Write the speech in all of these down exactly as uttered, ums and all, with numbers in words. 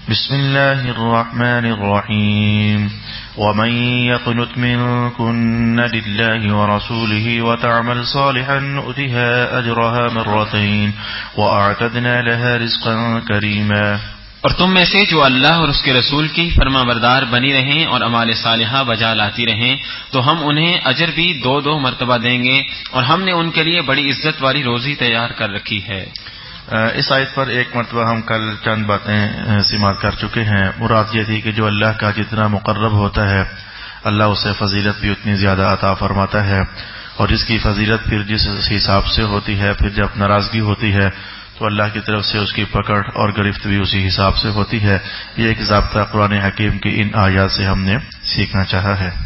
بسم الله الرحمن الرحيم ومن يقنت منكن لله ورسوله وتعمل صالحا نؤتها أجرها مرتين وأعتدنا لها رزقا كريما. اور تم میں سے جو اللہ اور اس کے رسول کی فرما بردار بنی رہیں اور اعمال صالحہ بجا لاتی رہیں تو ہم انہیں اجر بھی دو دو مرتبہ دیں گے اور ہم نے ان کے لیے بڑی عزت والی روزی تیار کر رکھی ہے. اس آیت پر ایک مرتبہ ہم کل چند باتیں سماعت کر چکے ہیں. مراد یہ تھی کہ جو اللہ کا جتنا مقرب ہوتا ہے اللہ اسے فضیلت بھی اتنی زیادہ عطا فرماتا ہے، اور جس کی فضیلت پھر جس حساب سے ہوتی ہے، پھر جب ناراضگی ہوتی ہے تو اللہ کی طرف سے اس کی پکڑ اور گرفت بھی اسی حساب سے ہوتی ہے. یہ ایک ضابطہ قرآن حکیم کی ان آیات سے ہم نے سیکھنا چاہا ہے.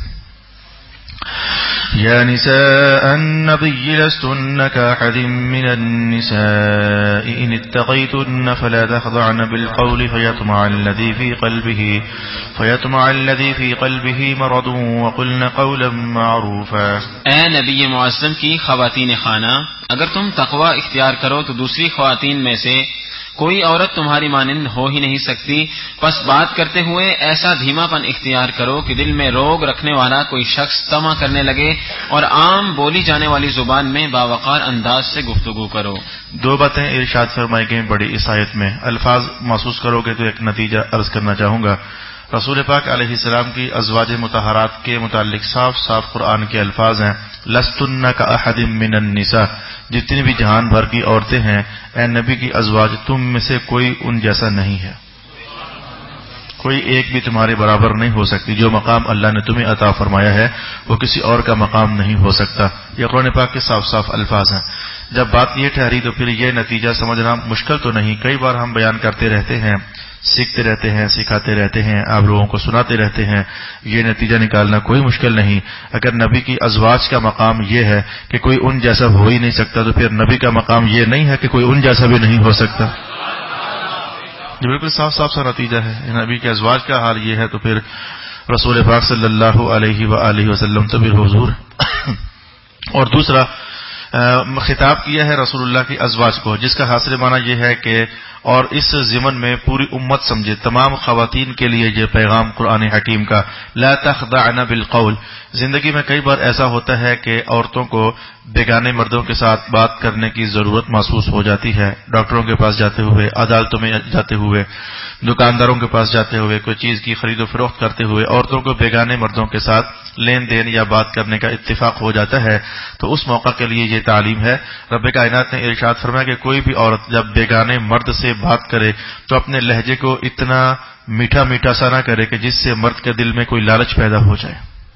یا نساء النبی لستن كأحد من النساء ان اتقیتن فلا تخضعن بالقول فيطمع الذي في قلبه فيطمع الذي في قلبه مرض وقلن قولا معروفا. اے نبی معظم کی خواتین خانہ، اگر تم تقوی اختیار کرو تو دوسری خواتین میں سے کوئی عورت تمہاری مانند ہو ہی نہیں سکتی، پس بات کرتے ہوئے ایسا دھیما پن اختیار کرو کہ دل میں روگ رکھنے والا کوئی شخص طمع کرنے لگے، اور عام بولی جانے والی زبان میں باوقار انداز سے گفتگو کرو. دو باتیں ارشاد فرمائی گئیں بڑی اس آیت میں. الفاظ محسوس کرو گے تو ایک نتیجہ عرض کرنا چاہوں گا. رسول پاک علیہ السلام کی ازواج مطہرات کے متعلق صاف صاف قرآن کے الفاظ ہیں، لستن کأحد من النساء، جتنی بھی جہان بھر کی عورتیں ہیں اے نبی کی ازواج تم میں سے کوئی ان جیسا نہیں ہے، کوئی ایک بھی تمہارے برابر نہیں ہو سکتی. جو مقام اللہ نے تمہیں عطا فرمایا ہے وہ کسی اور کا مقام نہیں ہو سکتا. یہ قرآن پاک کے صاف صاف الفاظ ہیں. جب بات یہ ٹھہری تو پھر یہ نتیجہ سمجھنا مشکل تو نہیں. کئی بار ہم بیان کرتے رہتے ہیں، سیکھتے رہتے ہیں، سکھاتے رہتے ہیں، آپ لوگوں کو سناتے رہتے ہیں. یہ نتیجہ نکالنا کوئی مشکل نہیں. اگر نبی کی ازواج کا مقام یہ ہے کہ کوئی ان جیسا ہو ہی نہیں سکتا تو پھر نبی کا مقام یہ نہیں ہے کہ کوئی ان جیسا بھی نہیں ہو سکتا. یہ بالکل صاف صاف سا نتیجہ ہے. نبی کے ازواج کا حال یہ ہے تو پھر رسول پاک صلی اللہ علیہ وآلہ وسلم تو پھر حضور. اور دوسرا خطاب کیا ہے رسول اللہ کی ازواج کو، جس کا حاصل معنی یہ ہے کہ اور اس ضمن میں پوری امت سمجھے، تمام خواتین کے لیے یہ پیغام قرآن حکیم کا، لا تخضعن بالقول. زندگی میں کئی بار ایسا ہوتا ہے کہ عورتوں کو بیگانے مردوں کے ساتھ بات کرنے کی ضرورت محسوس ہو جاتی ہے. ڈاکٹروں کے پاس جاتے ہوئے، عدالتوں میں جاتے ہوئے، دکانداروں کے پاس جاتے ہوئے، کوئی چیز کی خرید و فروخت کرتے ہوئے عورتوں کو بیگانے مردوں کے ساتھ لین دین یا بات کرنے کا اتفاق ہو جاتا ہے. تو اس موقع کے لیے یہ تعلیم ہے. رب کائنات نے ارشاد فرمایا کہ کوئی بھی عورت جب بیگانے مرد سے بات کرے تو اپنے لہجے کو اتنا میٹھا میٹھا سا نہ کرے کہ جس سے مرد کے دل میں کوئی لالچ پیدا ہو جائے.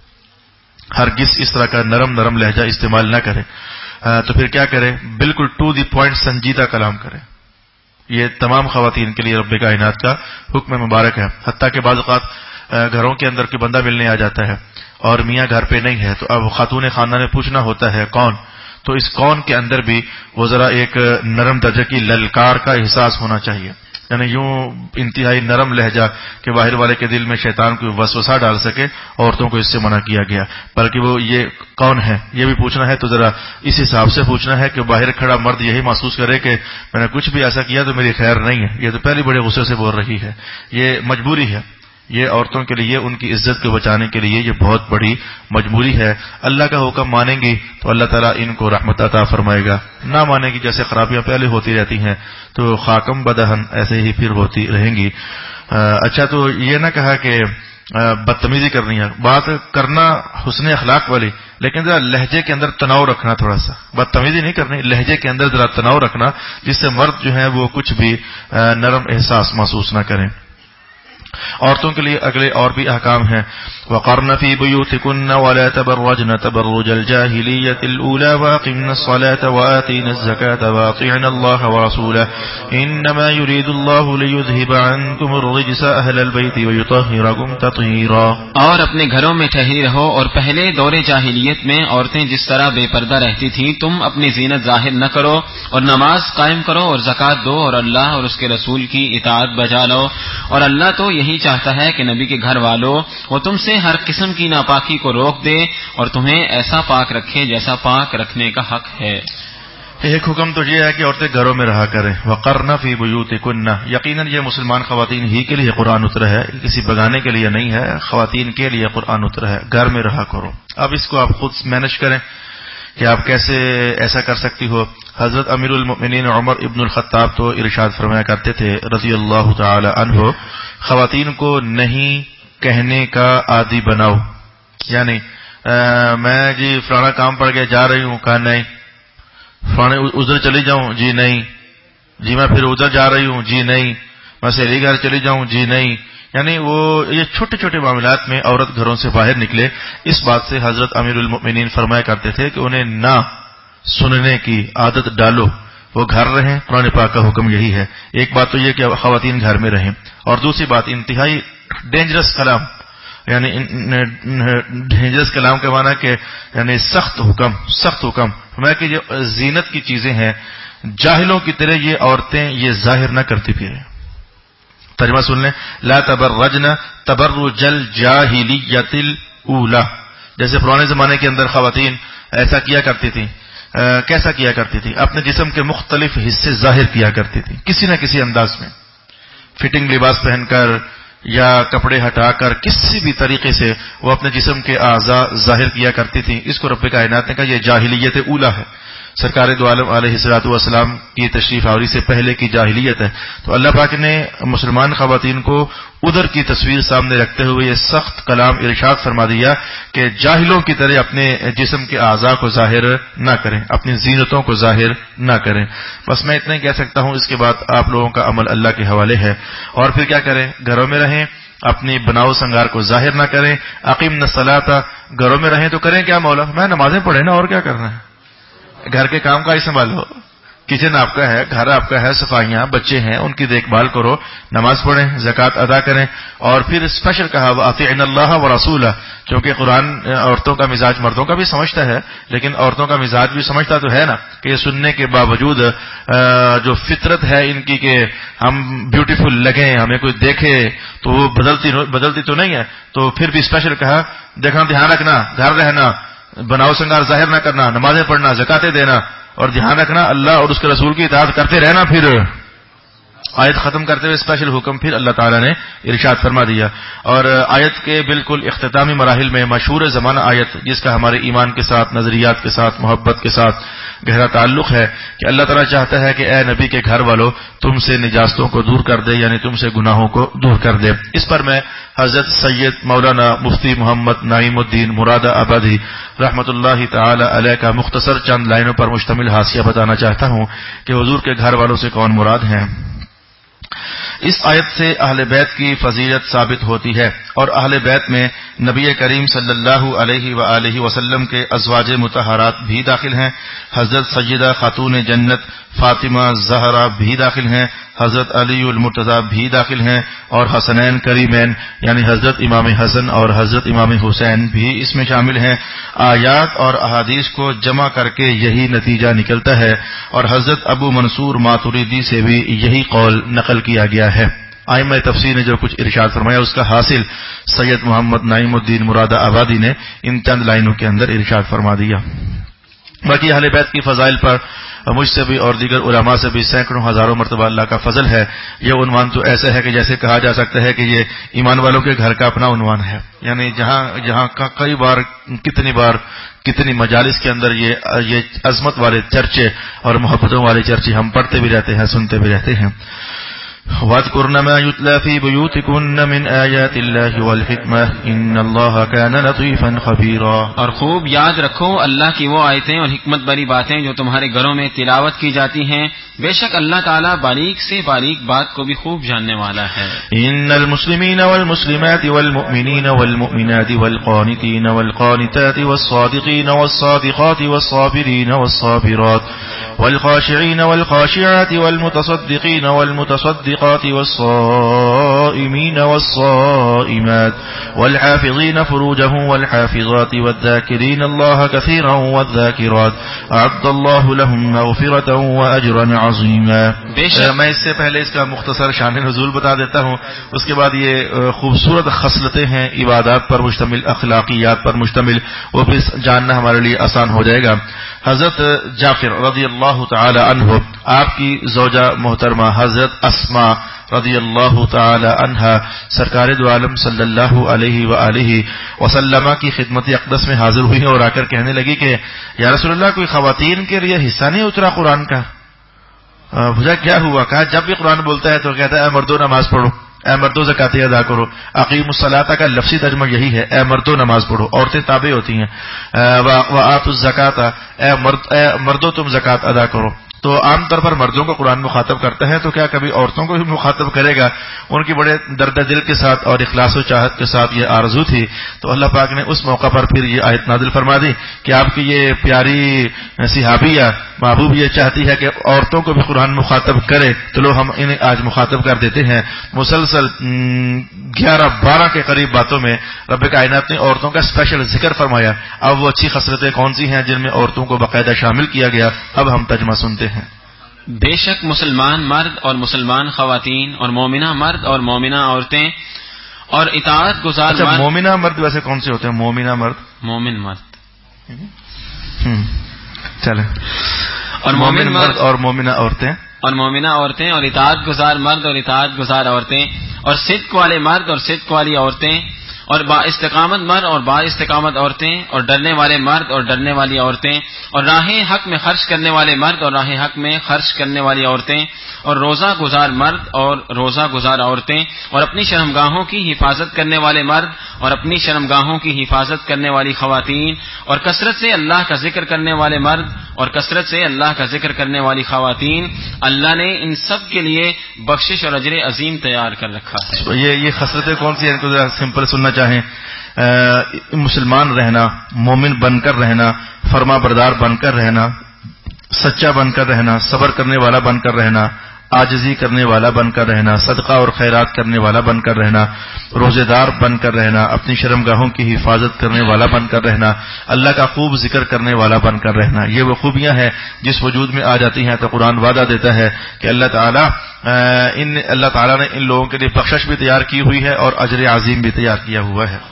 ہرگز اس طرح کا نرم نرم لہجہ استعمال نہ کرے. تو پھر کیا کرے؟ بالکل ٹو دی پوائنٹ سنجیدہ کلام کرے. یہ تمام خواتین کے لیے رب کائنات کا حکم مبارک ہے. حتیٰ کہ بعض اوقات گھروں کے اندر کوئی بندہ ملنے آ جاتا ہے اور میاں گھر پہ نہیں ہے تو اب خاتون خاندان میں پوچھنا ہوتا ہے کون، تو اس کون کے اندر بھی وہ ذرا ایک نرم درجے کی للکار کا احساس ہونا چاہیے. یعنی یوں انتہائی نرم لہجہ کہ باہر والے کے دل میں شیطان کو وسوسہ ڈال سکے. عورتوں کو اس سے منع کیا گیا، بلکہ وہ یہ کون ہے یہ بھی پوچھنا ہے تو ذرا اس حساب سے پوچھنا ہے کہ باہر کھڑا مرد یہی محسوس کرے کہ میں نے کچھ بھی ایسا کیا تو میری خیر نہیں ہے، یہ تو پہلے بڑے غصے سے بول رہی ہے. یہ مجبوری ہے. یہ عورتوں کے لیے ان کی عزت کو بچانے کے لیے یہ بہت بڑی مجبوری ہے. اللہ کا حکم مانیں گی تو اللہ تعالیٰ ان کو رحمت عطا فرمائے گا. نہ مانیں گی جیسے خرابیاں پہلے ہوتی رہتی ہیں تو خاکم بدہن ایسے ہی پھر ہوتی رہیں گی. اچھا تو یہ نہ کہا کہ بدتمیزی کرنی ہے، بات کرنا حسن اخلاق والی، لیکن ذرا لہجے کے اندر تناؤ رکھنا. تھوڑا سا بدتمیزی نہیں کرنی، لہجے کے اندر ذرا تناؤ رکھنا جس سے مرد جو ہے وہ کچھ بھی نرم احساس محسوس نہ کریں. عورتوں کے لیے اگلے اور بھی احکام ہیں. وقرن فی بیوتکن ولا تبرجن تبرج الجاہلیۃ الاولی واقمن الصلاۃ وآتین الزکاۃ واطیعن اللہ ورسولہ انما یرید اللہ لیذھب عنکم الرجس اہل البیت ویطہرکم تطہیرا. اور اپنے گھروں میں ٹھہری رہو، اور پہلے دور جاہلیت میں عورتیں جس طرح بے پردہ رہتی تھیں تم اپنی زینت ظاہر نہ کرو، اور نماز قائم کرو اور زکوٰۃ دو، اور اللہ اور اس کے رسول کی اطاعت بجا لو. اور اللہ تو یہی چاہتا ہے کہ نبی کے گھر والوں وہ تم سے ہر قسم کی ناپاکی کو روک دے اور تمہیں ایسا پاک رکھے جیسا پاک رکھنے کا حق ہے. ایک حکم تو یہ ہے کہ عورتیں گھروں میں رہا کریں. وقرن فی بیوتکن، یقیناً یہ مسلمان خواتین ہی کے لیے قرآن اترا ہے، کسی بگانے کے لیے نہیں ہے، خواتین کے لیے قرآن اترا ہے. گھر میں رہا کرو. اب اس کو آپ خود مینج کریں کہ آپ کیسے ایسا کر سکتی ہو. حضرت امیر المؤمنین عمر ابن الخطاب تو ارشاد فرمایا کرتے تھے رضی اللہ تعالی عنہ، خواتین کو نہیں کہنے کا عادی بناؤ. یعنی میں جی فلانا کام پڑ گیا جا رہی ہوں، کہا نہیں. فلانے ادھر چلی جاؤں، جی نہیں. جی میں پھر ادھر جا رہی ہوں، جی نہیں. میں سہیلی گھر چلی جاؤں، جی نہیں. یعنی وہ یہ چھوٹے چھوٹے معاملات میں عورت گھروں سے باہر نکلے. اس بات سے حضرت امیر المؤمنین فرمایا کرتے تھے کہ انہیں نہ سننے کی عادت ڈالو، وہ گھر رہیں. قرآن پاک کا حکم یہی ہے. ایک بات تو یہ کہ خواتین گھر میں رہیں، اور دوسری بات انتہائی ڈینجرس کلام، یعنی ڈینجرس کلام کے معنی کہ یعنی سخت حکم سخت حکم میں کہ جو زینت کی چیزیں ہیں جاہلوں کی طرح یہ عورتیں یہ ظاہر نہ کرتی پھریں. ترجمہ سن لیں. لا تبرجن تبرج الجاہلیت الاولی، جیسے پرانے زمانے کے اندر خواتین ایسا کیا کرتی تھی. کیسا کیا کرتی تھی؟ اپنے جسم کے مختلف حصے ظاہر کیا کرتی تھی کسی نہ کسی انداز میں، فٹنگ لباس پہن کر یا کپڑے ہٹا کر کسی بھی طریقے سے وہ اپنے جسم کے اعضاء ظاہر کیا کرتی تھی. اس کو رب کائنات نے کہا یہ جاہلیت اولی ہے. سرکار دو عالم علیہ الصلوۃ والسلام کی تشریف آوری سے پہلے کی جاہلیت ہے. تو اللہ پاک نے مسلمان خواتین کو ادھر کی تصویر سامنے رکھتے ہوئے یہ سخت کلام ارشاد فرما دیا کہ جاہلوں کی طرح اپنے جسم کے اعضاء کو ظاہر نہ کریں، اپنی زینتوں کو ظاہر نہ کریں. بس میں اتنا ہی کہہ سکتا ہوں. اس کے بعد آپ لوگوں کا عمل اللہ کے حوالے ہے. اور پھر کیا کریں؟ گھروں میں رہیں، اپنی بناؤ سنگار کو ظاہر نہ کریں. اقیمنا الصلاۃ، گھروں میں رہیں تو کریں کیا مولا؟ میں نمازیں پڑھیں نا، اور کیا کرنا ہے؟ گھر کے کام کا استعمال ہو، کچن آپ کا ہے، گھر آپ کا ہے، صفائیاں، بچے ہیں، ان کی دیکھ بھال کرو، نماز پڑھیں، زکوٰۃ ادا کریں. اور پھر اسپیشل کہا وَأَطِیعْنَ اللَّهَ وَرَسُولَهُ، چونکہ قرآن عورتوں کا مزاج مردوں کا بھی سمجھتا ہے، لیکن عورتوں کا مزاج بھی سمجھتا تو ہے نا کہ یہ سننے کے باوجود جو فطرت ہے ان کی کہ ہم بیوٹیفل لگیں، ہمیں کوئی دیکھے تو وہ بدلتی بدلتی تو نہیں ہے. تو پھر بھی اسپیشل کہا دیکھنا، دھیان رکھنا، گھر رہنا، بناؤ سنگار ظاہر نہ کرنا، نمازیں پڑھنا، زکاتیں دینا، اور دھیان رکھنا اللہ اور اس کے رسول کی اطاعت کرتے رہنا. پھر آیت ختم کرتے ہوئے اسپیشل حکم پھر اللہ تعالیٰ نے ارشاد فرما دیا. اور آیت کے بالکل اختتامی مراحل میں مشہور زمانہ آیت جس کا ہمارے ایمان کے ساتھ، نظریات کے ساتھ، محبت کے ساتھ گہرا تعلق ہے کہ اللہ تعالیٰ چاہتا ہے کہ اے نبی کے گھر والوں تم سے نجاستوں کو دور کر دے، یعنی تم سے گناہوں کو دور کر دے. اس پر میں حضرت سید مولانا مفتی محمد نعیم الدین مراد آبادی رحمۃ اللہ تعالی علیہ کا مختصر چند لائنوں پر مشتمل حاشیہ بتانا چاہتا ہوں کہ حضور کے گھر والوں سے کون مراد ہیں. اس آیت سے اہل بیت کی فضیلت ثابت ہوتی ہے، اور اہل بیت میں نبی کریم صلی اللہ علیہ وآلہ وسلم کے ازواج مطہرات بھی داخل ہیں. حضرت سیدہ خاتون جنت فاطمہ زہرا بھی داخل ہیں، حضرت علی المرتضیٰ بھی داخل ہیں، اور حسنین کریمین یعنی حضرت امام حسن اور حضرت امام حسین بھی اس میں شامل ہیں. آیات اور احادیث کو جمع کر کے یہی نتیجہ نکلتا ہے، اور حضرت ابو منصور ماتریدی سے بھی یہی قول نقل کیا گیا ہے. ائمہ تفسیر نے جو کچھ ارشاد فرمایا اس کا حاصل سید محمد نعیم الدین مراد آبادی نے ان چند لائنوں کے اندر ارشاد فرما دیا. باقی اہل بیت کی فضائل پر مجھ سے بھی اور دیگر علماء سے بھی سینکڑوں ہزاروں مرتبہ اللہ کا فضل ہے. یہ عنوان تو ایسا ہے کہ جیسے کہا جا سکتا ہے کہ یہ ایمان والوں کے گھر کا اپنا عنوان ہے، یعنی جہاں جہاں کا کئی بار کتنی بار کتنی مجالس کے اندر یہ یہ عظمت والے چرچے اور محبتوں والے چرچے ہم پڑھتے بھی رہتے ہیں، سنتے بھی رہتے ہیں. وَاذْكُرْنَ مَا يُتْلَى فِي بُيُوتِكُنَّ مِنْ آيَاتِ اللَّهِ وَالْحِكْمَةِ إِنَّ اللَّهَ كَانَ لَطِيفًا خَبِيرًا. اور خوب یاد رکھو اللہ کی وہ آیتیں اور حکمت بری باتیں جو تمہارے گھروں میں تلاوت کی جاتی ہیں، بے شک اللہ تعالیٰ باریک سے باریک بات کو بھی خوب جاننے والا ہے. إِنَّ الْمُسْلِمِينَ وَالْمُسْلِمَاتِ وَالْمُؤْمِنِينَ وَالْمُؤْمِنَاتِ وَالْقَانِتِينَ وَالْقَانِتَاتِ وَالصَّادِقِينَ وَالصَّادِقَاتِ وَالصَّابِرِينَ وَالصَّابِرَاتِ والخاشعين والخاشعات والمتصدقين والمتصدقات والصائمين الصائمين والصائمات والحافظين فروجهم والحافظات والذاكرين الله كثيرا والذاكرات أعد الله لهم مغفرة وأجرا عظيما. میں اس سے پہلے اس کا مختصر شان نزول بتا دیتا ہوں، اس کے بعد یہ خوبصورت خصلتیں ہیں عبادات پر مشتمل، اخلاقیات پر مشتمل، وہ بھی جاننا ہمارے لیے آسان ہو جائے گا. حضرت جعفر رضی اللہ تعالی عنہ، آپ کی زوجہ محترمہ حضرت اسماء رضی اللہ تعالی عنہا سرکار دو عالم صلی اللہ علیہ وآلہ وسلم کی خدمت اقدس میں حاضر ہوئی اور آ کر کہنے لگی کہ یا رسول اللہ، کوئی خواتین کے لیے حصہ نہیں اترا قرآن کا؟ بھجا کیا ہوا؟ کہا جب بھی قرآن بولتا ہے تو کہتا ہے اے مردو نماز پڑھو، اے مردو زکات ادا کرو. اقیم الصلاۃ کا لفظی ترجمہ یہی ہے، اے مردو نماز پڑھو. عورتیں تابع ہوتی ہیں. وآتوا الزکاۃ، اے مرد اے مردو تم زکات ادا کرو. تو عام طور پر مردوں کو قرآن مخاطب کرتا ہے، تو کیا کبھی عورتوں کو بھی مخاطب کرے گا؟ ان کی بڑے درد دل کے ساتھ اور اخلاص و چاہت کے ساتھ یہ آرزو تھی. تو اللہ پاک نے اس موقع پر پھر یہ آیت نازل فرما دی کہ آپ کی یہ پیاری صحابیہ محبوب یہ چاہتی ہے کہ عورتوں کو بھی قرآن مخاطب کرے، تو لو ہم انہیں آج مخاطب کر دیتے ہیں. مسلسل گیارہ بارہ کے قریب باتوں میں رب کائنات نے عورتوں کا اسپیشل ذکر فرمایا. اب وہ اچھی خصلتیں کون سی ہیں جن میں عورتوں کو باقاعدہ شامل کیا گیا، اب ہم ترجمہ سنتے ہیں. بے شک مسلمان مرد اور مسلمان خواتین اور مومنہ مرد اور مومنہ عورتیں اور اطاعت گزار اچھا مرد. مومنہ مرد ویسے کون سے ہوتے ہیں؟ مومنہ مرد مومن مرد چلے اور مومن مرد اور مومنہ عورتیں اور مومنہ عورتیں اور اطاعت گزار مرد اور اطاعت گزار عورتیں اور صدق والے مرد اور صدق والی عورتیں اور با استقامت مرد اور با استقامت عورتیں اور ڈرنے والے مرد اور ڈرنے والی عورتیں اور راہ حق میں خرچ کرنے والے مرد اور راہ حق میں خرچ کرنے والی عورتیں اور روزہ گزار مرد اور روزہ گزار عورتیں اور اپنی شرمگاہوں کی حفاظت کرنے والے مرد اور اپنی شرمگاہوں کی حفاظت کرنے والی خواتین اور کثرت سے اللہ کا ذکر کرنے والے مرد اور کثرت سے اللہ کا ذکر کرنے والی خواتین، اللہ نے ان سب کے لیے بخشش اور اجر عظیم تیار کر رکھا ہے. یہ یہ خصلتیں کون سی ہیں؟ ان کو ذرا سمپل سننا چاہیں. مسلمان رہنا، مومن بن کر رہنا، فرما بردار بن کر رہنا، سچا بن کر رہنا، صبر کرنے والا بن کر رہنا، عاجزی کرنے والا بن کر رہنا، صدقہ اور خیرات کرنے والا بن کر رہنا، روزے دار بن کر رہنا، اپنی شرمگاہوں کی حفاظت کرنے والا بن کر رہنا، اللہ کا خوب ذکر کرنے والا بن کر رہنا. یہ وہ خوبیاں ہیں جس وجود میں آ جاتی ہیں تو قرآن وعدہ دیتا ہے کہ اللہ تعالیٰ ان اللہ تعالیٰ نے ان لوگوں کے لیے بخشش بھی تیار کی ہوئی ہے اور اجر عظیم بھی تیار کیا ہوا ہے.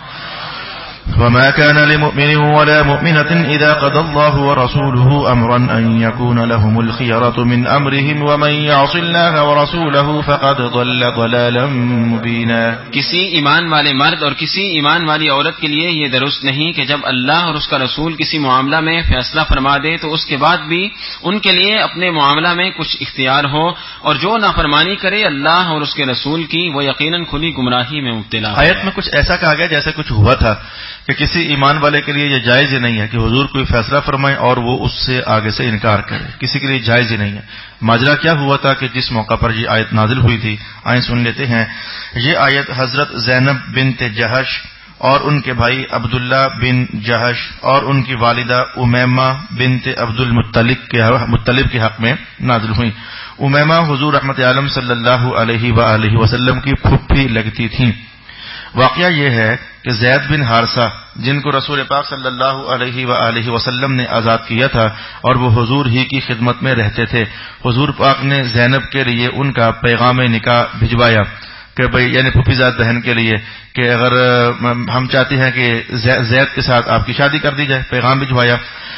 وما كان لمؤمن ولا مؤمنة إذا قضى الله ورسوله أمرا أن يكون لهم الخيرة من أمرهم ومن يعص الله ورسوله فقد ضل ضلالا مبينا. کسی ایمان والے مرد اور کسی ایمان والی عورت کے لیے یہ درست نہیں کہ جب اللہ اور اس کا رسول کسی معاملہ میں فیصلہ فرما دے تو اس کے بعد بھی ان کے لیے اپنے معاملہ میں کچھ اختیار ہو، اور جو نافرمانی کرے اللہ اور اس کے رسول کی وہ یقیناً کھلی گمراہی میں مبتلا. آیت میں کچھ ایسا کہا گیا جیسے کچھ ہوا تھا کہ کسی ایمان والے کے لیے یہ جائز ہی نہیں ہے کہ حضور کوئی فیصلہ فرمائے اور وہ اس سے آگے سے انکار کرے. کسی کے لیے جائز ہی نہیں ہے. ماجرا کیا ہوا تھا کہ جس موقع پر یہ آیت نازل ہوئی تھی، آئیں سن لیتے ہیں. یہ آیت حضرت زینب بنت جہش اور ان کے بھائی عبداللہ بن جہش اور ان کی والدہ امیمہ بنت عبد المطلب کے مطلب کے حق میں نازل ہوئی. امیمہ حضور رحمت عالم صلی اللہ علیہ وآلہ وسلم کی پھپھی لگتی تھیں. واقعہ یہ ہے کہ زید بن حارثہ جن کو رسول پاک صلی اللہ علیہ وآلہ وسلم نے آزاد کیا تھا اور وہ حضور ہی کی خدمت میں رہتے تھے، حضور پاک نے زینب کے لیے ان کا پیغام نکاح بھجوایا کہ بھئی یعنی پھوپھی زاد بہن کے لیے کہ اگر ہم چاہتے ہیں کہ زید کے ساتھ آپ کی شادی کر دی جائے. پیغام بھجوایا.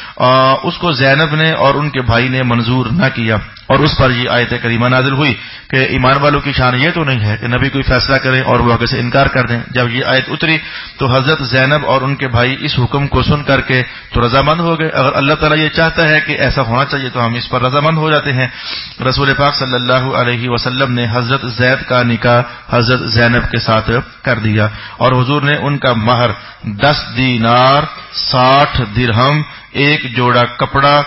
اس کو زینب نے اور ان کے بھائی نے منظور نہ کیا اور اس پر یہ آیت کریمہ نازل ہوئی کہ ایمان والوں کی شان یہ تو نہیں ہے کہ نبی کوئی فیصلہ کرے اور وہ آگے سے انکار کر دیں. جب یہ آیت اتری تو حضرت زینب اور ان کے بھائی اس حکم کو سن کر کے تو رضامند ہو گئے. اگر اللہ تعالیٰ یہ چاہتا ہے کہ ایسا ہونا چاہیے تو ہم اس پر رضامند ہو جاتے ہیں. رسول پاک صلی اللہ علیہ وسلم نے حضرت زید کا نکاح حضرت زینب کے ساتھ کر دیا اور حضور نے ان کا مہر دس دینار، ساٹھ درہم، ایک جوڑا کپڑا،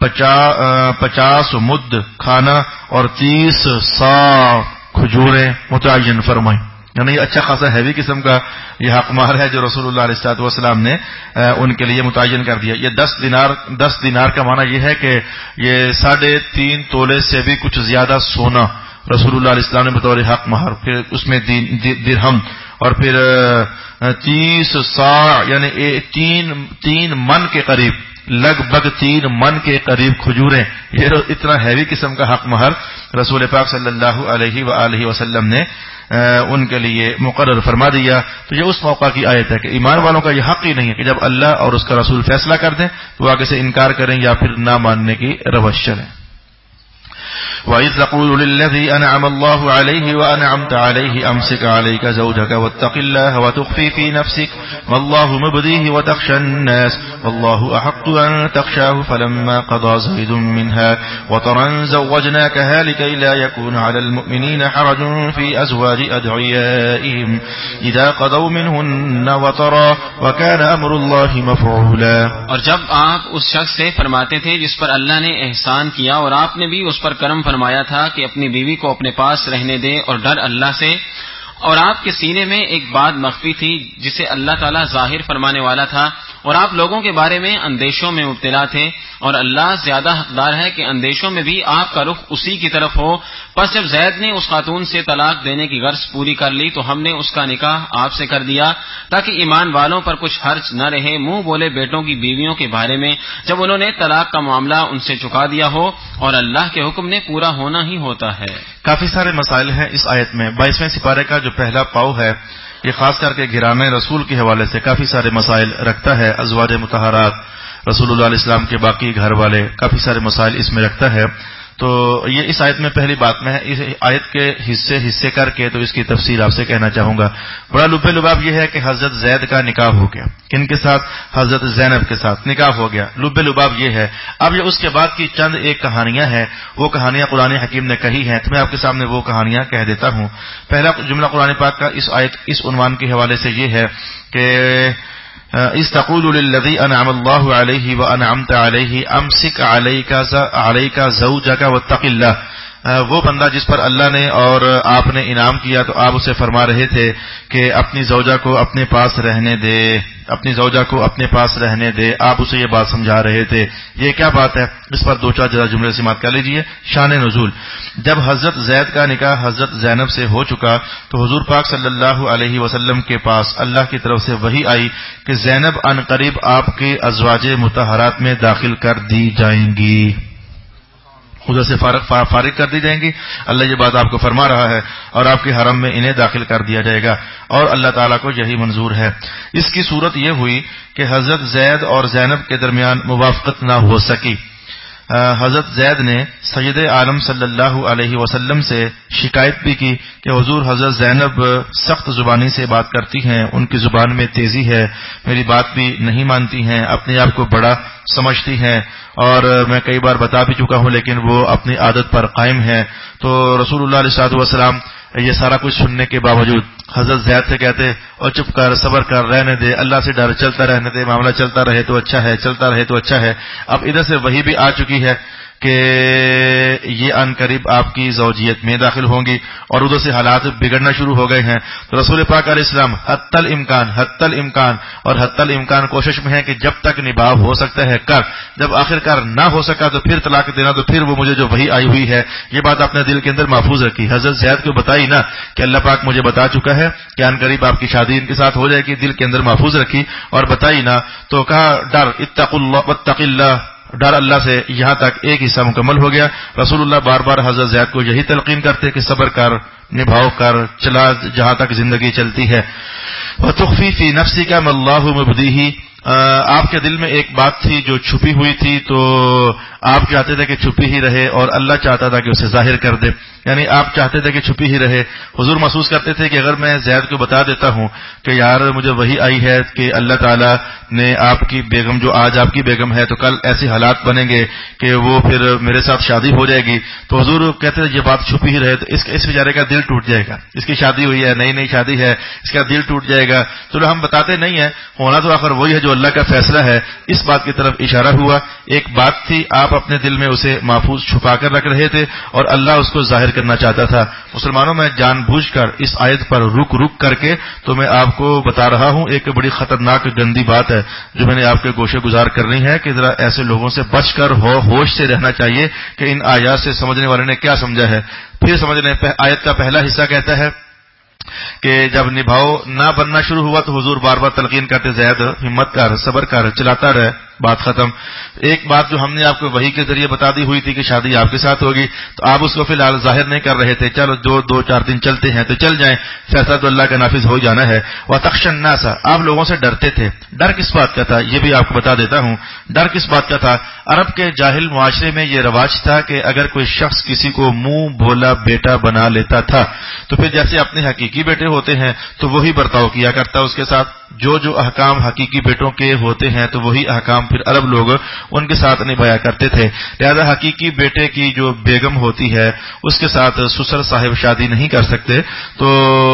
پچاس مد کھانا اور تیس سا کھجوریں متعین فرمائیں. یعنی یہ اچھا خاصا ہیوی قسم کا یہ حق مہر ہے جو رسول اللہ علیہ الصلوۃ والسلام نے ان کے لیے متعین کر دیا. یہ دس دینار دس دینار کا معنی یہ ہے کہ یہ ساڑھے تین تولے سے بھی کچھ زیادہ سونا رسول اللہ علیہ السلام نے بطور حق مہر، پھر اس میں درہم، اور پھر تیس صاع یعنی تین تین من کے قریب، لگ بھگ تین من کے قریب کھجوریں، یہ اتنا ہیوی قسم کا حق مہر رسول پاک صلی اللہ علیہ وآلہ وسلم نے ان کے لیے مقرر فرما دیا. تو یہ اس موقع کی آیت ہے کہ ایمان والوں کا یہ حق ہی نہیں ہے کہ جب اللہ اور اس کا رسول فیصلہ کر دیں تو وہ آگے سے انکار کریں یا پھر نہ ماننے کی روش چلیں. وَإِذْ تَقُولُ لِلَّذِي أَنْعَمَ اللَّهُ عَلَيْهِ وَأَنْعَمْتَ عَلَيْهِ أَمْسِكْ عَلَيْكَ زَوْجَكَ وَاتَّقِ اللَّهَ وَتُخْفِي فِي نَفْسِكَ مَا اللَّهُ مُبْدِيهِ وَتَخْشَى النَّاسَ وَاللَّهُ أَحَقُّ أَن تَخْشَاهُ فَلَمَّا قَضَى زَيْدٌ مِنْهَا وَطَرًا زَوَّجْنَاكَهَا لِكَيْ لَا يَكُونَ عَلَى الْمُؤْمِنِينَ حَرَجٌ فِي أَزْوَاجِ أَدْعِيَائِهِمْ إِذَا قَضَوْا مِنْهُنَّ وَطَرًا وَكَانَ أَمْرُ اللَّهِ مَفْعُولًا. اور جب آپ اس شخص سے فرماتے تھے جس پر اللہ نے احسان کیا اور آپ نے بھی اس پر کرم فرمایا تھا کہ اپنی بیوی کو اپنے پاس رہنے دے اور ڈر اللہ سے، اور آپ کے سینے میں ایک بات مخفی تھی جسے اللہ تعالیٰ ظاہر فرمانے والا تھا، اور آپ لوگوں کے بارے میں اندیشوں میں مبتلا تھے، اور اللہ زیادہ حقدار ہے کہ اندیشوں میں بھی آپ کا رخ اسی کی طرف ہو. پس جب زید نے اس خاتون سے طلاق دینے کی غرض پوری کر لی تو ہم نے اس کا نکاح آپ سے کر دیا تاکہ ایمان والوں پر کچھ حرج نہ رہے منہ بولے بیٹوں کی بیویوں کے بارے میں جب انہوں نے طلاق کا معاملہ ان سے چکا دیا ہو، اور اللہ کے حکم نے پورا ہونا ہی ہوتا ہے. کافی سارے مسائل ہیں اس آیت میں. بائیسویں سپارے کا جو پہلا پاؤ ہے یہ خاص کر کے گھرانے رسول کے حوالے سے کافی سارے مسائل رکھتا ہے. ازواج مطہرات، رسول اللہ علیہ السلام کے باقی گھر والے، کافی سارے مسائل اس میں رکھتا ہے. تو یہ اس آیت میں پہلی بات میں ہے. اس آیت کے حصے حصے کر کے تو اس کی تفسیر آپ سے کہنا چاہوں گا. بڑا لب لباب یہ ہے کہ حضرت زید کا نکاح ہو گیا، کن کے ساتھ؟ حضرت زینب کے ساتھ نکاح ہو گیا. لب لباب یہ ہے. اب یہ اس کے بعد کی چند ایک کہانیاں ہیں، وہ کہانیاں قرآن حکیم نے کہی ہیں، تو میں آپ کے سامنے وہ کہانیاں کہہ دیتا ہوں. پہلا جملہ قرآن پاک کا اس آیت اس عنوان کے حوالے سے یہ ہے کہ اِذْ تَقُولُ لِلَّذِي أَنْعَمَ اللَّهُ عَلَيْهِ وَأَنْعَمْتَ عَلَيْهِ أَمْسِكْ عَلَيْكَ عَلَيْكَ زَوْجَكَ وَاتَّقِ اللَّهَ. وہ بندہ جس پر اللہ نے اور آپ نے انعام کیا تو آپ اسے فرما رہے تھے کہ اپنی زوجہ کو اپنے پاس رہنے دے، اپنی زوجہ کو اپنے پاس رہنے دے. آپ اسے یہ بات سمجھا رہے تھے. یہ کیا بات ہے؟ اس پر دو چار ذرا جملے سماعت کر لیجئے. شان نزول: جب حضرت زید کا نکاح حضرت زینب سے ہو چکا تو حضور پاک صلی اللہ علیہ وسلم کے پاس اللہ کی طرف سے وحی آئی کہ زینب ان قریب آپ کے ازواج مطہرات میں داخل کر دی جائیں گی، ادھر سے فارغ فارغ کر دی جائیں گی. اللہ یہ بات آپ کو فرما رہا ہے اور آپ کے حرم میں انہیں داخل کر دیا جائے گا، اور اللہ تعالیٰ کو یہی منظور ہے. اس کی صورت یہ ہوئی کہ حضرت زید اور زینب کے درمیان موافقت نہ ہو سکی. حضرت زید نے سید عالم صلی اللہ علیہ وسلم سے شکایت بھی کی کہ حضور حضرت زینب سخت زبانی سے بات کرتی ہیں، ان کی زبان میں تیزی ہے، میری بات بھی نہیں مانتی ہیں، اپنے آپ کو بڑا سمجھتی ہیں، اور میں کئی بار بتا بھی چکا ہوں لیکن وہ اپنی عادت پر قائم ہے. تو رسول اللہ علیہ الصلوۃ والسلام یہ سارا کچھ سننے کے باوجود حضرت زید سے کہتے اور چپ کر، صبر کر، رہنے دے، اللہ سے ڈر، چلتا رہنے دے، معاملہ چلتا رہے تو اچھا ہے، چلتا رہے تو اچھا ہے. اب ادھر سے وہی بھی آ چکی ہے کہ یہ ان قریب آپ کی زوجیت میں داخل ہوں گی، اور ادھر سے حالات بگڑنا شروع ہو گئے ہیں. تو رسول پاک علیہ السلام حتی الامکان حتی الامکان اور حتی الامکان کوشش میں ہے کہ جب تک نباہ ہو سکتا ہے کر، جب آخر کار نہ ہو سکا تو پھر طلاق دینا. تو پھر وہ مجھے جو وحی آئی ہوئی ہے یہ بات اپنے دل کے اندر محفوظ رکھی. حضرت زید کو بتائی نا کہ اللہ پاک مجھے بتا چکا ہے کہ ان قریب آپ کی شادی ان کے ساتھ ہو جائے گی، دل کے اندر محفوظ رکھی اور بتائی نا. تو کہا ڈر، اتقوا اللہ واتقوا اللہ، ڈر اللہ سے. یہاں تک ایک حصہ مکمل ہو گیا. رسول اللہ بار بار حضرت زید کو یہی تلقین کرتے کہ صبر کر، نبھاؤ کر، چلا جہاں تک زندگی چلتی ہے. وَتُخْفِي فِي نَفْسِكَ مَا اللَّهُ مُبْدِيهِ. آپ کے دل میں ایک بات تھی جو چھپی ہوئی تھی، تو آپ چاہتے تھے کہ چھپی ہی رہے اور اللہ چاہتا تھا کہ اسے ظاہر کر دے. یعنی آپ چاہتے تھے کہ چھپی ہی رہے. حضور محسوس کرتے تھے کہ اگر میں زید کو بتا دیتا ہوں کہ یار مجھے وہی آئی ہے کہ اللہ تعالیٰ نے آپ کی بیگم جو آج آپ کی بیگم ہے تو کل ایسے حالات بنیں گے کہ وہ پھر میرے ساتھ شادی ہو جائے گی. تو حضور کہتے تھے یہ بات چھپی ہی رہے تو اس اس بیچارے کا دل ٹوٹ جائے گا. اس کی شادی ہوئی ہے، نئی نئی شادی ہے، اس کا دل ٹوٹ جائے گا. تو ہم بتاتے نہیں ہیں، ہونا تو آخر وہی ہے جو اللہ کا فیصلہ ہے، اس بات کی طرف اشارہ ہوا۔ ایک بات تھی، آپ اپنے دل میں اسے محفوظ چھپا کر رکھ رہے تھے اور اللہ اس کو ظاہر کرنا چاہتا تھا۔ مسلمانوں، میں جان بوجھ کر اس آیت پر رک رک کر کے تو میں آپ کو بتا رہا ہوں، ایک بڑی خطرناک گندی بات ہے جو میں نے آپ کے گوشے گزار کرنی ہے کہ ذرا ایسے لوگوں سے بچ کر ہو ہوش سے رہنا چاہیے کہ ان آیات سے سمجھنے والے نے کیا سمجھا ہے۔ پھر سمجھنے آیت کا پہلا حصہ کہتا ہے کہ جب نبھاؤ نہ بننا شروع ہوا تو حضور بار بار تلقین کرتے، زید ہمت کر، صبر کر، چلاتا رہے، بات ختم۔ ایک بات جو ہم نے آپ کو وحی کے ذریعے بتا دی ہوئی تھی کہ شادی آپ کے ساتھ ہوگی، تو آپ اس کو فی الحال ظاہر نہیں کر رہے تھے، چلو جو دو چار دن چلتے ہیں تو چل جائیں، فیصلہ تو اللہ کا نافذ ہو جانا ہے۔ وَتَخْشَى النَّاسَ، آپ لوگوں سے ڈرتے تھے۔ ڈر کس بات کا تھا یہ بھی آپ کو بتا دیتا ہوں۔ ڈر کس بات کا تھا؟ عرب کے جاہل معاشرے میں یہ رواج تھا کہ اگر کوئی شخص کسی کو منہ بولا بیٹا بنا لیتا تھا تو پھر جیسے اپنے حقیقی بیٹے ہوتے ہیں تو وہی برتاؤ کیا کرتا اس کے ساتھ، جو جو احکام حقیقی بیٹوں کے ہوتے ہیں تو وہی احکام پھر عرب لوگ ان کے ساتھ نبھایا کرتے تھے۔ لہذا حقیقی بیٹے کی جو بیگم ہوتی ہے اس کے ساتھ سسر صاحب شادی نہیں کر سکتے، تو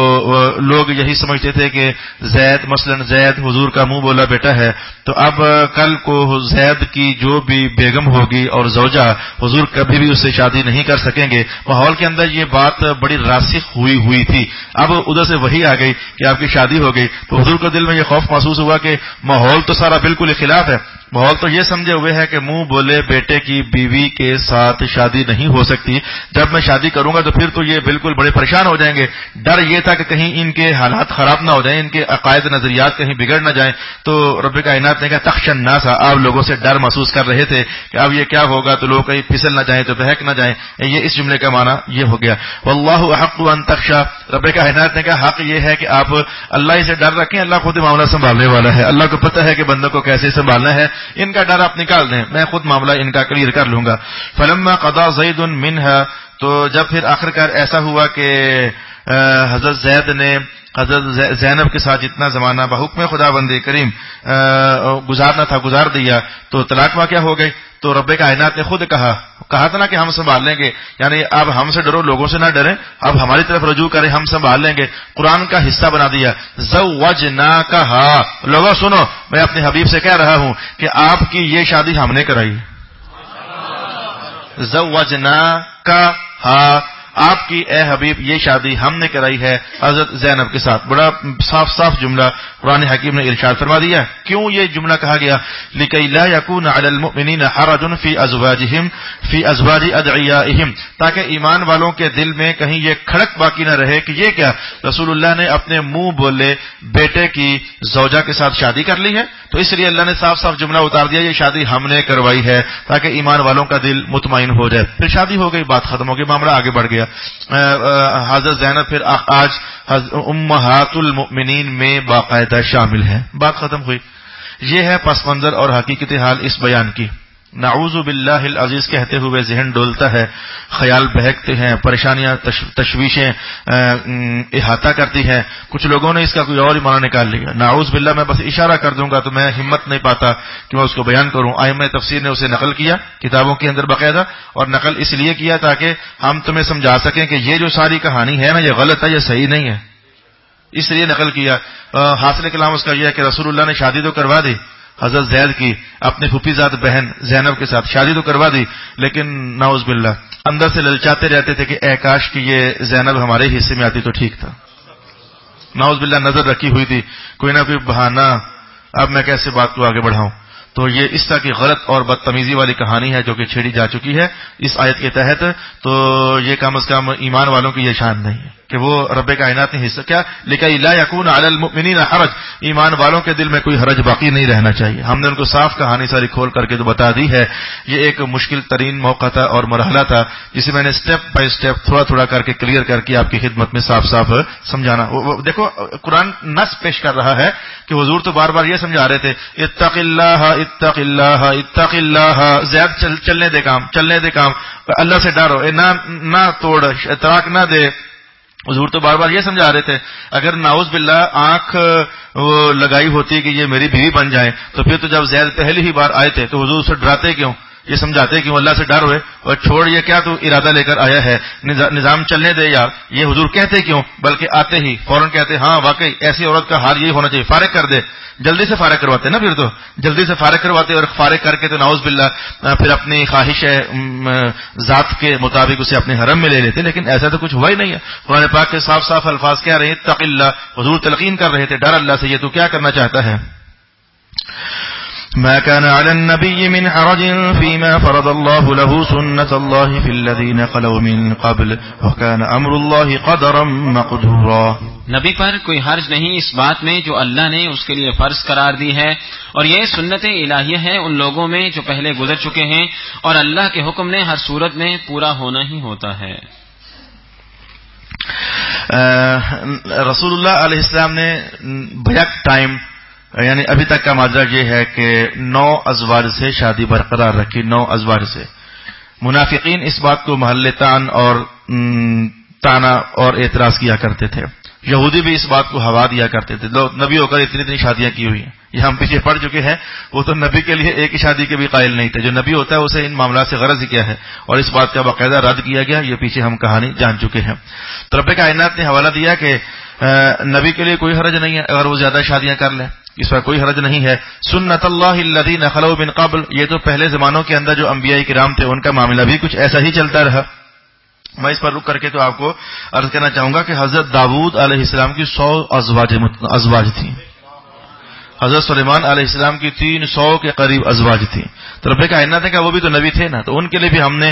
لوگ یہی سمجھتے تھے کہ زید مثلا زید حضور کا منہ بولا بیٹا ہے، تو اب کل کو زید کی جو بھی بیگم ہوگی اور زوجہ، حضور کبھی بھی اس سے شادی نہیں کر سکیں گے۔ ماحول کے اندر یہ بات بڑی راسخ ہوئی ہوئی تھی۔ اب ادھر سے وہی آ گئی کہ آپ کی شادی ہو گئی تو حضور کو دل میں یہ خوف محسوس ہوا کہ ماحول تو سارا بالکل خلاف ہے۔ ماحول تو یہ سمجھے ہوئے ہے کہ منہ بولے بیٹے کی بیوی کے ساتھ شادی نہیں ہو سکتی، جب میں شادی کروں گا تو پھر تو یہ بالکل بڑے پریشان ہو جائیں گے۔ ڈر یہ تھا کہ کہیں ان کے حالات خراب نہ ہو جائیں، ان کے عقائد نظریات کہیں بگڑ نہ جائیں، تو رب کائنات نے کہا تخشى الناس، آپ لوگوں سے ڈر محسوس کر رہے تھے کہ اب یہ کیا ہوگا، تو لوگ کہیں پھسل نہ جائیں تو بہک نہ جائیں۔ یہ اس جملے کا معنی یہ ہو گیا۔ واللہ احق ان تخشى، رب کائنات نے کہا حق یہ ہے کہ آپ اللہ ہی سے ڈر رکھیں، اللہ خود معاملہ سنبھالنے والا ہے، اللہ کو پتہ ہے کہ بندوں کو کیسے سنبھالنا ہے، ان کا ڈر آپ نکال دیں، میں خود معاملہ ان کا کلیئر کر لوں گا۔ فلما قضى زید منها، تو جب پھر آخرکار ایسا ہوا کہ حضرت زید نے حضرت زینب کے ساتھ جتنا زمانہ بحکم خدا بند کریم گزارنا تھا گزار دیا، تو طلاق واقع ہو گئی۔ تو رب کائنات نے خود کہا کہا تھا نا کہ ہم سنبھال لیں گے، یعنی اب ہم سے ڈرو، لوگوں سے نہ ڈریں، اب ہماری طرف رجوع کریں، ہم سنبھال لیں گے۔ قرآن کا حصہ بنا دیا زوجناکہا، لوگوں سنو، میں اپنے حبیب سے کہہ رہا ہوں کہ آپ کی یہ شادی ہم نے کرائی، زوجناکہا، آپ کی اے حبیب یہ شادی ہم نے کرائی ہے حضرت زینب کے ساتھ۔ بڑا صاف صاف جملہ قرآن حکیم نے ارشاد فرما دیا۔ کیوں یہ جملہ کہا گیا؟ لِكَيْ لَا يَكُونَ عَلَى الْمُؤْمِنِينَ حَرَجٌ فِي أَزْوَاجِهِمْ فِي أَزْوَاجِ أَدْعِيَائِهِمْ، تاکہ ایمان والوں کے دل میں کہیں یہ کھڑک باقی نہ رہے کہ یہ کیا رسول اللہ نے اپنے منہ بولے بیٹے کی زوجہ کے ساتھ شادی کر لی ہے، تو اس لیے اللہ نے صاف صاف جملہ اتار دیا یہ شادی ہم نے کروائی ہے تاکہ ایمان والوں کا دل مطمئن ہو جائے۔ پھر شادی ہو گئی، بات ختم ہو گئی، معاملہ آگے بڑھ گیا۔ حضرت زینب پھر آج امہات المؤمنین میں باقاعدہ شامل ہے، بات ختم ہوئی۔ یہ ہے پس منظر اور حقیقت حال اس بیان کی۔ نعوذ باللہ العزیز کہتے ہوئے ذہن ڈولتا ہے، خیال بہکتے ہیں، پریشانیاں تشویشیں احاطہ کرتی ہیں۔ کچھ لوگوں نے اس کا کوئی اور ہی معنی نکال لیا۔ نعوذ باللہ میں بس اشارہ کر دوں گا تو میں ہمت نہیں پاتا کہ میں اس کو بیان کروں۔ ائمہ تفسیر نے اسے نقل کیا کتابوں کے اندر باقاعدہ، اور نقل اس لیے کیا تاکہ ہم تمہیں سمجھا سکیں کہ یہ جو ساری کہانی ہے نا یہ غلط ہے، یہ صحیح نہیں ہے، اس لیے نقل کیا۔ حاصل کلام اس کا یہ ہے کہ رسول اللہ نے شادی تو کروا دی حضرت زید کی اپنی پھوپھی زاد بہن زینب کے ساتھ، شادی تو کروا دی، لیکن نعوذ باللہ اندر سے للچاتے رہتے تھے کہ اے کاش کہ یہ زینب ہمارے حصے میں آتی تو ٹھیک تھا۔ نعوذ باللہ نظر رکھی ہوئی تھی، کوئی نہ کوئی بہانہ، اب میں کیسے بات کو آگے بڑھاؤں۔ تو یہ اس طرح کی غلط اور بدتمیزی والی کہانی ہے جو کہ چھیڑی جا چکی ہے اس آیت کے تحت، تو یہ کم از کم ایمان والوں کی یہ شان نہیں ہے کہ وہ رب کائنات نے حصہ کیا لِكَيْ لَا يَكُونَ عَلَى الْمُؤْمِنِينَ حَرَج، ایمان والوں کے دل میں کوئی حرج باقی نہیں رہنا چاہیے۔ ہم نے ان کو صاف کہانی ساری کھول کر کے تو بتا دی ہے۔ یہ ایک مشکل ترین موقع تھا اور مرحلہ تھا جسے میں نے سٹیپ بائی سٹیپ تھوڑا تھوڑا کر کے کلیئر کر کے آپ کی خدمت میں صاف صاف سمجھانا۔ دیکھو قرآن نص پیش کر رہا ہے کہ حضور تو بار بار یہ سمجھا رہے تھے اتق اللہ اتق اللہ اتق اللہ، زیاد چل چلنے دے کام چلنے دے کام اللہ سے ڈرو، نہ نہ توڑ طلاق نہ دے۔ حضور تو بار بار یہ سمجھا رہے تھے، اگر نعوذ باللہ آنکھ وہ لگائی ہوتی کہ یہ میری بیوی بن جائے تو پھر تو جب زید پہلی ہی بار آئے تھے تو حضور سے ڈراتے کیوں یہ سمجھاتے کہ وہ اللہ سے ڈر ہوئے اور چھوڑ یہ کیا تو ارادہ لے کر آیا ہے, نظام چلنے دے یار. یہ حضور کہتے کیوں, بلکہ آتے ہی فوراً کہتے ہاں واقعی ایسی عورت کا حال یہی ہونا چاہیے, فارغ کر دے. جلدی سے فارغ کرواتے نا, پھر تو جلدی سے فارغ کرواتے, اور فارغ کر کے تو نعوذ باللہ پھر اپنی خواہش ذات کے مطابق اسے اپنے حرم میں لے لیتے. لیکن ایسا تو کچھ ہوا ہی نہیں ہے. قرآن پاک کے صاف صاف الفاظ کیا رہے ہیں, اتق اللہ, حضور تلقین کر رہے تھے ڈر اللہ سے, یہ تو کیا کرنا چاہتا ہے. ما كان على النبي من حرج فيما فرض الله له سنة الله في الذين خلوا من قبل وكان أمر الله قدرا مقدورا. نبی پر کوئی حرج نہیں اس بات میں جو اللہ نے اس کے لیے فرض قرار دی ہے, اور یہ سنت الہیہ ہے ان لوگوں میں جو پہلے گزر چکے ہیں, اور اللہ کے حکم نے ہر صورت میں پورا ہونا ہی ہوتا ہے. رسول اللہ علیہ السلام نے بیک ٹائم یعنی ابھی تک کا ماجرا یہ ہے کہ نو ازواج سے شادی برقرار رکھی. نو ازواج سے منافقین اس بات کو محل تان اور تانا اور اعتراض کیا کرتے تھے. یہودی بھی اس بات کو ہوا دیا کرتے تھے, نبی ہو کر اتنی اتنی شادیاں کی ہوئی ہیں. یہ ہم پیچھے پڑ چکے ہیں. وہ تو نبی کے لیے ایک ہی شادی کے بھی قائل نہیں تھے. جو نبی ہوتا ہے اسے ان معاملات سے غرض ہی کیا ہے, اور اس بات کا باقاعدہ رد کیا گیا. یہ پیچھے ہم کہانی جان چکے ہیں. تو رب کائنات نے حوالہ دیا کہ نبی کے لیے کوئی حرج نہیں ہے اگر وہ زیادہ شادیاں کر لیں, اس پر کوئی حرج نہیں ہے. سنت اللہ الذین خلوا من قبل, یہ تو پہلے زمانوں کے اندر جو انبیاء کرام تھے ان کا معاملہ بھی کچھ ایسا ہی چلتا رہا. میں اس پر رک کر کے تو آپ کو عرض کرنا چاہوں گا کہ حضرت داؤد علیہ السلام کی سو ازواج ازواج تھیں, حضرت سلیمان علیہ السلام کی تین سو کے قریب ازواج تھیں. تو رب کائنات نے کہا وہ بھی تو نبی تھے نا, تو ان کے لیے بھی ہم نے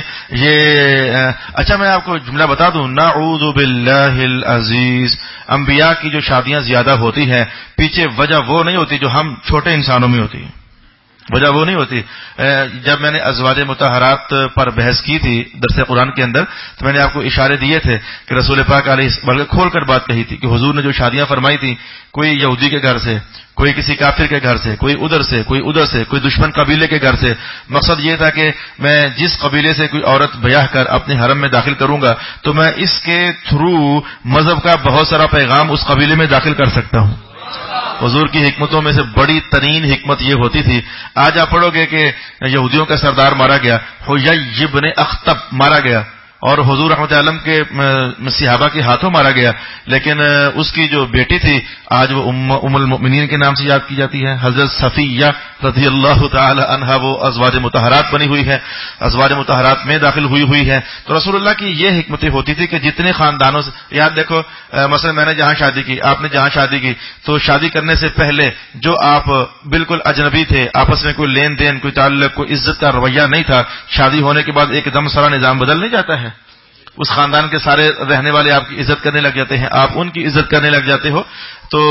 یہ اچھا میں آپ کو جملہ بتا دوں, نعوذ باللہ العزیز, انبیاء کی جو شادیاں زیادہ ہوتی ہیں پیچھے وجہ وہ نہیں ہوتی جو ہم چھوٹے انسانوں میں ہوتی ہے, وجہ وہ نہیں ہوتی. جب میں نے ازواج مطہرات پر بحث کی تھی درس قرآن کے اندر, تو میں نے آپ کو اشارے دیے تھے کہ رسول پاک علیہ بلکہ کھول کر بات کہی تھی کہ حضور نے جو شادیاں فرمائی تھی, کوئی یہودی کے گھر سے, کوئی کسی کافر کے گھر سے, کوئی ادھر سے, کوئی ادھر سے, کوئی دشمن قبیلے کے گھر سے. مقصد یہ تھا کہ میں جس قبیلے سے کوئی عورت بیاہ کر اپنے حرم میں داخل کروں گا تو میں اس کے تھرو مذہب کا بہت سارا پیغام اس قبیلے میں داخل کر سکتا ہوں. حضور کی حکمتوں میں سے بڑی ترین حکمت یہ ہوتی تھی, آج آپ پڑھو گے کہ یہودیوں کا سردار مارا گیا, حیی بن اخطب مارا گیا, اور حضور رحمت عالم کے صحابہ کے ہاتھوں مارا گیا, لیکن اس کی جو بیٹی تھی آج وہ ام المؤمنین کے نام سے یاد کی جاتی ہے, حضرت صفیہ رضی اللہ تعالی عنہا, وہ ازواج مطہرات بنی ہوئی ہے, ازواج مطہرات میں داخل ہوئی ہوئی ہے. تو رسول اللہ کی یہ حکمتیں ہوتی تھی کہ جتنے خاندانوں سے, یاد دیکھو مثلا میں نے جہاں شادی کی, آپ نے جہاں شادی کی, تو شادی کرنے سے پہلے جو آپ بالکل اجنبی تھے, آپس میں کوئی لین دین, کوئی تعلق, کوئی عزت کا رویہ نہیں تھا, شادی ہونے کے بعد ایک دم سارا نظام بدل نہیں جاتا ہے. اس خاندان کے سارے رہنے والے آپ کی عزت کرنے لگ جاتے ہیں, آپ ان کی عزت کرنے لگ جاتے ہو. تو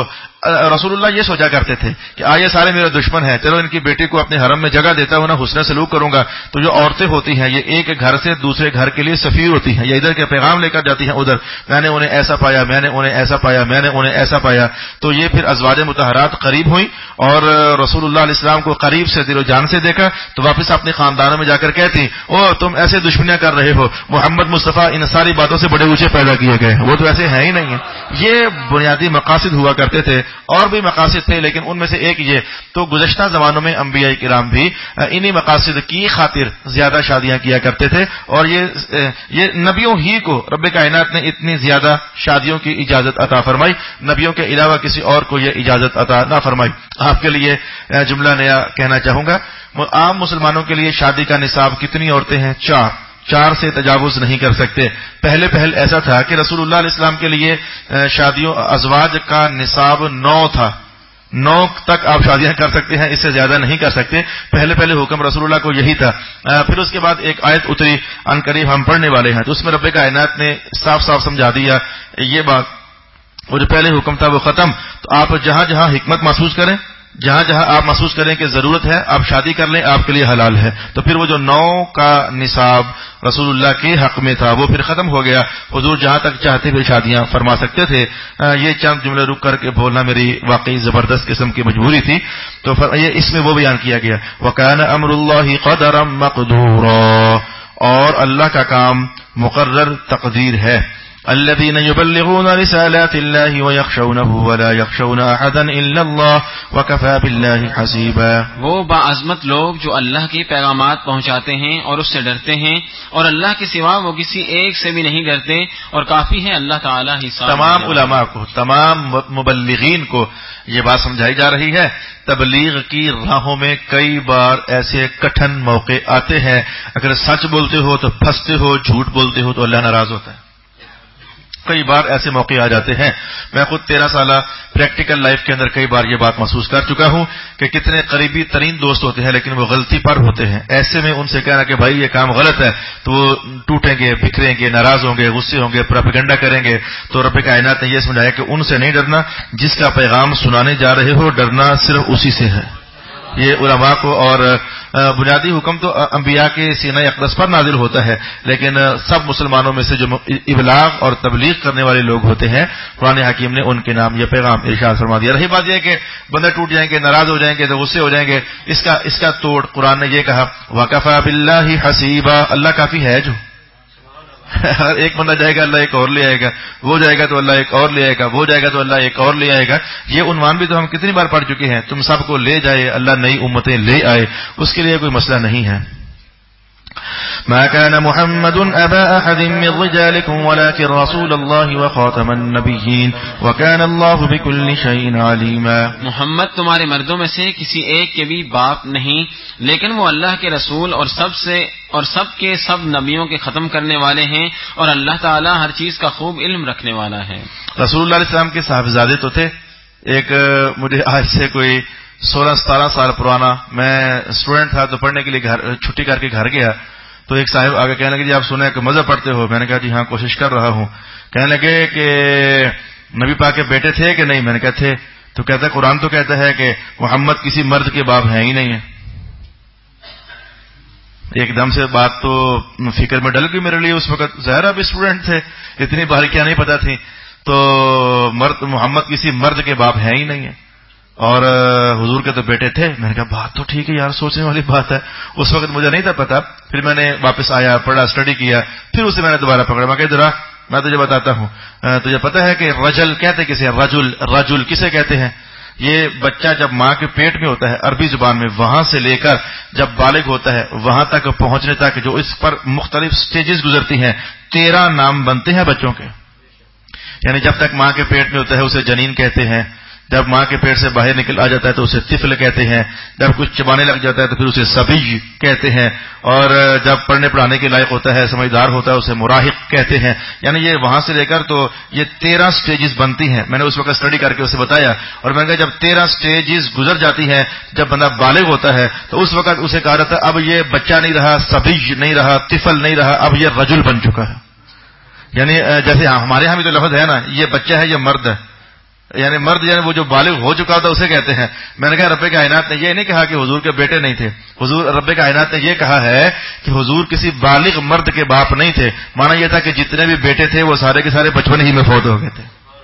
رسول اللہ یہ سوچا کرتے تھے کہ آ یہ سارے میرے دشمن ہیں, چلو ان کی بیٹی کو اپنے حرم میں جگہ دیتا ہوں نا, حسن سلوک کروں گا. تو جو عورتیں ہوتی ہیں یہ ایک گھر سے دوسرے گھر کے لیے سفیر ہوتی ہیں, یہ ادھر کے پیغام لے کر جاتی ہیں ادھر, میں نے انہیں ایسا پایا, میں نے انہیں ایسا پایا, میں نے انہیں ایسا پایا. تو یہ پھر ازواج مطہرات قریب ہوئی اور رسول اللہ علیہ السلام کو قریب سے دل و جان سے دیکھا, تو واپس اپنے خاندانوں میں جا کر کہتی, او تم ایسے دشمنیاں کر رہے ہو, محمد مصطفیٰ ان ساری باتوں سے بڑے اونچے پیدا کیے گئے, وہ تو ایسے ہیں ہی نہیں ہیں. یہ بنیادی مقاصد ہوا کرتے تھے, اور بھی مقاصد تھے لیکن ان میں سے ایک یہ. تو گزشتہ زمانوں میں انبیاء کرام بھی انہی مقاصد کی خاطر زیادہ شادیاں کیا کرتے تھے, اور یہ یہ نبیوں ہی کو رب کائنات نے اتنی زیادہ شادیوں کی اجازت عطا فرمائی, نبیوں کے علاوہ کسی اور کو یہ اجازت عطا نہ فرمائی. آپ کے لیے جملہ نیا کہنا چاہوں گا, عام مسلمانوں کے لیے شادی کا نصاب کتنی عورتیں ہیں؟ چار. چار سے تجاوز نہیں کر سکتے. پہلے پہل ایسا تھا کہ رسول اللہ علیہ السلام کے لیے شادیوں ازواج کا نصاب نو تھا, نو تک آپ شادیاں کر سکتے ہیں, اس سے زیادہ نہیں کر سکتے. پہلے پہلے حکم رسول اللہ کو یہی تھا. پھر اس کے بعد ایک آیت اتری ان قریب ہم پڑھنے والے ہیں, تو اس میں رب کائنات نے صاف صاف سمجھا دیا یہ بات, وہ جو پہلے حکم تھا وہ ختم. تو آپ جہاں جہاں حکمت محسوس کریں, جہاں جہاں آپ محسوس کریں کہ ضرورت ہے آپ شادی کر لیں, آپ کے لیے حلال ہے. تو پھر وہ جو نو کا نصاب رسول اللہ کے حق میں تھا وہ پھر ختم ہو گیا. حضور جہاں تک چاہتے پھر شادیاں فرما سکتے تھے. یہ چند جملے رک کر کے بولنا میری واقعی زبردست قسم کی مجبوری تھی. تو یہ اس میں وہ بیان کیا گیا, وَكَانَ أَمْرُ اللَّهِ قَدَرًا مَقْدُورًا, اور اللہ کا کام مقرر تقدیر ہے. الذين يبلغون رسالات الله ويخشونه ولا يخشون احدا الا الله وكفى بالله حسيبا. وہ باعظمت لوگ جو اللہ کے پیغامات پہنچاتے ہیں اور اس سے ڈرتے ہیں اور اللہ کے سوا وہ کسی ایک سے بھی نہیں ڈرتے اور کافی ہے اللہ تعالی حساب. تمام علماء کو تمام مبلغین کو یہ بات سمجھائی جا رہی ہے. تبلیغ کی راہوں میں کئی بار ایسے کٹھن موقع آتے ہیں. اگر سچ بولتے ہو تو پھنستے ہو, جھوٹ بولتے ہو تو اللہ ناراض ہوتا ہے. کئی بار ایسے موقع آ جاتے ہیں. میں خود تیرہ سالہ پریکٹیکل لائف کے اندر کئی بار یہ بات محسوس کر چکا ہوں کہ کتنے قریبی ترین دوست ہوتے ہیں لیکن وہ غلطی پر ہوتے ہیں. ایسے میں ان سے کہنا کہ بھائی یہ کام غلط ہے تو وہ ٹوٹیں گے, بکھریں گے, ناراض ہوں گے, غصے ہوں گے, پروپیگنڈا کریں گے. تو رب کائنات نے یہ سمجھایا کہ ان سے نہیں ڈرنا, جس کا پیغام سنانے جا رہے ہو ڈرنا صرف اسی سے ہے. یہ علماء کو, اور بنیادی حکم تو انبیاء کے سینہ اقدس پر نازل ہوتا ہے, لیکن سب مسلمانوں میں سے جو ابلاغ اور تبلیغ کرنے والے لوگ ہوتے ہیں قرآن حکیم نے ان کے نام یہ پیغام ارشاد فرما دیا. رہی بات یہ کہ بندے ٹوٹ جائیں گے, ناراض ہو جائیں گے, تو غصے ہو جائیں گے, اس کا اس کا توڑ قرآن نے یہ کہا وَكَفَى بِاللَّهِ حَسِيبًا, اللہ کافی ہے. جو ایک بندہ جائے گا اللہ ایک اور لے آئے گا, وہ جائے گا تو اللہ ایک اور لے آئے گا, وہ جائے گا تو اللہ ایک اور لے آئے گا. یہ عنوان بھی تو ہم کتنی بار پڑھ چکے ہیں. تم سب کو لے جائے, اللہ نئی امتیں لے آئے, اس کے لیے کوئی مسئلہ نہیں ہے. ما كان محمد أبا أحد من رجالكم ولكن رسول الله وخاتم النبيين وكان الله بكل شيء عليما. محمد تمہارے مردوں میں سے کسی ایک کے بھی باپ نہیں, لیکن وہ اللہ کے رسول اور سب سے اور سب کے سب نبیوں کے ختم کرنے والے ہیں, اور اللہ تعالی ہر چیز کا خوب علم رکھنے والا ہے. رسول اللہ علیہ السلام کے صاحبزادے تو تھے. ایک مجھے آج سے کوئی سولہ ستارہ سال پرانا, میں اسٹوڈنٹ تھا تو پڑھنے کے لیے گھر چھٹی کر کے گھر گیا, تو ایک صاحب آگے کہنے لگے جی آپ سنیں کہ مذہب پڑھتے ہو؟ میں نے کہا جی ہاں کوشش کر رہا ہوں. کہنے لگے کہ نبی پاک کے بیٹے تھے کہ نہیں؟ میں نے کہا تھے. تو کہتا ہے قرآن تو کہتا ہے کہ محمد کسی مرد کے باپ ہیں ہی نہیں ہے. ایک دم سے بات تو فکر میں ڈل گئی میرے لیے. اس وقت ظاہر اب اسٹوڈنٹ تھے, اتنی باریکیاں نہیں پتا تھی. تو مرد محمد کسی مرد کے باپ ہیں ہی نہیں ہے, اور حضور کے تو بیٹے تھے. میں نے کہا بات تو ٹھیک ہے یار, سوچنے والی بات ہے. اس وقت مجھے نہیں تھا پتا. پھر میں نے واپس آیا, پڑھا, اسٹڈی کیا, پھر اسے میں نے دوبارہ پکڑا. میں کہا ذرا میں تجھے بتاتا ہوں, تجھے پتا ہے کہ رجل کہتے کسے؟ رجل رجل کسے کہتے ہیں؟ یہ بچہ جب ماں کے پیٹ میں ہوتا ہے عربی زبان میں, وہاں سے لے کر جب بالغ ہوتا ہے وہاں تک پہنچنے تک جو اس پر مختلف سٹیجز گزرتی ہیں, تیرہ نام بنتے ہیں بچوں کے. یعنی جب تک ماں کے پیٹ میں ہوتا ہے اسے جنین کہتے ہیں, جب ماں کے پیٹ سے باہر نکل آ جاتا ہے تو اسے طفل کہتے ہیں, جب کچھ چبانے لگ جاتا ہے تو پھر اسے صبی کہتے ہیں, اور جب پڑھنے پڑھانے کے لائق ہوتا ہے, سمجھدار ہوتا ہے, اسے مراہق کہتے ہیں. یعنی یہ وہاں سے لے کر تو یہ تیرہ سٹیجز بنتی ہیں. میں نے اس وقت اسٹڈی کر کے اسے بتایا, اور میں نے کہا جب تیرہ سٹیجز گزر جاتی ہیں, جب بندہ بالغ ہوتا ہے تو اس وقت اسے کہا جاتا ہے اب یہ بچہ نہیں رہا, صبی نہیں رہا, طفل نہیں رہا, اب یہ رجل بن چکا ہے. یعنی جیسے ہمارے یہاں بھی تو لفظ ہے نا, یہ بچہ ہے, یہ مرد ہے. یعنی مرد یعنی وہ جو بالغ ہو چکا ہوتا اسے کہتے ہیں. میں نے کہا رب کائنات نے یہ نہیں کہا کہ حضور کے بیٹے نہیں تھے. حضور رب کائنات نے یہ کہا ہے کہ حضور کسی بالغ مرد کے باپ نہیں تھے. مانا یہ تھا کہ جتنے بھی بیٹے تھے وہ سارے کے سارے بچپن ہی میں فوت ہو گئے تھے,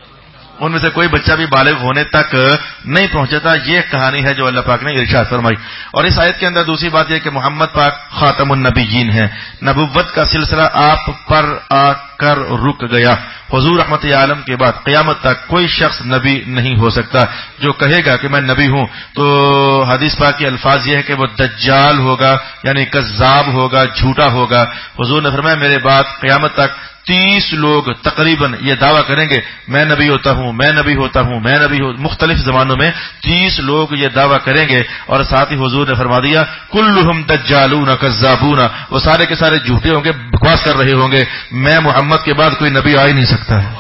ان میں سے کوئی بچہ بھی بالغ ہونے تک نہیں پہنچا تھا. یہ کہانی ہے جو اللہ پاک نے ارشاد فرمائی. اور اس آیت کے اندر دوسری بات یہ کہ محمد پاک خاتم النبیین ہیں. نبوت کا سلسلہ آپ پر آ کر رک گیا. حضور رحمت عالم کے بعد قیامت تک کوئی شخص نبی نہیں ہو سکتا. جو کہے گا کہ میں نبی ہوں تو حدیث پاک کے الفاظ یہ ہے کہ وہ دجال ہوگا, یعنی کذاب ہوگا, جھوٹا ہوگا. حضور نے فرمایا میرے بعد قیامت تک تیس لوگ تقریباً یہ دعویٰ کریں گے میں نبی ہوتا ہوں, میں نبی ہوتا ہوں, میں نبی ہوں. مختلف زمانوں میں تیس لوگ یہ دعویٰ کریں گے. اور ساتھ ہی حضور نے فرما دیا کلہم دجالون کذابون, وہ سارے کے سارے جھوٹے ہوں گے, بکواس کر رہے ہوں گے. میں محمد کے بعد کوئی نبی آ ہی نہیں سکتا ہے.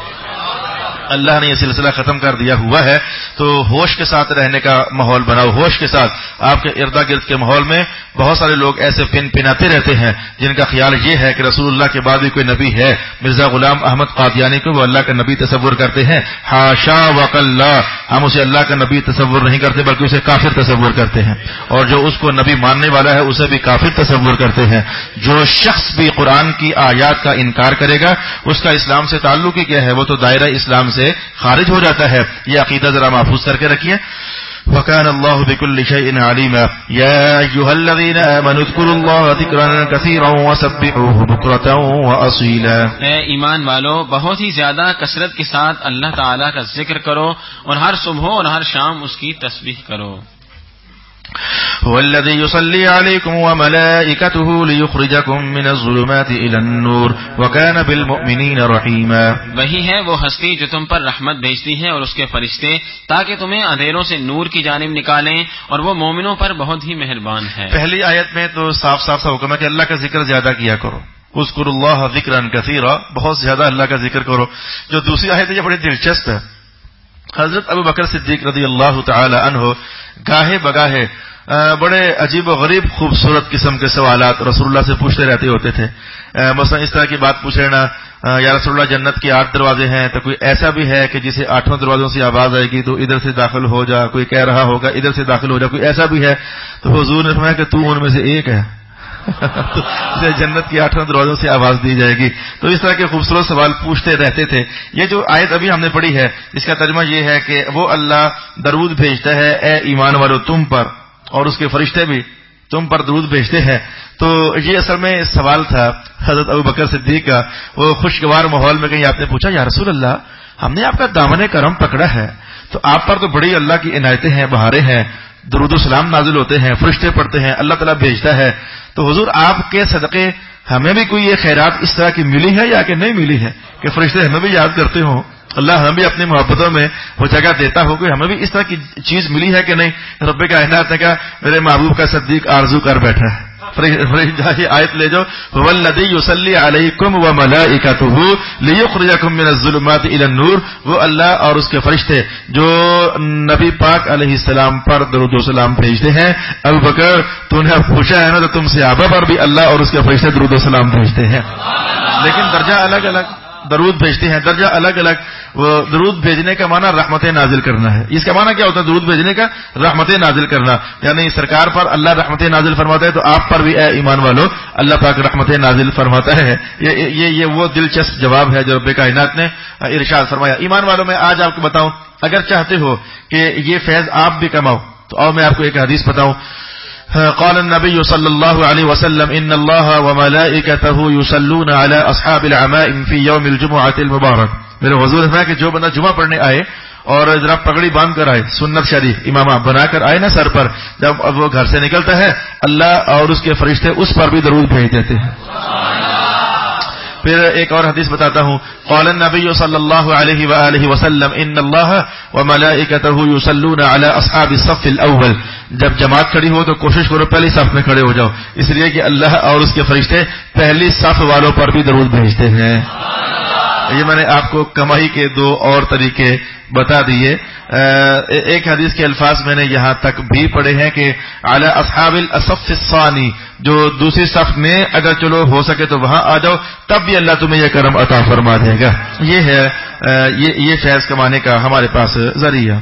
اللہ نے یہ سلسلہ ختم کر دیا ہوا ہے. تو ہوش کے ساتھ رہنے کا ماحول بناؤ. ہوش کے ساتھ آپ کے ارد گرد کے ماحول میں بہت سارے لوگ ایسے پن پناتے رہتے ہیں جن کا خیال یہ ہے کہ رسول اللہ کے بعد بھی کوئی نبی ہے. مرزا غلام احمد قادیانی کو وہ اللہ کا نبی تصور کرتے ہیں. حاشا وکلا, ہم اسے اللہ کا نبی تصور نہیں کرتے بلکہ اسے کافر تصور کرتے ہیں. اور جو اس کو نبی ماننے والا ہے اسے بھی کافر تصور کرتے ہیں. جو شخص بھی قرآن کی آیات کا انکار کرے گا اس کا اسلام سے تعلق ہی کیا ہے, وہ تو دائرہ اسلام سے خارج ہو جاتا ہے. یہ عقیدہ ذرا محفوظ کر کے رکھیے. وكان الله بكل شيء عليما يا أيها الذين آمنوا اذكروا الله ذكرا كثيرا وسبحوه بكرة وأصيلا. اے ایمان والو، بہت ہی زیادہ کثرت کے ساتھ اللہ تعالیٰ کا ذکر کرو اور ہر صبح اور ہر شام اس کی تسبیح کرو. هو الذي يصلي عليكم وملائكته ليخرجكم من الظلمات إلى النور وكان بالمؤمنين رحيما. وہی ہے وہ ہستی جو تم پر رحمت بھیجتی ہے اور اس کے فرشتے تاکہ تمہیں اندھیروں سے نور کی جانب نکالیں، اور وہ مومنوں پر بہت ہی مہربان ہے. پہلی آیت میں تو صاف صاف سا حکم ہے کہ اللہ کا ذکر زیادہ کیا کرو. اذکروا اللہ ذکرا کثیرا، بہت زیادہ اللہ کا ذکر کرو. جو دوسری آیت ہے یہ بڑی دلچسپ ہے. حضرت ابو بکر صدیق رضی اللہ تعالی عنہ گاہے بگاہے بڑے عجیب و غریب خوبصورت قسم کے سوالات رسول اللہ سے پوچھتے رہتے ہوتے تھے. مثلا اس طرح کی بات پوچھ لینا، یا رسول اللہ جنت کے آٹھ دروازے ہیں تو کوئی ایسا بھی ہے کہ جسے آٹھوں دروازوں سے آواز آئے گی تو ادھر سے داخل ہو جا، کوئی کہہ رہا ہوگا ادھر سے داخل ہو جا، کوئی ایسا بھی ہے تو حضور نے فرمایا کہ تو ان میں سے ایک ہے تو جنت کی آٹھوں دروازوں سے آواز دی جائے گی. تو اس طرح کے خوبصورت سوال پوچھتے رہتے تھے. یہ جو آیت ابھی ہم نے پڑھی ہے اس کا ترجمہ یہ ہے کہ وہ اللہ درود بھیجتا ہے اے ایمان والو تم پر، اور اس کے فرشتے بھی تم پر درود بھیجتے ہیں. تو یہ اصل میں سوال تھا حضرت ابو بکر صدیق کا. وہ خوشگوار ماحول میں کہیں آپ نے پوچھا یا رسول اللہ ہم نے آپ کا دامن کرم پکڑا ہے تو آپ پر تو بڑی اللہ کی عنایتیں ہیں، بہاریں ہیں، درود و سلام نازل ہوتے ہیں، فرشتے پڑھتے ہیں، اللہ تعالیٰ بھیجتا ہے، تو حضور آپ کے صدقے ہمیں بھی کوئی یہ خیرات اس طرح کی ملی ہے یا کہ نہیں ملی ہے کہ فرشتے ہمیں بھی یاد کرتے ہوں، اللہ ہمیں بھی اپنی محبتوں میں وہ جگہ دیتا ہو، کہ ہمیں بھی اس طرح کی چیز ملی ہے کہ نہیں. رب کائنات نے کہا میرے محبوب کا صدیق آرزو کر بیٹھا ہے. یہ آیت لے جاؤ، هو الذی یصلی علیکم وملائکتہ لیخرجکم من الظلمات الی النور. وہ اللہ اور اس کے فرشتے جو نبی پاک علیہ السلام پر درود و سلام بھیجتے ہیں. ابو بکر تو نے پوچھا ہے نا تو تم صحابہ پر بھی اللہ اور اس کے فرشتے درود و سلام بھیجتے ہیں، لیکن درجہ الگ الگ درود بھیجتے ہیں، درجہ الگ الگ. وہ درود بھیجنے کا معنی رحمتیں نازل کرنا ہے. اس کا معنی کیا ہوتا ہے درود بھیجنے کا؟ رحمتیں نازل کرنا، یعنی سرکار پر اللہ رحمتیں نازل فرماتا ہے تو آپ پر بھی اے ایمان والو اللہ پاک رحمتیں نازل فرماتا ہے. یہ یہ یہ وہ دلچسپ جواب ہے جو رب کائنات نے ارشاد فرمایا. ایمان والوں میں آج آپ کو بتاؤں، اگر چاہتے ہو کہ یہ فیض آپ بھی کماؤ تو آؤ میں آپ کو ایک حدیث بتاؤں. قال النبي صلى الله عليه وسلم إن الله وملائكته يصلون على أصحاب العمائم في يوم الجمعة المبارك. میرے حضور نے فرمایا کہ جو بندہ جمعہ پڑھنے آئے اور ذرا پگڑی باندھ کر آئے، سنت شریف امامہ بنا کر آئے نا سر پر، جب اب وہ گھر سے نکلتا ہے اللہ اور اس کے فرشتے اس پر بھی درود بھیج دیتے ہیں. پھر ایک اور حدیث بتاتا ہوں. قال النبي صلی اللہ علیہ وآلہ وسلم ان اللہ وملائکتہ یصلون علی اصحاب الصف الاول. جب جماعت کھڑی ہو تو کوشش کرو پہلی صف میں کھڑے ہو جاؤ، اس لیے کہ اللہ اور اس کے فرشتے پہلی صف والوں پر بھی درود بھیجتے ہیں. یہ میں نے آپ کو کمائی کے دو اور طریقے بتا دیے. ایک حدیث کے الفاظ میں نے یہاں تک بھی پڑھے ہیں کہ علی اصحاب الصف الثانی، جو دوسری صف میں اگر چلو ہو سکے تو وہاں آ جاؤ، تب بھی اللہ تمہیں یہ کرم عطا فرما دے گا. یہ ہے یہ یہ فیض کمانے کا ہمارے پاس ذریعہ.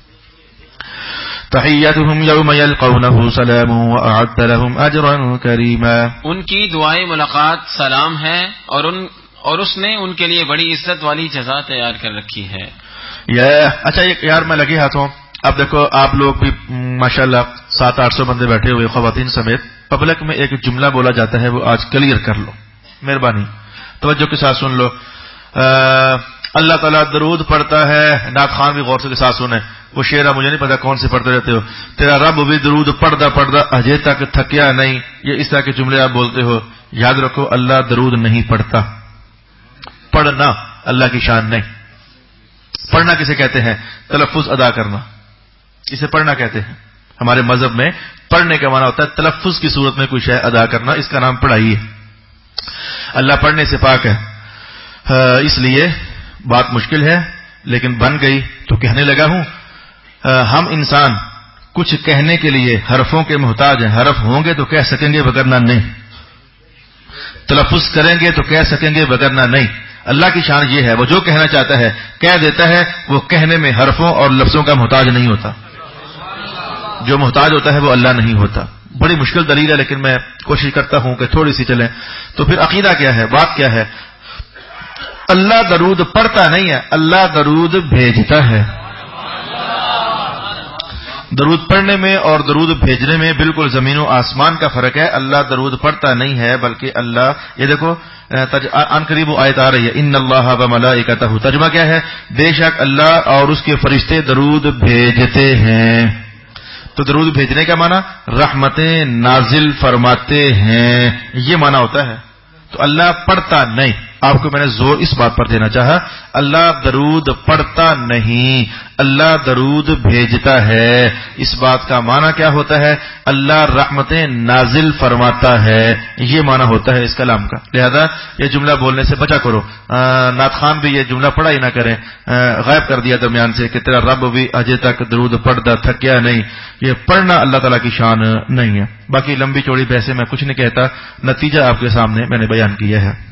تحیتهم یوم یلقونه سلام واعد لهم اجرا کریما. ان کی دعائیں ملاقات سلام ہے اور ان اور اس نے ان کے لیے بڑی عزت والی جزا تیار کر رکھی ہے. یہ اچھا یار میں لگے ہاتھوں. اب دیکھو آپ لوگ بھی ماشاءاللہ سات آٹھ سو بندے بیٹھے ہوئے خواتین سمیت، پبلک میں ایک جملہ بولا جاتا ہے وہ آج کلیئر کر لو، مہربانی توجہ کے ساتھ سن لو. اللہ تعالیٰ درود پڑھتا ہے، نعت خان بھی غور سے کے ساتھ سنیں. وہ شعر مجھے نہیں پتا کون سے پڑھتے رہتے ہو. تیرا رب بھی درود پڑھتا پڑھتا اجے تک تھکیا نہیں، یہ اس طرح کے جملے آپ بولتے ہو. یاد رکھو اللہ درود نہیں پڑھتا. پڑھنا اللہ کی شان نہیں. پڑھنا کسے کہتے ہیں؟ تلفظ ادا کرنا، اسے پڑھنا کہتے ہیں. ہمارے مذہب میں پڑھنے کا معنی ہوتا ہے تلفظ کی صورت میں کوئی شے ادا کرنا، اس کا نام پڑھائی ہے. اللہ پڑھنے سے پاک ہے. اس لیے بات مشکل ہے لیکن بن گئی تو کہنے لگا ہوں. ہم انسان کچھ کہنے کے لیے حرفوں کے محتاج ہیں. حرف ہوں گے تو کہہ سکیں گے وگرنہ نہیں، تلفظ کریں گے تو کہہ سکیں گے وگرنہ نہیں. اللہ کی شان یہ ہے وہ جو کہنا چاہتا ہے کہہ دیتا ہے. وہ کہنے میں حرفوں اور لفظوں کا محتاج نہیں ہوتا. جو محتاج ہوتا ہے وہ اللہ نہیں ہوتا. بڑی مشکل دلیل ہے لیکن میں کوشش کرتا ہوں کہ تھوڑی سی چلیں. تو پھر عقیدہ کیا ہے، بات کیا ہے؟ اللہ درود پڑھتا نہیں ہے، اللہ درود بھیجتا ہے. درود پڑھنے میں اور درود بھیجنے میں بالکل زمین و آسمان کا فرق ہے. اللہ درود پڑھتا نہیں ہے بلکہ اللہ، یہ دیکھو ان قریب آیت آ رہی ہے ان اللہ و ملائکتہ، ترجمہ کیا ہے؟ بے شک اللہ اور اس کے فرشتے درود بھیجتے ہیں. تو درود بھیجنے کا معنی رحمتیں نازل فرماتے ہیں، یہ معنی ہوتا ہے. تو اللہ پڑھتا نہیں. آپ کو میں نے زور اس بات پر دینا چاہا، اللہ درود پڑھتا نہیں، اللہ درود بھیجتا ہے. اس بات کا معنی کیا ہوتا ہے؟ اللہ رحمتیں نازل فرماتا ہے، یہ معنی ہوتا ہے اس کلام کا. لہذا یہ جملہ بولنے سے بچا کرو. نعت خان بھی یہ جملہ پڑھا ہی نہ کریں، غائب کر دیا درمیان سے کہ تیرا رب بھی اجے تک درود پڑھتا تھکیا نہیں. یہ پڑھنا اللہ تعالیٰ کی شان نہیں ہے. باقی لمبی چوڑی بحثیں میں کچھ نہیں کہتا، نتیجہ آپ کے سامنے میں نے بیان کیا ہے.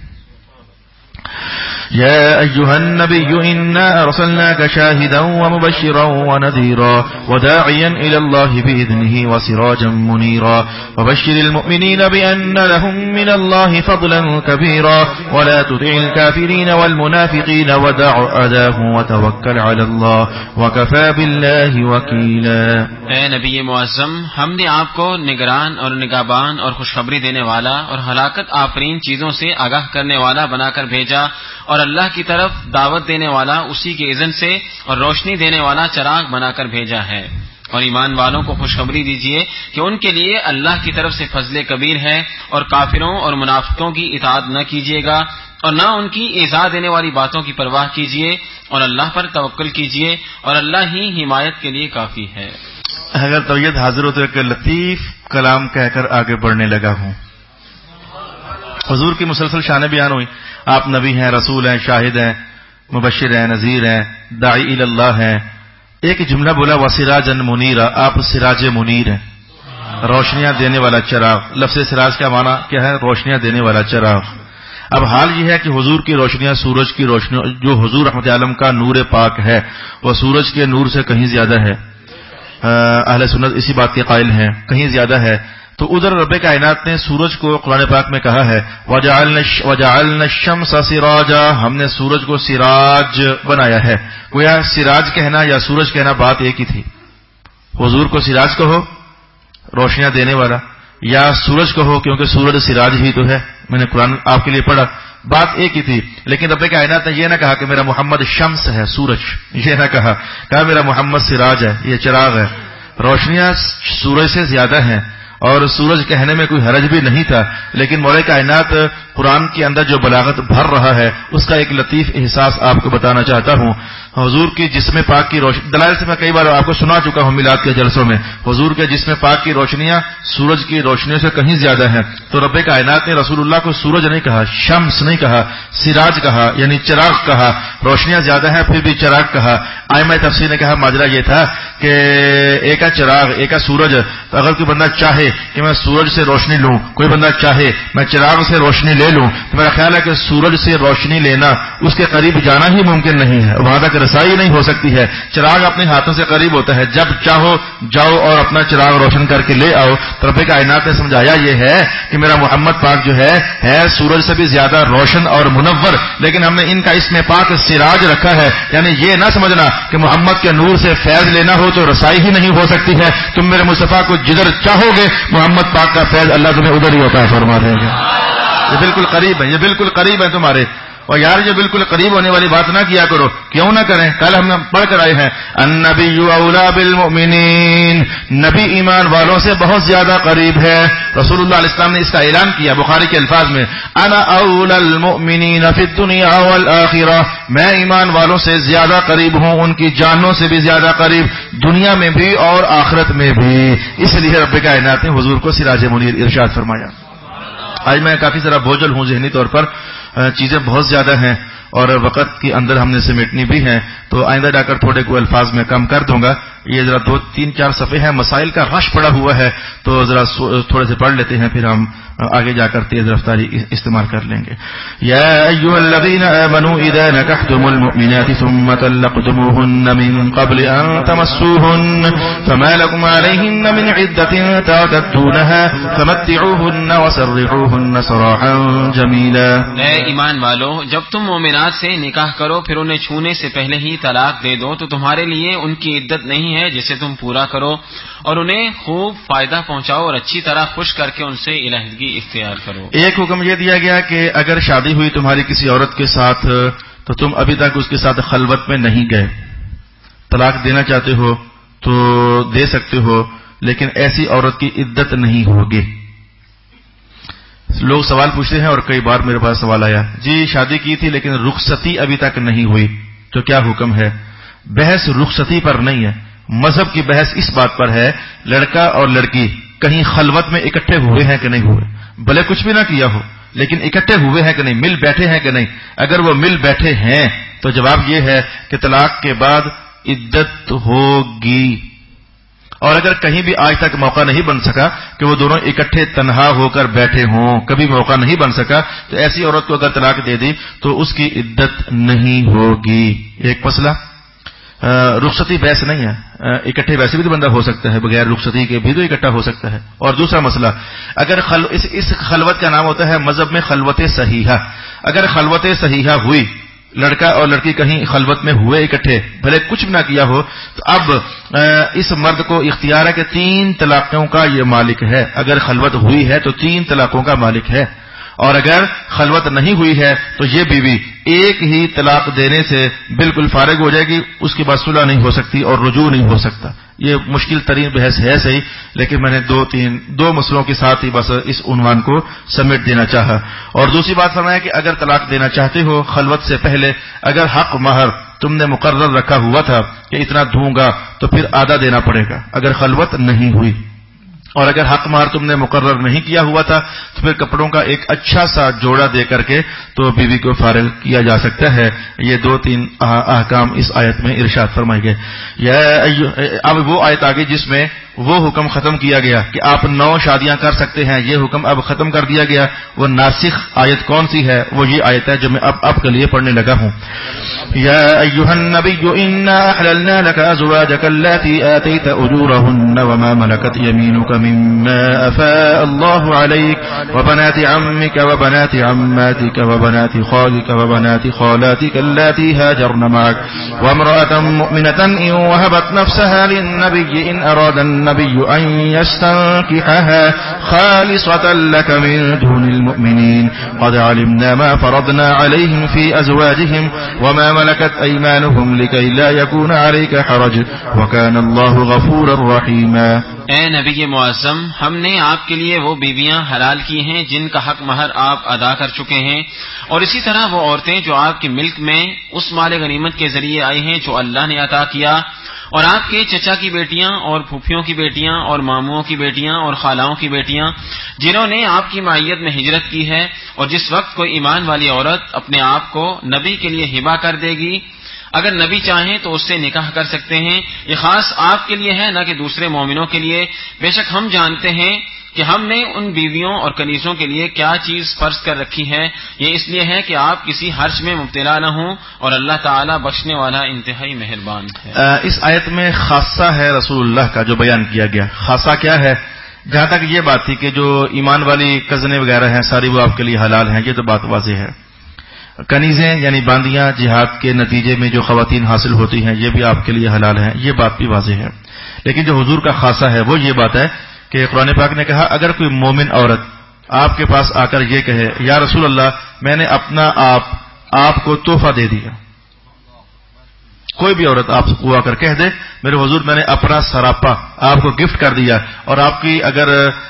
يا أيها النبي إنا أرسلناك شاهدا ومبشرا ونذيرا وداعيا إلى الله بإذنه وسراجا منيرا وبشر المؤمنين بأن لهم من الله فضلا كبيرا ولا تطع الكافرين والمنافقين ودع أذاهم وتوكل على الله وكفى بالله وكيلا. اے نبی معظم، ہم نے آپ کو نگران اور نگہبان اور خوشخبری دینے والا اور ہلاکت آفرین چیزوں سے آگاہ کرنے والا بنا کر بھیجا، اور اللہ کی طرف دعوت دینے والا اسی کے اذن سے اور روشنی دینے والا چراغ بنا کر بھیجا ہے. اور ایمان والوں کو خوشخبری دیجیے کہ ان کے لیے اللہ کی طرف سے فضل کبیر ہے، اور کافروں اور منافقوں کی اطاعت نہ کیجیے گا اور نہ ان کی ایذا دینے والی باتوں کی پرواہ کیجیے، اور اللہ پر توکل کیجیے، اور اللہ ہی حمایت کے لیے کافی ہے. اگر طبیعت حاضر ہو تو ایک لطیف کلام کہہ کر آگے بڑھنے لگا ہوں. حضور کی مسلسل شان بیان ہوئی. آپ نبی ہیں، رسول ہیں، شاہد ہیں، مبشر ہیں، نذیر ہیں، داعی الی اللہ ہیں. ایک جملہ بولا وسراجا منیرا، آپ سراج منیر ہیں، روشنیاں دینے والا چراغ. لفظ سراج کا معنی کیا ہے؟ روشنیاں دینے والا چراغ. اب حال یہ ہے کہ حضور کی روشنیاں سورج کی روشنی، جو حضور رحمت عالم کا نور پاک ہے وہ سورج کے نور سے کہیں زیادہ ہے. اہل سنت اسی بات کے قائل ہیں، کہیں زیادہ ہے. تو ادھر رب کائنات نے سورج کو قرآن پاک میں کہا ہے وَجَعَلْنَا الشَّمْسَ سِرَاجًا، ہم نے سورج کو سراج بنایا ہے. گویا سراج کہنا یا سورج کہنا بات ایک ہی تھی. حضور کو سراج کہو روشنیاں دینے والا، یا سورج کہو کیونکہ سورج سراج ہی تو ہے. میں نے قرآن آپ کے لیے پڑھا، بات ایک ہی تھی. لیکن رب کائنات نے یہ نہ کہا کہ میرا محمد شمس ہے، سورج، یہ نہ کہا. کہا میرا محمد سراج ہے، یہ چراغ ہے. روشنیاں سورج سے زیادہ ہیں اور سورج کہنے میں کوئی حرج بھی نہیں تھا. لیکن مولا کائنات قرآن کے اندر جو بلاغت بھر رہا ہے اس کا ایک لطیف احساس آپ کو بتانا چاہتا ہوں. حضور کی جسم پاک کی روشنی، دلائل سے میں کئی بار آپ کو سنا چکا ہوں میلاد کے جلسوں میں، حضور کے جسم پاک کی روشنیاں سورج کی روشنیوں سے کہیں زیادہ ہیں. تو رب کائنات نے رسول اللہ کو سورج نہیں کہا، شمس نہیں کہا، سراج کہا، یعنی چراغ کہا. روشنیاں زیادہ ہیں پھر بھی چراغ کہا. ائمہ تفسیر نے کہا ماجرا یہ تھا کہ ایک چراغ ایک سورج. تو اگر کوئی بندہ چاہے کہ میں سورج سے روشنی لوں، کوئی بندہ چاہے میں چراغ سے روشنی لے لوں، تو میرا خیال ہے کہ سورج سے روشنی لینا اس کے قریب جانا ہی ممکن نہیں ہے، وہاں تک رسائی نہیں ہو سکتی ہے. چراغ اپنے ہاتھوں سے قریب ہوتا ہے، جب چاہو جاؤ اور اپنا چراغ روشن کر کے لے آؤ. تو رب کائنات نے سمجھایا یہ ہے کہ میرا محمد پاک جو ہے ہے سورج سے بھی زیادہ روشن اور منور، لیکن ہم نے ان کا اسم پاک سراج رکھا ہے. یعنی یہ نہ سمجھنا کہ محمد کے نور سے فیض لینا ہو تو رسائی ہی نہیں ہو سکتی ہے. تم میرے مصطفیٰ کو جدھر چاہو گے محمد پاک کا فیض اللہ تمہیں ادھر ہی ہوتا ہے فرما دیں گے. یہ بالکل قریب ہے، یہ بالکل قریب ہے تمہارے. اور یار یہ بالکل قریب ہونے والی بات نہ کیا کرو، کیوں نہ کریں؟ کل ہم پڑھ کر آئے ہیں النبی اولا بالمؤمنین، نبی ایمان والوں سے بہت زیادہ قریب ہے. رسول اللہ علیہ السلام نے اس کا اعلان کیا بخاری کے الفاظ میں، انا اولا المؤمنین فی الدنیا والآخرہ، میں ایمان والوں سے زیادہ قریب ہوں، ان کی جانوں سے بھی زیادہ قریب، دنیا میں بھی اور آخرت میں بھی. اس لیے رب کائنات نے حضور کو سراج منیر ارشاد فرمایا. آج میں کافی ذرا بوجھل ہوں ذہنی طور پر، چیزیں بہت زیادہ ہیں اور وقت کے اندر ہم نے سمیٹنی بھی ہیں، تو آئندہ جا کر تھوڑے کو الفاظ میں کم کر دوں گا. یہ ذرا دو تین چار صفحے ہیں، مسائل کا رش پڑا ہوا ہے، تو ذرا تھوڑے سے پڑھ لیتے ہیں، پھر ہم آگے جا کر تیز رفتاری استعمال کر لیں گے. یا ایھا الذین آمنوا اذا نکحتم المؤمنات ثم طلقتموهن من قبل ان تمسوهن فما لكم عليهن من عدة تعتدونها فمتعوهن وسرحوهن سراحا جميلا. اے ایمان والو، جب تم مومنات مومنات سے نکاح کرو پھر انہیں چھونے سے پہلے ہی طلاق دے دو تو تمہارے لیے ان کی عدت نہیں ہے جسے تم پورا کرو، اور انہیں خوب فائدہ پہنچاؤ اور اچھی طرح خوش کر کے ان سے علیحدگی اختیار کرو۔ ایک حکم یہ دیا گیا کہ اگر شادی ہوئی تمہاری کسی عورت کے ساتھ تو تم ابھی تک اس کے ساتھ خلوت میں نہیں گئے، طلاق دینا چاہتے ہو تو دے سکتے ہو، لیکن ایسی عورت کی عدت نہیں ہوگی۔ لوگ سوال پوچھتے ہیں اور کئی بار میرے پاس سوال آیا، جی شادی کی تھی لیکن رخصتی ابھی تک نہیں ہوئی تو کیا حکم ہے؟ بحث رخصتی پر نہیں ہے، مذہب کی بحث اس بات پر ہے لڑکا اور لڑکی کہیں خلوت میں اکٹھے ہوئے ہیں کہ نہیں ہوئے، بھلے کچھ بھی نہ کیا ہو لیکن اکٹھے ہوئے ہیں کہ نہیں، مل بیٹھے ہیں کہ نہیں۔ اگر وہ مل بیٹھے ہیں تو جواب یہ ہے کہ طلاق کے بعد عدت ہوگی، اور اگر کہیں بھی آج تک موقع نہیں بن سکا کہ وہ دونوں اکٹھے تنہا ہو کر بیٹھے ہوں، کبھی موقع نہیں بن سکا، تو ایسی عورت کو اگر طلاق دے دی تو اس کی عدت نہیں ہوگی۔ ایک مسئلہ رخصتی بحث نہیں ہے، اکٹھے ویسے بھی تو بندہ ہو سکتا ہے، بغیر رخصتی کے بھی تو اکٹھا ہو سکتا ہے۔ اور دوسرا مسئلہ، اگر خل... اس... اس خلوت کا نام ہوتا ہے مذہب میں خلوت صحیحہ، اگر خلوت صحیحہ ہوئی، لڑکا اور لڑکی کہیں خلوت میں ہوئے اکٹھے، بھلے کچھ بھی نہ کیا ہو، تو اب اس مرد کو اختیار ہے کہ تین طلاقوں کا یہ مالک ہے، اگر خلوت ہوئی ہے تو تین طلاقوں کا مالک ہے، اور اگر خلوت نہیں ہوئی ہے تو یہ بیوی ایک ہی طلاق دینے سے بالکل فارغ ہو جائے گی، اس کے بعد صلح نہیں ہو سکتی اور رجوع نہیں ہو سکتا۔ یہ مشکل ترین بحث ہے صحیح، لیکن میں نے دو تین دو مسئلوں کے ساتھ ہی بس اس عنوان کو سمیٹ دینا چاہا۔ اور دوسری بات فرمایا کہ اگر طلاق دینا چاہتے ہو خلوت سے پہلے، اگر حق مہر تم نے مقرر رکھا ہوا تھا کہ اتنا دوں گا تو پھر آدھا دینا پڑے گا اگر خلوت نہیں ہوئی، اور اگر حق مہر تم نے مقرر نہیں کیا ہوا تھا تو پھر کپڑوں کا ایک اچھا سا جوڑا دے کر کے تو بیوی کو فارغ کیا جا سکتا ہے۔ یہ دو تین احکام اس آیت میں ارشاد فرمائے گئے۔ اب وہ آیت آگئی جس میں وہ حکم ختم کیا گیا کہ آپ نو شادیاں کر سکتے ہیں، یہ حکم اب ختم کر دیا گیا۔ وہ ناسخ آیت کون سی ہے؟ وہ یہ آیت ہے جو میں اب آپ کے لیے پڑھنے لگا ہوں۔ یا ایھا النبی انا احللنا لك ازواجك اللاتي آتيت اجورهن وما ملكت يمينك مما افاء الله عليك وبنات عمك وبنات عماتك وبنات خالك وبنات خالاتك اللاتي هاجرن معك وامرأة مؤمنة إن وهبت نفسها للنبي إن أراد النبي أن يستنكحها خالصة لك من دون المؤمنين قد علمنا ما فرضنا عليهم في أزواجهم وما ملكت أيمانهم لكي لا يكون عليك حرج وكان الله غفورا رحيما۔ اے نبی معظم، ہم نے آپ کے لیے وہ بیویاں حلال کی ہیں جن کا حق مہر آپ ادا کر چکے ہیں، اور اسی طرح وہ عورتیں جو آپ کے ملک میں اس مال غنیمت کے ذریعے آئی ہیں جو اللہ نے عطا کیا، اور آپ کے چچا کی بیٹیاں اور پھوپھیوں کی بیٹیاں اور ماموں کی بیٹیاں اور خالاؤں کی بیٹیاں جنہوں نے آپ کی معیت میں ہجرت کی ہے، اور جس وقت کوئی ایمان والی عورت اپنے آپ کو نبی کے لیے ہبہ کر دے گی، اگر نبی چاہیں تو اس سے نکاح کر سکتے ہیں۔ یہ خاص آپ کے لیے ہے، نہ کہ دوسرے مومنوں کے لیے۔ بے شک ہم جانتے ہیں کہ ہم نے ان بیویوں اور کنیزوں کے لیے کیا چیز فرض کر رکھی ہے، یہ اس لیے ہے کہ آپ کسی حرج میں مبتلا نہ ہوں، اور اللہ تعالیٰ بخشنے والا انتہائی مہربان ہے۔ اس آیت میں خاصہ ہے رسول اللہ کا جو بیان کیا گیا۔ خاصہ کیا ہے؟ جہاں تک یہ بات تھی کہ جو ایمان والی کزنیں وغیرہ ہیں ساری وہ آپ کے لیے حلال ہیں، یہ تو بات واضح ہے۔ کنیزیں یعنی باندیاں جہاد کے نتیجے میں جو خواتین حاصل ہوتی ہیں یہ بھی آپ کے لیے حلال ہیں، یہ بات بھی واضح ہے۔ لیکن جو حضور کا خاصہ ہے وہ یہ بات ہے کہ قرآن پاک نے کہا اگر کوئی مومن عورت آپ کے پاس آ کر یہ کہے یا رسول اللہ میں نے اپنا آپ آپ کو تحفہ دے دیا، کوئی بھی عورت آپ کو آ کر کہہ دے میرے حضور میں نے اپنا سراپا آپ کو گفٹ کر دیا، اور آپ کی اگر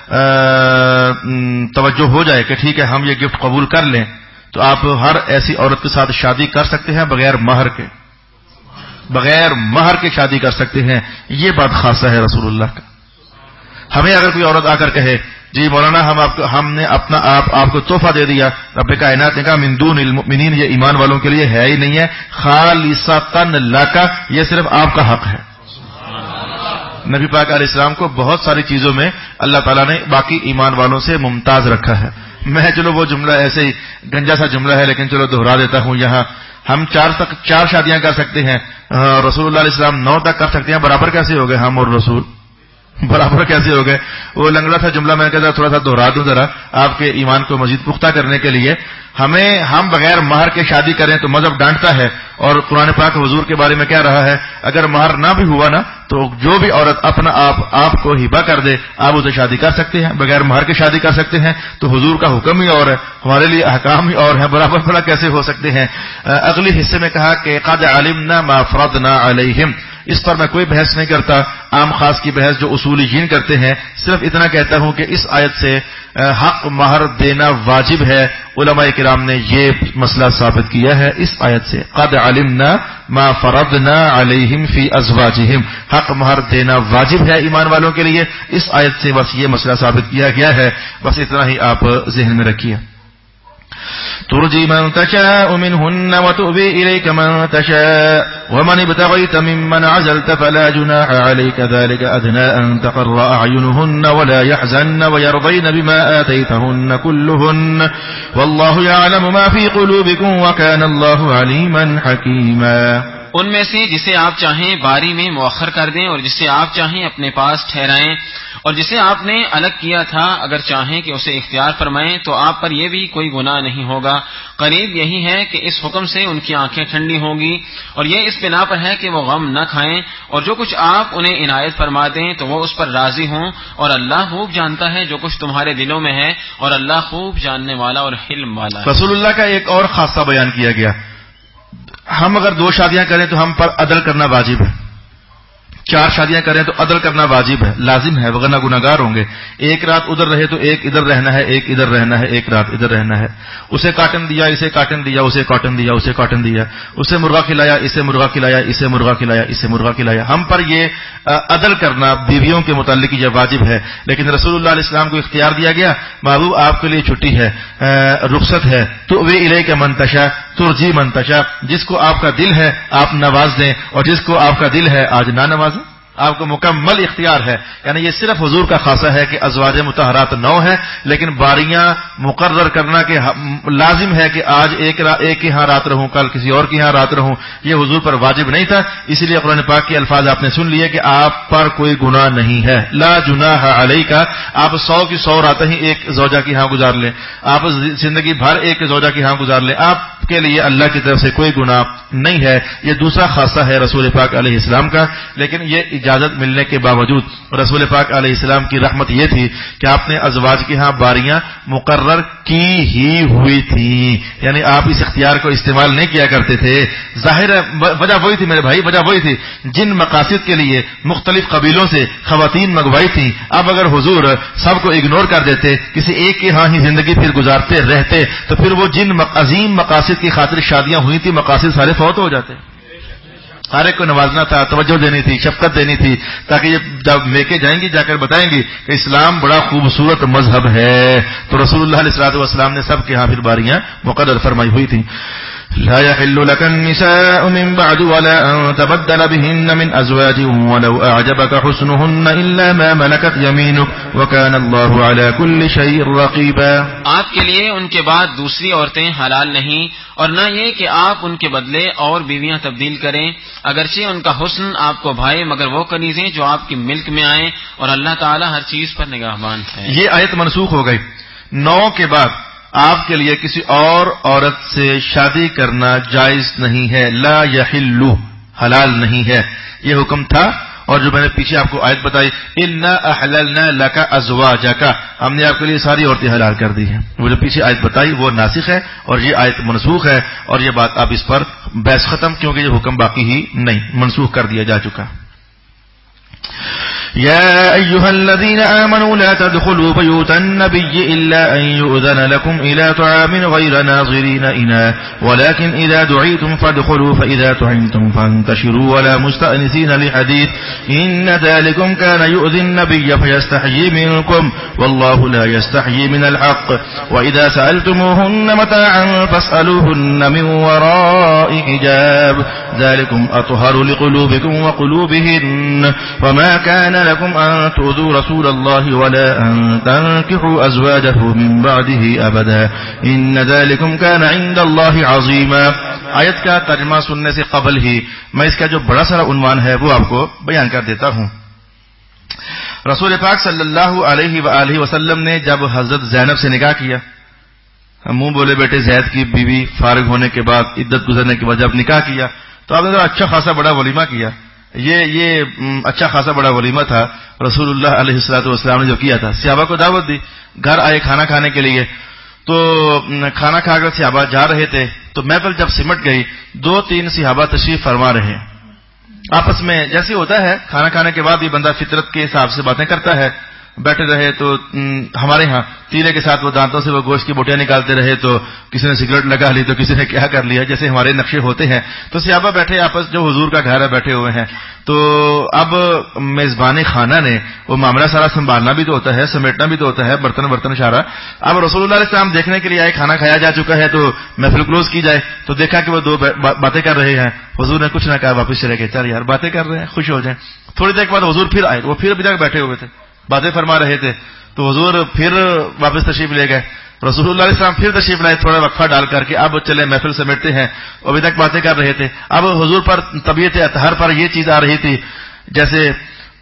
توجہ ہو جائے کہ ٹھیک ہے ہم یہ گفٹ قبول کر لیں، تو آپ ہر ایسی عورت کے ساتھ شادی کر سکتے ہیں بغیر مہر کے، بغیر مہر کے شادی کر سکتے ہیں۔ یہ بات خاصہ ہے رسول اللہ کا۔ ہمیں اگر کوئی عورت آ کر کہے جی مولانا ہم آپ کو ہم نے اپنا آپ آپ کو تحفہ دے دیا، رب کائنات نے کہا من دون المؤمنین، یہ ایمان والوں کے لیے ہے ہی نہیں ہے، خالصتاً لک، یہ صرف آپ کا حق ہے۔ نبی پاک علیہ السلام کو بہت ساری چیزوں میں اللہ تعالیٰ نے باقی ایمان والوں سے ممتاز رکھا ہے۔ میں چلو وہ جملہ ایسے ہی گنجا سا جملہ ہے لیکن چلو دہرا دیتا ہوں، یہاں ہم چار تک چار شادیاں کر سکتے ہیں، رسول اللہ علیہ السلام نو تک کر سکتے ہیں، برابر کیسے ہو گئے ہم اور رسول؟ برابر کیسے ہو گئے؟ وہ لنگڑا تھا جملہ میں کہتا تھوڑا سا دوہرا دوں ذرا آپ کے ایمان کو مزید پختہ کرنے کے لیے. ہمیں ہم بغیر مہر کے شادی کریں تو مذہب ڈانٹتا ہے، اور قرآن پاک حضور کے بارے میں کیا رہا ہے؟ اگر مہر نہ بھی ہوا نا تو جو بھی عورت اپنا آپ آپ کو ہبہ کر دے آپ اسے شادی کر سکتے ہیں، بغیر مہر کے شادی کر سکتے ہیں. تو حضور کا حکم ہی اور ہے، ہمارے لیے احکام ہی اور ہیں، برابر بڑا کیسے ہو سکتے ہیں؟ اگلے حصے میں کہا کہ قد علمنا ما فرضنا علیہم. اس پر میں کوئی بحث نہیں کرتا، عام خاص کی بحث جو اصولیین کرتے ہیں. صرف اتنا کہتا ہوں کہ اس آیت سے حق مہر دینا واجب ہے. علماء کرام نے یہ مسئلہ ثابت کیا ہے اس آیت سے. قد علمنا ما فرضنا علیہم فی ازواجہم، حق مہر دینا واجب ہے ایمان والوں کے لیے. اس آیت سے بس یہ مسئلہ ثابت کیا گیا ہے. بس اتنا ہی آپ ذہن میں رکھیے. ترجي من تشاء منهن وتؤوي إليك من تشاء ومن ابتغيت ممن عزلت فلا جناح عليك ذلك أدنى أن تقر أعينهن ولا يحزن ويرضين بما آتيتهن كلهن والله يعلم ما في قلوبكم وكان الله عليما حكيما. ان میں سے جسے آپ چاہیں باری میں مؤخر کر دیں اور جسے آپ چاہیں اپنے پاس ٹھہرائیں، اور جسے آپ نے الگ کیا تھا اگر چاہیں کہ اسے اختیار فرمائیں تو آپ پر یہ بھی کوئی گناہ نہیں ہوگا. قریب یہی ہے کہ اس حکم سے ان کی آنکھیں ٹھنڈی ہوں گی، اور یہ اس بنا پر ہے کہ وہ غم نہ کھائیں، اور جو کچھ آپ انہیں عنایت فرما دیں تو وہ اس پر راضی ہوں. اور اللہ خوب جانتا ہے جو کچھ تمہارے دلوں میں ہے، اور اللہ خوب جاننے والا اور حلم والا ہے. رسول اللہ کا ایک اور خاصہ بیان کیا گیا. ہم اگر دو شادیاں کریں تو ہم پر عدل کرنا واجب ہے، چار شادیاں کریں تو عدل کرنا واجب ہے، لازم ہے، ورنہ گناہگار ہوں گے. ایک رات ادھر رہے تو ایک ادھر رہنا ہے، ایک ادھر رہنا ہے، ایک رات ادھر رہنا ہے. اسے کاٹن دیا، اسے کاٹن دیا، اسے کاٹن دیا، اسے کاٹن دیا، اسے مرغا کھلایا، اسے مرغا کھلایا، اسے مرغا کھلایا، اسے مرغا کھلایا. ہم پر یہ عدل کرنا بیویوں کے متعلق یہ واجب ہے. لیکن رسول اللہ علیہ السلام کو اختیار دیا گیا، محبوب آپ کے لیے چھٹی ہے، رخصت ہے. تو وہ الیک من تشاء ترجی من تشاء، جس کو آپ کا دل ہے آپ نواز دیں، اور جس کو آپ کا دل ہے آج نہ نوازیں. آپ کو مکمل اختیار ہے. یعنی یہ صرف حضور کا خاصہ ہے کہ ازواج مطہرات نو ہیں، لیکن باریاں مقرر کرنا کہ لازم ہے کہ آج ایک ایک کے ہاں رات رہوں، کل کسی اور کے ہاں رات رہوں، یہ حضور پر واجب نہیں تھا. اسی لیے قرآن پاک کے الفاظ آپ نے سن لیے کہ آپ پر کوئی گناہ نہیں ہے. لا جناح علیک، آپ سو کی سو راتیں ہی ایک زوجہ کی ہاں گزار لیں، آپ زندگی بھر ایک زوجہ کی ہاں گزار لیں، آپ کے لیے اللہ کی طرف سے کوئی گناہ نہیں ہے. یہ دوسرا خاصہ ہے رسول پاک علیہ السلام کا. لیکن یہ اجازت ملنے کے باوجود رسول پاک علیہ السلام کی رحمت یہ تھی کہ آپ نے ازواج کے ہاں باریاں مقرر کی ہی ہوئی تھیں. یعنی آپ اس اختیار کو استعمال نہیں کیا کرتے تھے. ظاہر ہے وجہ وہی تھی میرے بھائی، وجہ وہی تھی جن مقاصد کے لیے مختلف قبیلوں سے خواتین منگوائی تھیں. اب اگر حضور سب کو اگنور کر دیتے، کسی ایک کے ہاں ہی زندگی پھر گزارتے رہتے، تو پھر وہ جن عظیم مقاصد کی خاطر شادیاں ہوئی تھی مقاصد سارے فوت ہو جاتے. ہر ایک کو نوازنا تھا، توجہ دینی تھی، شفقت دینی تھی، تاکہ یہ جب لے کے جائیں گی جا کر بتائیں گی کہ اسلام بڑا خوبصورت مذہب ہے. تو رسول اللہ علیہ الصلوۃ والسلام نے سب کے ہاں پھر باریاں مقرر فرمائی ہوئی تھیں. لا يحل لك النساء من بعد ولا أن تبدل بهن من أزواج ولو أعجبك حسنهن إلا ما ملكت يمينك وكان الله على كل شيء رقيبا. آپ کے لیے ان کے بعد دوسری عورتیں حلال نہیں، اور نہ یہ کہ آپ ان کے بدلے اور بیویاں تبدیل کریں، اگرچہ ان کا حسن آپ کو بھائے، مگر وہ کنیزیں جو آپ کی ملک میں آئیں، اور اللہ تعالیٰ ہر چیز پر نگہبان ہے. یہ آیت منسوخ ہو گئی. نو کے بعد آپ کے لیے کسی اور عورت سے شادی کرنا جائز نہیں ہے. لا یحل، حلال نہیں ہے. یہ حکم تھا. اور جو میں نے پیچھے آپ کو آیت بتائی، انا احللنا لک ازواجک، ہم نے آپ کے لیے ساری عورتیں حلال کر دی ہیں. وہ جو پیچھے آیت بتائی وہ ناسخ ہے اور یہ آیت منسوخ ہے. اور یہ بات اب اس پر بحث ختم، کیونکہ یہ حکم باقی ہی نہیں، منسوخ کر دیا جا چکا. يا أيها الذين آمنوا لا تدخلوا بيوت النبي إلا أن يؤذن لكم إلى طعام غير ناظرين إناه ولكن إذا دعيتم فادخلوا فإذا طعمتم فانتشروا ولا مستأنسين لحديث إن ذلكم كان يؤذي النبي فيستحيي منكم والله لا يستحيي من الحق وإذا سألتموهن متاعا فاسألوهن من وراء حجاب ذلكم أطهر لقلوبكم وقلوبهن وما كان لكم أن تؤذوا رسول الله ولا أن تنكحوا أزواجه من بعده أبدا إن ذلكم كان عند الله عظيما. آیت کا ترجمہ سننے سے قبل ہی میں اس کا جو بڑا سارا عنوان ہے وہ آپ کو بیان کر دیتا ہوں. رسول پاک صلی اللہ علیہ وآلہ وسلم نے جب حضرت زینب سے نکاح کیا، منہ بولے بیٹے زید کی بیوی فارغ ہونے کے بعد، عدت گزرنے کے بعد جب نکاح کیا تو آپ نے اچھا خاصا بڑا ولیمہ کیا. یہ یہ اچھا خاصا بڑا ولیمہ تھا رسول اللہ علیہ الصلوۃ والسلام نے جو کیا تھا. صحابہ کو دعوت دی، گھر آئے کھانا کھانے کے لیے. تو کھانا کھا کر صحابہ جا رہے تھے تو محفل جب سمٹ گئی، دو تین صحابہ تشریف فرما رہے ہیں. آپس میں جیسے ہوتا ہے کھانا کھانے کے بعد بھی بندہ فطرت کے حساب سے باتیں کرتا ہے. بیٹھے رہے تو ہمارے ہاں تیرے کے ساتھ وہ دانتوں سے وہ گوشت کی بوٹیاں نکالتے رہے، تو کسی نے سگریٹ لگا لی تو کسی نے کیا کر لیا، جیسے ہمارے نقشے ہوتے ہیں. تو صحابہ بیٹھے آپس، جو حضور کا گھر ہے بیٹھے ہوئے ہیں. تو اب میزبان خانہ نے وہ معاملہ سارا سنبھالنا بھی تو ہوتا ہے، سمیٹنا بھی تو ہوتا ہے، برتن برتن اشارہ. اب رسول اللہ علیہ السلام دیکھنے کے لیے آئے، کھانا کھایا جا چکا ہے تو محفل کلوز کی جائے. تو دیکھا کہ وہ دو باتیں کر رہے ہیں. حضور نے کچھ نہ کہا، واپس چلے گئے. چل یار باتیں کر رہے ہیں، خوش ہو جائیں. تھوڑی دیر کے بعد حضور پھر آئے، وہ پھر ابھی تک بیٹھے ہوئے تھے، باتیں فرما رہے تھے. تو حضور پھر واپس تشریف لے گئے. رسول اللہ علیہ السلام پھر تشریف لائے تھوڑا وقفہ ڈال کر کے، اب چلے محفل سمیٹتے ہیں. ابھی تک باتیں کر رہے تھے. اب حضور پر طبیعت اطہر پر یہ چیز آ رہی تھی، جیسے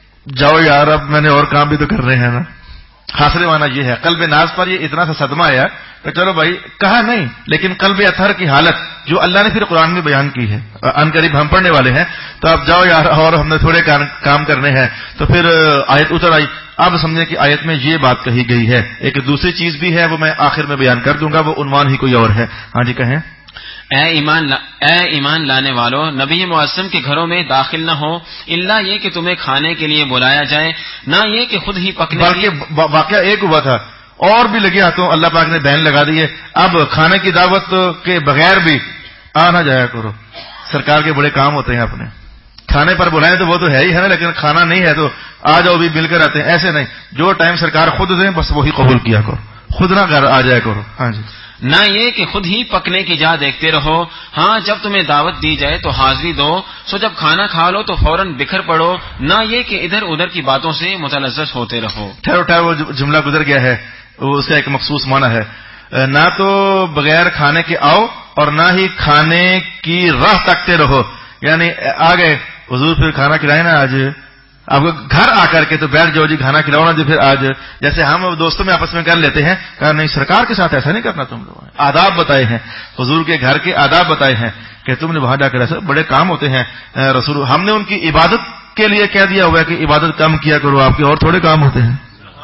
جاؤ یار اب میں نے اور کام بھی تو کر رہے ہیں نا. حاصل معنی یہ ہے قلب ناز پر یہ اتنا سا صدمہ آیا کہ چلو بھائی کہا نہیں، لیکن قلب اطہر کی حالت جو اللہ نے پھر قرآن میں بیان کی ہے، ان قریب ہم پڑھنے والے ہیں. تو اب جاؤ یار اور ہم نے تھوڑے کام کرنے ہیں. تو پھر آیت اتر آئی. اب سمجھیں کہ آیت میں یہ بات کہی گئی ہے. ایک دوسری چیز بھی ہے، وہ میں آخر میں بیان کر دوں گا، وہ عنوان ہی کوئی اور ہے. ہاں جی کہیں. اے ایمان لا اے ایمان لانے والو، نبی معظم کے گھروں میں داخل نہ ہو الا یہ کہ تمہیں کھانے کے لیے بلایا جائے، نہ یہ کہ خود ہی پکنے. بلکہ واقعہ ایک ہوا تھا اور بھی لگے ہاتھوں اللہ پاک نے بین لگا دی ہے. اب کھانے کی دعوت کے بغیر بھی آ نہ جایا کرو. سرکار کے بڑے کام ہوتے ہیں اپنے. کھانے پر بلائیں تو وہ تو ہے ہی ہے نا، لیکن کھانا نہیں ہے تو آ جاؤ بھی مل کر آتے ہیں. ایسے نہیں، جو ٹائم سرکار خود دیں بس وہی قبول کیا کرو، خود نہ گھر آ جایا کرو. ہاں جی. نہ یہ کہ خود ہی پکنے کی جا دیکھتے رہو. ہاں جب تمہیں دعوت دی جائے تو حاضری دو، سو جب کھانا کھا لو تو فوراً بکھر پڑو. نہ یہ کہ ادھر ادھر کی باتوں سے متلذذ ہوتے رہو. ٹھہرو ٹھہرو وہ جملہ گزر گیا ہے، اس کا ایک مخصوص معنی ہے. نہ تو بغیر کھانے کے آؤ اور نہ ہی کھانے کی راہ تکتے رہو. یعنی آ گئے حضور پھر کھانا کھلائے نا آج، آپ کو گھر آ کر کے تو بیٹھ جاؤ جی کھانا کھلاؤ نا جی. پھر آج جیسے ہم دوستوں میں آپس میں کر لیتے ہیں، کہا نہیں سرکار کے ساتھ ایسا نہیں کرنا. تم لوگوں نے آداب بتائے ہیں، حضور کے گھر کے آداب بتائے ہیں کہ تم نے وہاں جا کر ایسا بڑے کام ہوتے ہیں. رسول ہم نے ان کی عبادت کے لیے کہہ دیا ہوا ہے کہ عبادت کم کیا کرو، آپ کے اور تھوڑے کام ہوتے ہیں.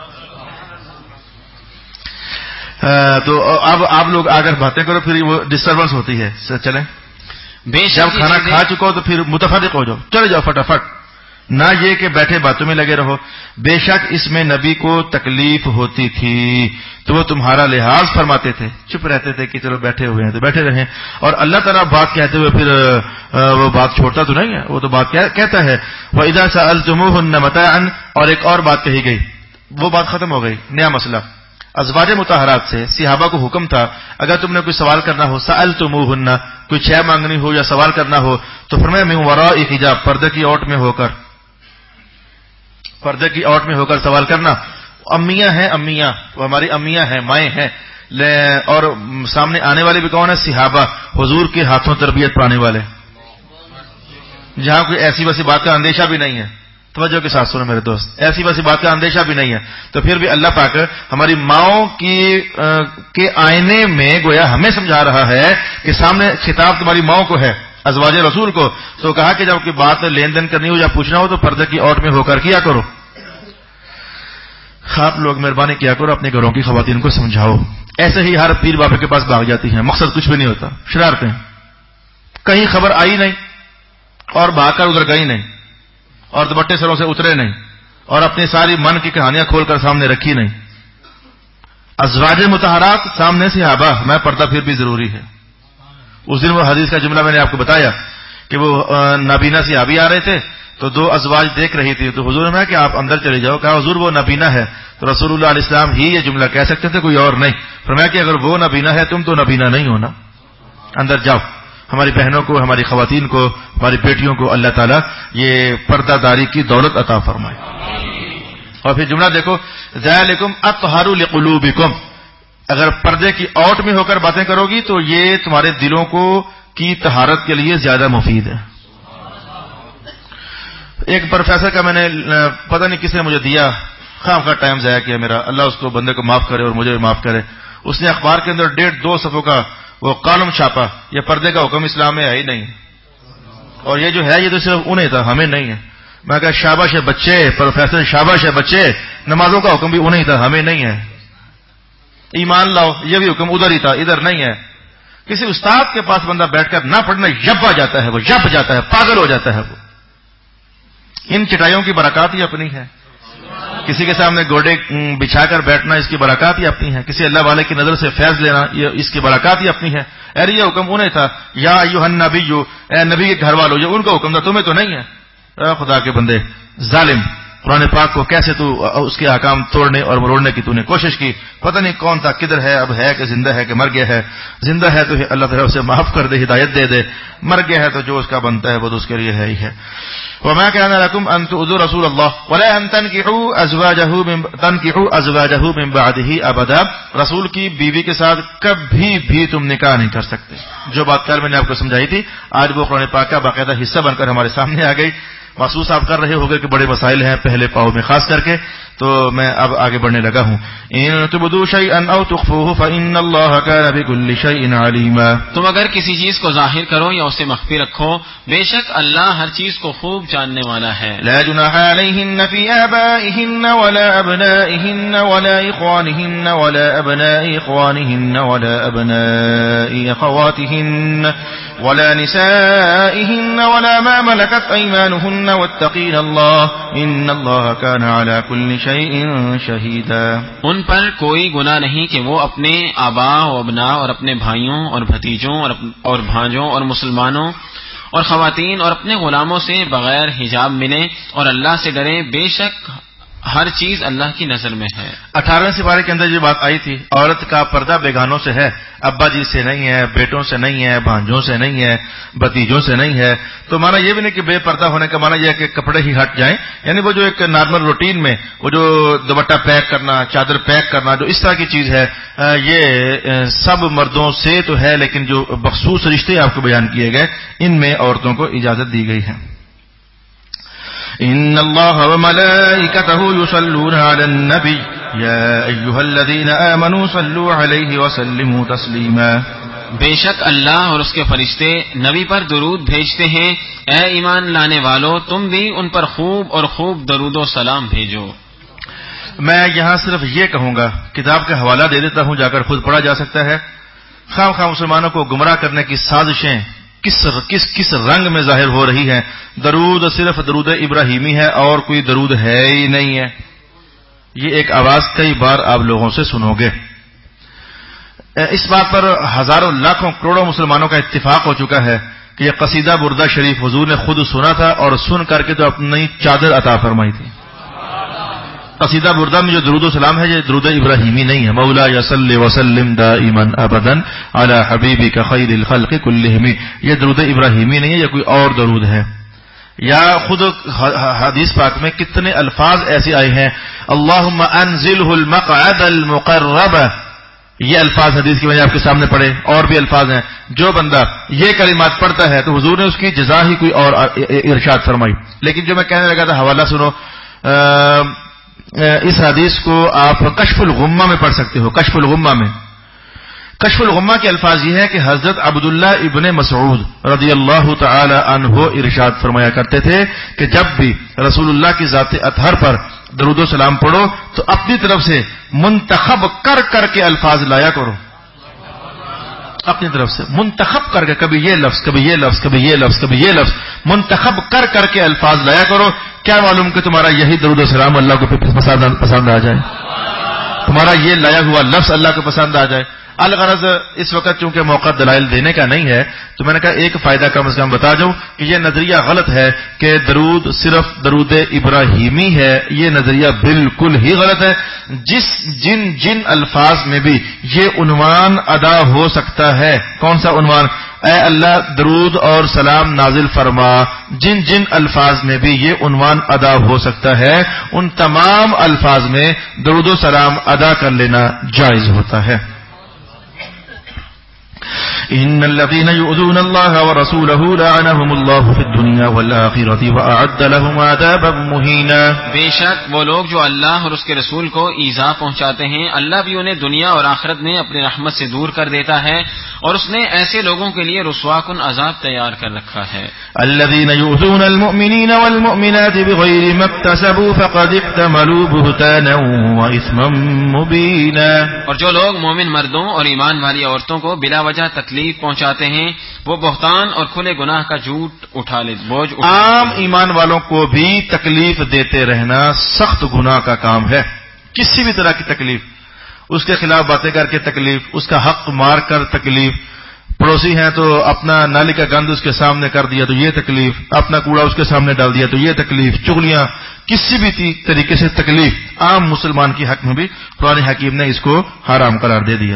تو اب آپ لوگ آ کر باتیں کرو، پھر وہ ڈسٹربنس ہوتی ہے. چلیں بے شک جب کھانا کھا چکو تو پھر متفرق ہو جاؤ، چلے جاؤ فٹافٹ. نہ یہ کہ بیٹھے باتوں میں لگے رہو. بے شک اس میں نبی کو تکلیف ہوتی تھی تو وہ تمہارا لحاظ فرماتے تھے، چپ رہتے تھے کہ چلو بیٹھے ہوئے ہیں تو بیٹھے رہیں. اور اللہ تعالیٰ بات کہتے ہوئے پھر وہ بات چھوڑتا تو نہیں ہے، وہ تو بات کہتا ہے. وَإِذَا سَأَلْتُمُوهُنَّ مَتَاعًا، اور ایک اور بات کہی گئی، وہ بات ختم ہو گئی. نیا مسئلہ ازواج مطہرات سے صحابہ کو حکم تھا اگر تم نے کوئی سوال کرنا ہو، سألتموہن، کوئی شے مانگنی ہو یا سوال کرنا ہو تو فرمایا من وراء حجاب، پردے کی اوٹ میں ہو کر، پردے کی اوٹ میں ہو کر سوال کرنا. امیاں ہیں، امیاں وہ ہماری امیاں ہیں، مائیں ہیں. اور سامنے آنے والے بھی کون ہیں؟ صحابہ، حضور کے ہاتھوں تربیت پانے والے، جہاں کوئی ایسی ویسی بات کا اندیشہ بھی نہیں ہے. توجہ کے ساتھ سنو میرے دوست، ایسی ویسی بات کا اندیشہ بھی نہیں ہے. تو پھر بھی اللہ پاک ہماری ماؤں کی کے آئینے میں گویا ہمیں سمجھا رہا ہے کہ سامنے خطاب تمہاری ماؤں کو ہے، ازواج رسول کو. تو کہا کہ جب کوئی بات لین دین کرنی ہو یا پوچھنا ہو تو پردے کی اوٹ میں ہو کر کیا کرو. آپ لوگ مہربانی کیا کرو، اپنے گھروں کی خواتین کو سمجھاؤ. ایسے ہی ہر پیر بابے کے پاس بھاگ جاتی ہیں، مقصد کچھ بھی نہیں ہوتا، شرارتیں، کہیں خبر آئی نہیں اور بھاگ کر ادھر گئی نہیں، اور دوپٹے سروں سے اترے نہیں، اور اپنی ساری من کی کہانیاں کھول کر سامنے رکھی نہیں. ازواج مطہرات سامنے صحابہ میں پردہ پھر بھی ضروری ہے. اس دن وہ حدیث کا جملہ میں نے آپ کو بتایا کہ وہ نابینا صحابی آ رہے تھے تو دو ازواج دیکھ رہی تھی. تو حضور نے کہا کہ آپ اندر چلے جاؤ. کہا حضور وہ نابینا ہے. تو رسول اللہ علیہ السلام ہی یہ جملہ کہہ سکتے تھے، کوئی اور نہیں. فرمایا کہ اگر وہ نابینا ہے تم تو نابینا نہیں ہونا، اندر جاؤ. ہماری بہنوں کو، ہماری خواتین کو، ہماری بیٹیوں کو اللہ تعالیٰ یہ پردہ داری کی دولت عطا فرمائے. اور پھر جملہ دیکھو، ذالکم اطہر لقلوبکم، اگر پردے کی اوٹ میں ہو کر باتیں کرو گی تو یہ تمہارے دلوں کو کی طہارت کے لیے زیادہ مفید ہے. ایک پروفیسر کا میں نے پتہ نہیں کس نے مجھے دیا، خواہ خواہ ٹائم ضائع کیا میرا، اللہ اس کو بندے کو معاف کرے اور مجھے بھی معاف کرے. اس نے اخبار کے اندر ڈیڑھ دو صفحوں کا وہ کالم چھاپا، یہ پردے کا حکم اسلام میں ہے ہی نہیں، اور یہ جو ہے یہ تو صرف انہیں تھا، ہمیں نہیں ہے. میں کہا شاباش ہے بچے، پروفیسر شاباش ہے بچے، نمازوں کا حکم بھی انہیں تھا، ہمیں نہیں ہے. ایمان لاؤ، یہ بھی حکم ادھر ہی تھا، ادھر نہیں ہے. کسی استاد کے پاس بندہ بیٹھ کر نہ پڑھنا یب آ جاتا ہے، وہ یب جاتا ہے، پاگل ہو جاتا ہے. وہ ان چٹائیوں کی برکات ہی اپنی ہے. کسی کے سامنے گوڑے بچھا کر بیٹھنا اس کی برکات ہی اپنی ہے. کسی اللہ والے کی نظر سے فیض لینا یہ اس کی برکات ہی اپنی ہے. ارے یہ حکم انہیں تھا، یا ایھا النبی، اے نبی کے گھر والوں، یہ ان کا حکم تھا، تمہیں تو نہیں ہے. اے خدا کے بندے ظالم، قرآن پاک کو کیسے تو اس کے احکام توڑنے اور مروڑنے کی تو نے کوشش کی. پتہ نہیں کون تھا، کدھر ہے، اب ہے کہ زندہ ہے کہ مر گیا ہے. زندہ ہے تو اللہ تعالیٰ اسے معاف کر دے، ہدایت دے دے. مر گیا ہے تو جو اس کا بنتا ہے وہ تو اس کے لیے ہے ہی ہے. وما كان لكم ان تؤذوا رسول الله ولا ان تنكحوا ازواجه من تنكحوا ازواجه من بعده ابدا. رسول کی بیوی کے ساتھ کبھی بھی تم نکاح نہیں کر سکتے. جو بات کل میں نے آپ کو سمجھائی تھی آج وہ قرآن پاک کا باقاعدہ حصہ بن کر ہمارے سامنے آ گئی. محسوس آپ کر رہے ہوگے کہ بڑے مسائل ہیں پہلے پاؤ میں خاص کر کے، تو میں اب آگے بڑھنے لگا ہوں. ان تبدوا شيئا او تخفوه فان الله كان بكل شيء عليما. تم اگر کسی چیز کو ظاہر کرو یا اسے مخفی رکھو، بے شک اللہ ہر چیز کو خوب جاننے والا ہے. لا جناح عليهن في آبائهن ولا أبنائهن ولا إخوانهن ولا أبناء إخوانهن ولا أبناء أخواتهن ولا نسائهن ولا ما ملكت أيمانهن واتقين الله إن الله كان على كل شيء شهيدا. ان پر کوئی گناہ نہیں کہ وہ اپنے آباء و ابناء اور اپنے بھائیوں اور بھتیجوں اور اور بھانجوں اور مسلمانوں اور خواتین اور اپنے غلاموں سے بغیر حجاب ملیں اور اللہ سے ڈریں، بے شک ہر چیز اللہ کی نظر میں ہے. اٹھارہویں سپارے کے اندر یہ بات آئی تھی، عورت کا پردہ بیگانوں سے ہے، ابا جی سے نہیں ہے، بیٹوں سے نہیں ہے، بھانجوں سے نہیں ہے، بھتیجوں سے نہیں ہے. تو مانا یہ بھی نہیں کہ بے پردہ ہونے کا مانا یہ ہے کہ کپڑے ہی ہٹ جائیں، یعنی وہ جو ایک نارمل روٹین میں وہ جو دوپٹہ پیک کرنا، چادر پیک کرنا، جو اس طرح کی چیز ہے، یہ سب مردوں سے تو ہے، لیکن جو مخصوص رشتے آپ کو بیان کیے گئے ان میں عورتوں کو اجازت دی گئی ہے. ان اللہ وملائکتہ یصلون علی النبی یا ایھا الذین آمنوا صلوا علیہ وسلموا تسلیما. بے شک اللہ اور اس کے فرشتے نبی پر درود بھیجتے ہیں، اے ایمان لانے والو تم بھی ان پر خوب اور خوب درود و سلام بھیجو. میں یہاں صرف یہ کہوں گا، کتاب کا حوالہ دے دیتا ہوں، جا کر خود پڑھا جا سکتا ہے. خواہ خواہ مسلمانوں کو گمراہ کرنے کی سازشیں کس کس کس رنگ میں ظاہر ہو رہی ہیں. درود صرف درود ابراہیمی ہے اور کوئی درود ہے ہی نہیں ہے. یہ ایک آواز کئی بار آپ لوگوں سے سنو گے. اس بات پر ہزاروں لاکھوں کروڑوں مسلمانوں کا اتفاق ہو چکا ہے کہ یہ قصیدہ بردہ شریف حضور نے خود سنا تھا اور سن کر کے تو اپنی چادر عطا فرمائی تھی. قصیدہ بردہ میں جو درود و سلام ہے یہ درود ابراہیمی نہیں ہے. مولا یا صلی وسلم دائما ابدا علی حبیبک خیر الخلق کلہم، یہ درود ابراہیمی نہیں ہے، یہ کوئی اور درود ہے. یا خود حدیث پاک میں کتنے الفاظ ایسے آئے ہیں، اللہم انزلہ المقعد المقرب، یہ الفاظ حدیث کی میں نے آپ کے سامنے پڑھے. اور بھی الفاظ ہیں. جو بندہ یہ کلمات پڑھتا ہے تو حضور نے اس کی جزا ہی کوئی اور ارشاد فرمائی. لیکن جو میں کہنے لگا تھا حوالہ سنو، اس حدیث کو آپ کشف الغمہ میں پڑھ سکتے ہو. کشف الغمہ میں کشف الغمہ کے الفاظ یہ ہے کہ حضرت عبداللہ ابن مسعود رضی اللہ تعالی عنہ ارشاد فرمایا کرتے تھے کہ جب بھی رسول اللہ کی ذات اطہر پر درود و سلام پڑھو تو اپنی طرف سے منتخب کر کر کے الفاظ لایا کرو. اپنی طرف سے منتخب کر کے، کبھی یہ لفظ کبھی یہ لفظ کبھی یہ لفظ کبھی یہ لفظ منتخب کر کر کے الفاظ لایا کرو. کیا معلوم کہ تمہارا یہی درود و سلام اللہ کو پسند آ جائے، تمہارا یہ لایا ہوا لفظ اللہ کو پسند آ جائے. الغرض اس وقت چونکہ موقع دلائل دینے کا نہیں ہے تو میں نے کہا ایک فائدہ کم از کم بتا جاؤں کہ یہ نظریہ غلط ہے کہ درود صرف درود ابراہیمی ہے. یہ نظریہ بالکل ہی غلط ہے. جس جن جن الفاظ میں بھی یہ عنوان ادا ہو سکتا ہے، کون سا عنوان؟ اے اللہ درود اور سلام نازل فرما، جن جن الفاظ میں بھی یہ عنوان ادا ہو سکتا ہے ان تمام الفاظ میں درود و سلام ادا کر لینا جائز ہوتا ہے. ان الذين يؤذون الله ورسوله لعنهم الله في الدنيا والآخرة وأعد لهم عذابا مهينا. بے شک وہ لوگ جو اللہ اور اس کے رسول کو ایذا پہنچاتے ہیں اللہ بھی انہیں دنیا اور آخرت میں اپنی رحمت سے دور کر دیتا ہے اور اس نے ایسے لوگوں کے لیے رسوا کن عذاب تیار کر رکھا ہے. الذين يؤذون المؤمنين والمؤمنات بغير ما اكتسبوا فقد احتملوا بهتانا وإثما مبينا. اور جو لوگ مومن مردوں اور ایمان والی عورتوں کو بلا وجہ تکلیف پہنچاتے ہیں وہ بہتان اور کھلے گناہ کا جھوٹ اٹھا لے بوجھ اٹھا عام ایمان والوں کو بھی تکلیف دیتے رہنا سخت گناہ کا کام ہے. کسی بھی طرح کی تکلیف، اس کے خلاف باتیں کر کے تکلیف، اس کا حق مار کر تکلیف، پڑوسی ہیں تو اپنا نالی کا گند اس کے سامنے کر دیا تو یہ تکلیف، اپنا کوڑا اس کے سامنے ڈال دیا تو یہ تکلیف، چغلیاں، کسی بھی طریقے سے تکلیف عام مسلمان کی حق میں بھی قرآن حکیم نے اس کو حرام قرار دے دیا.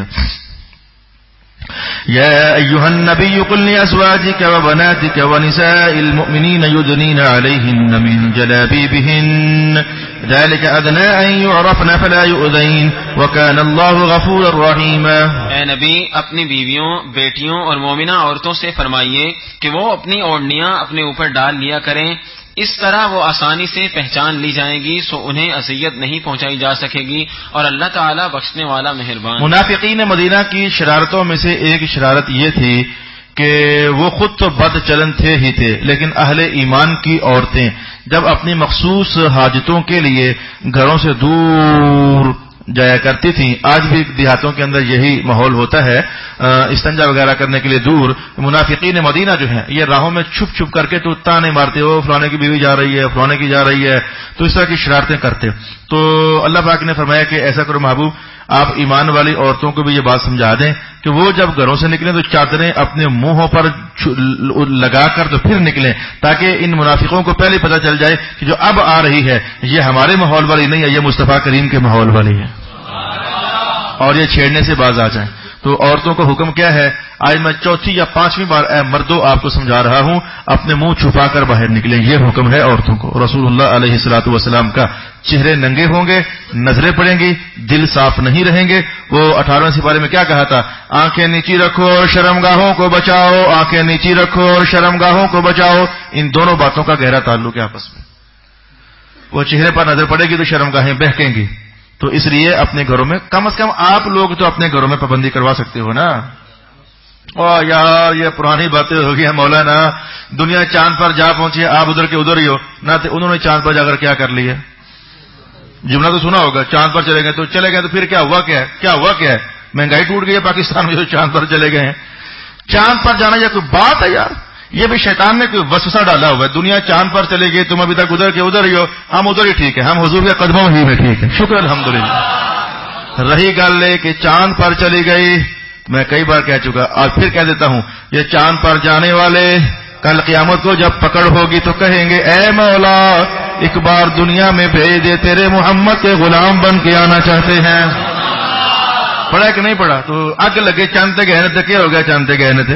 يا أيها النبي قل لأزواجك وبناتك ونساء المؤمنين يدنين عليهن من جلابيبهن ذلك أدنى أن يعرفن فلا يؤذين وكان الله غفورا رحيما. اے نبی اپنی بیویوں، بیٹیوں اور مومنہ عورتوں سے فرمائیے کہ وہ اپنی اوڑھنیاں اپنے اوپر ڈال لیا کریں، اس طرح وہ آسانی سے پہچان لی جائیں گی سو انہیں اذیت نہیں پہنچائی جا سکے گی اور اللہ تعالیٰ بخشنے والا مہربان. منافقین مدینہ کی شرارتوں میں سے ایک شرارت یہ تھی کہ وہ خود تو بد چلن تھے ہی تھے، لیکن اہل ایمان کی عورتیں جب اپنی مخصوص حاجتوں کے لیے گھروں سے دور جایا کرتی تھیں، آج بھی دیہاتوں کے اندر یہی ماحول ہوتا ہے، استنجا وغیرہ کرنے کے لیے دور، منافقین مدینہ جو ہیں یہ راہوں میں چھپ چھپ کر کے تو تانے مارتے ہو فلانے کی بیوی جا رہی ہے، فلانے کی جا رہی ہے، تو اس طرح کی شرارتیں کرتے. تو اللہ پاک نے فرمایا کہ ایسا کرو محبوب، آپ ایمان والی عورتوں کو بھی یہ بات سمجھا دیں کہ وہ جب گھروں سے نکلیں تو چادریں اپنے منہوں پر لگا کر تو پھر نکلیں، تاکہ ان منافقوں کو پہلے پتہ چل جائے کہ جو اب آ رہی ہے یہ ہمارے ماحول والی نہیں ہے، یہ مصطفیٰ کریم کے ماحول والی ہے، اور یہ چھیڑنے سے باز آ جائیں. تو عورتوں کو حکم کیا ہے؟ آج میں چوتھی یا پانچویں بار اے مردوں آپ کو سمجھا رہا ہوں، اپنے منہ چھپا کر باہر نکلیں، یہ حکم ہے عورتوں کو. رسول اللہ علیہ الصلوۃ والسلام کا چہرے ننگے ہوں گے، نظریں پڑیں گی، دل صاف نہیں رہیں گے. وہ اٹھارہویں سپارے میں کیا کہا تھا؟ آنکھیں نیچی رکھو اور شرمگاہوں کو بچاؤ، آنکھیں نیچی رکھو اور شرمگاہوں کو بچاؤ. ان دونوں باتوں کا گہرا تعلق ہے آپس میں. وہ چہرے پر نظر پڑے گی تو شرمگاہیں بہکیں گی. تو اس لیے اپنے گھروں میں کم از کم آپ لوگ تو اپنے گھروں میں پابندی کروا سکتے ہو نا. او یار یہ پرانی باتیں ہو گئی ہیں مولانا، دنیا چاند پر جا پہنچی ہے، آپ ادھر کے ادھر ہی ہو نہ. انہوں نے چاند پر جا کر کیا کر لی ہے؟ جملہ تو سنا ہوگا، چاند پر چلے گئے تو چلے گئے تو پھر کیا ہوا؟ کیا ہے کیا ہوا کیا ہے مہنگائی ٹوٹ گئی ہے پاکستان میں جو چاند پر چلے گئے ہیں. چاند پر جانا یہ کوئی بات ہے یار؟ یہ بھی شیطان نے کوئی وسوسہ ڈالا ہوا ہے. دنیا چاند پر چلے گئی، تم ابھی تک ادھر کے ادھر ہی ہو، ہم ادھر ہی ٹھیک ہے، ہم حضور کے قدموں ہی میں ٹھیک ہے، شکر الحمدللہ. رہی گل ہے کہ چاند پر چلی گئی، میں کئی بار کہہ چکا اور پھر کہہ دیتا ہوں، یہ چاند پر جانے والے کل قیامت کو جب پکڑ ہوگی تو کہیں گے اے مولا ایک بار دنیا میں بھیج دے، تیرے محمد کے غلام بن کے آنا چاہتے ہیں. پڑھا کہ نہیں پڑھا؟ تو اگ لگے چاند تے گہنے تھے، کیا ہو گیا چاند تے گہنے تھے؟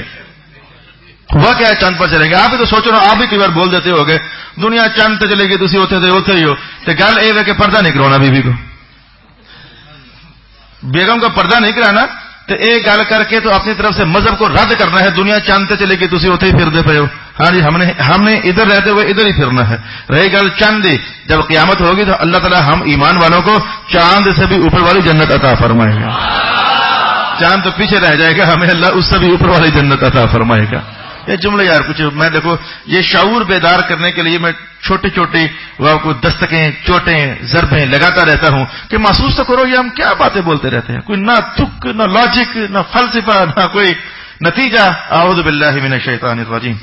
ہوا کیا ہے چاند پر چلے گئے؟ آپ بھی تو سوچو نا، آپ بھی کئی بار بول دیتے ہو گے دنیا چاند تے چلے گی، تسی اوتھے تے اوتھے ہی ہو. تے گل اے ہے کہ پردہ نہیں کرانا بیوی کو، بیگم کا پردہ نہیں کرانا، تو ایک گل کر کے تو اپنی طرف سے مذہب کو رد کرنا ہے. دنیا چاند تے چلے گی، تسی اوتھے ہی پھردے پئے ہو. ہاں جی ہم نے ہم نے ادھر رہتے ہوئے ادھر ہی پھرنا ہے. رہی گل چاند دی، جب قیامت ہوگی تو اللہ تعالی ہم ایمان والوں کو چاند سے بھی اوپر والی جنت عطا فرمائے گا. چاند تو پیچھے رہ جائے گا، ہمیں اللہ اس سے بھی اوپر والی جنت عطا فرمائے گا. یہ جملے یار کچھ میں دیکھو یہ شعور بیدار کرنے کے لیے میں چھوٹی چھوٹی کو دستکیں چوٹیں ضربیں لگاتا رہتا ہوں کہ محسوس تو کرو یہ ہم کیا باتیں بولتے رہتے ہیں. کوئی نہ تک نہ لاجک نہ فلسفہ نہ کوئی نتیجہ. اعوذ باللہ من الشیطان الرجیم.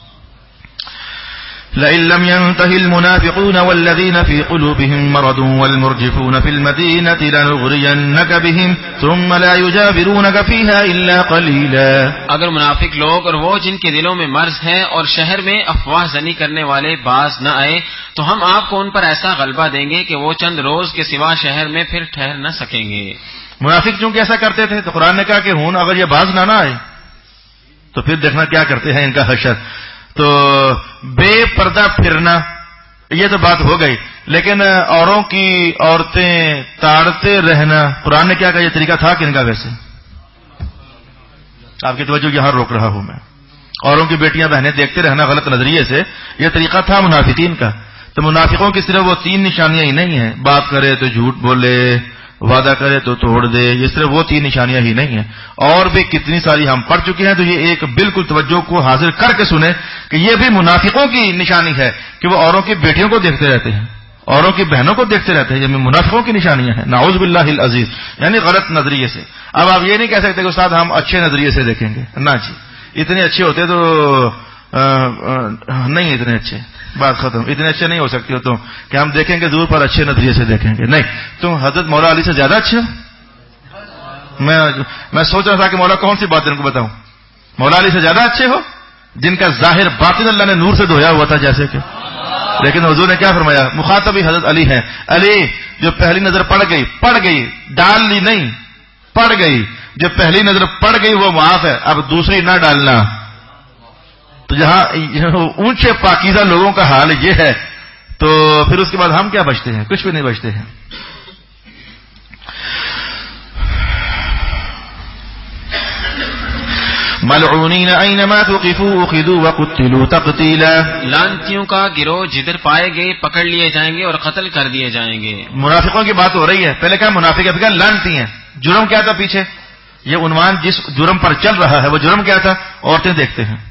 لئن لم ينته المنافقون والذين في قلوبهم مرض والمرجفون في المدينة لنغرينك بهم ثم لا يجاورونك فيها إلا قليلا. اگر منافق لوگ اور وہ جن کے دلوں میں مرض ہے اور شہر میں افواہ زنی کرنے والے باز نہ آئے تو ہم آپ کو ان پر ایسا غلبہ دیں گے کہ وہ چند روز کے سوا شہر میں پھر ٹھہر نہ سکیں گے. منافق چونکہ ایسا کرتے تھے تو قرآن نے کہا کہ ہوں اگر یہ باز نہ نہ آئے تو پھر دیکھنا کیا کرتے ہیں ان کا حشر. تو بے پردہ پھرنا یہ تو بات ہو گئی، لیکن اوروں کی عورتیں تاڑتے رہنا قرآن نے کیا کہا؟ یہ طریقہ تھا کہ ان کا ویسے آپ کی توجہ یہاں روک رہا ہوں میں. اوروں کی بیٹیاں بہنیں دیکھتے رہنا غلط نظریے سے یہ طریقہ تھا منافقین کا. تو منافقوں کی صرف وہ تین نشانیاں ہی نہیں ہیں، بات کرے تو جھوٹ بولے، وعدہ کرے تو توڑ دے، یہ صرف وہ تین نشانیاں ہی نہیں ہیں، اور بھی کتنی ساری ہم پڑھ چکے ہیں. تو یہ ایک بالکل توجہ کو حاضر کر کے سنیں کہ یہ بھی منافقوں کی نشانی ہے کہ وہ اوروں کی بیٹیوں کو دیکھتے رہتے ہیں، اوروں کی بہنوں کو دیکھتے رہتے ہیں. یہ منافقوں کی نشانیاں ہیں، نعوذ باللہ العزیز، یعنی غلط نظریے سے. اب آپ یہ نہیں کہہ سکتے کہ استاد ہم اچھے نظریے سے دیکھیں گے، نہ جی، اتنے اچھے ہوتے تو آ آ نہیں اتنے اچھے، بات ختم. اتنے اچھے نہیں ہو سکتے ہو تم کہ ہم دیکھیں گے دور پر اچھے نظریے سے دیکھیں گے، نہیں. تم حضرت مولا علی سے زیادہ اچھے ہو. میں میں سوچ رہا تھا کہ مولا کون سی بات ان کو بتاؤں. مولا علی سے زیادہ اچھے ہو جن کا ظاہر باطن اللہ نے نور سے دھویا ہوا تھا جیسے کہ. لیکن حضور نے کیا فرمایا؟ مخاطب ہی حضرت علی ہیں. علی جو پہلی نظر پڑ گئی پڑ گئی، ڈال لی نہیں، پڑ گئی. جو پہلی نظر پڑ گئی وہ معاف ہے، اب دوسری نہ ڈالنا. تو جہاں اونچے پاکیزہ لوگوں کا حال یہ ہے تو پھر اس کے بعد ہم کیا بچتے ہیں؟ کچھ بھی نہیں بچتے ہیں. ملعونین اینما ثقفوا اخذوا وقتلوا تقتیلا، لعنتیوں کا گروہ جدھر پائے گئے پکڑ لیے جائیں گے اور قتل کر دیے جائیں گے. منافقوں کی بات ہو رہی ہے. پہلے کیا منافق ہے، پھر لعنتی ہیں. جرم کیا تھا پیچھے؟ یہ عنوان جس جرم پر چل رہا ہے وہ جرم کیا تھا؟ عورتیں دیکھتے ہیں.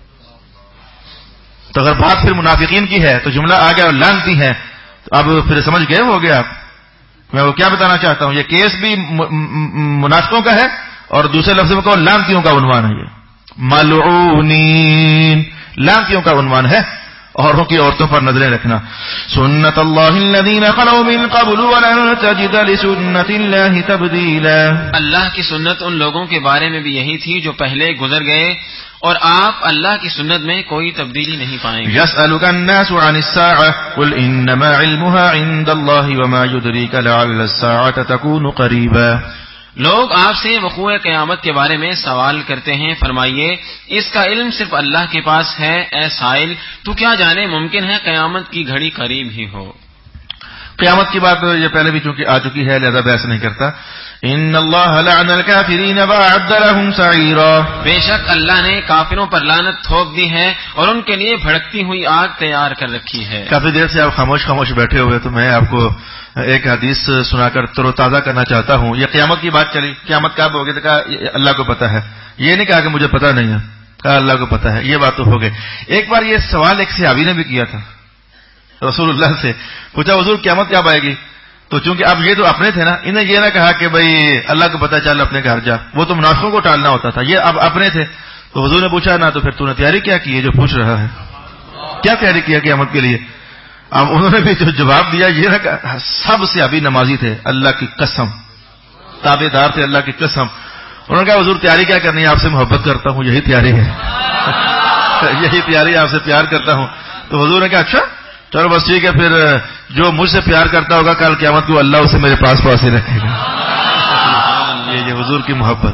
تو اگر بات پھر منافقین کی ہے تو جملہ آ گیا اور لعنتی ہیں. تو اب پھر سمجھ گئے ہو گیا آپ میں وہ کیا بتانا چاہتا ہوں. یہ کیس بھی منافقوں کا ہے اور دوسرے لفظ میں کہو لعنتیوں کا عنوان ہے. یہ ملعونین لعنتیوں کا عنوان ہے. اوروں کی عورتوں پر نظریں رکھنا. سنت اللہ الذین خلو من قبل ولن تجد لسنت اللہ تبدیلا، اللہ کی سنت ان لوگوں کے بارے میں بھی یہی تھی جو پہلے گزر گئے اور آپ اللہ کی سنت میں کوئی تبدیلی نہیں پائیں گے. یسألک الناس عن الساعة قل انما علمها عند اللہ وما يدریک لعل الساعة تکون قریبا. لوگ آپ سے وقوع قیامت کے بارے میں سوال کرتے ہیں، فرمائیے اس کا علم صرف اللہ کے پاس ہے. اے سائل تو کیا جانے ممکن ہے قیامت کی گھڑی قریب ہی ہو. قیامت کی بات یہ پہلے بھی چونکہ آ چکی ہے لہذا بحث نہیں کرتا. ان اللہ لعن الکافرین واعد لهم سعیرا، بے شک اللہ نے کافروں پر لعنت تھوپ دی ہے اور ان کے لیے بھڑکتی ہوئی آگ تیار کر رکھی ہے. کافی دیر سے آپ خاموش خاموش بیٹھے ہوئے تو میں آپ کو ایک حدیث سنا کر تر و تازہ کرنا چاہتا ہوں. یہ قیامت کی بات چلی، قیامت کب ہوگی تو کہا اللہ کو پتا ہے. یہ نہیں کہا کہ مجھے پتا نہیں ہے، کہا اللہ کو پتا ہے. یہ بات تو ہو گئی. ایک بار یہ سوال ایک صحابی نے بھی کیا تھا رسول اللہ سے، پوچھا حضور قیامت کب آئے گی؟ تو چونکہ اب یہ تو اپنے تھے نا، انہیں یہ نہ کہا کہ بھائی اللہ کو پتا چل اپنے گھر جا، وہ تو منافقوں کو ٹالنا ہوتا تھا. یہ اب اپنے تھے. تو حضور نے پوچھا نا تو پھر تو نے تیاری کیا کی ہے جو پوچھ رہا ہے؟ کیا تیاری کیا قیامت کے لیے؟ اب انہوں نے بھی جو جواب دیا یہ نہ کہا، سب سے ابھی نمازی تھے، اللہ کی قسم تابع دار تھے اللہ کی قسم. انہوں نے کہا حضور تیاری کیا کرنی ہے؟ آپ سے محبت کرتا ہوں، یہی تیاری ہے. یہی تیاری، آپ سے پیار کرتا ہوں. تو حضور نے کہا اچھا چلو بس ٹھیک ہے، پھر جو مجھ سے پیار کرتا ہوگا کل قیامت کو اللہ اسے میرے پاس پاس ہی رکھے گا. یہ حضور کی محبت.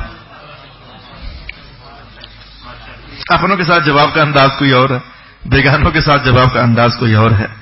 اپنوں کے ساتھ جواب کا انداز کوئی اور ہے، بیگانوں کے ساتھ جواب کا انداز کوئی اور ہے.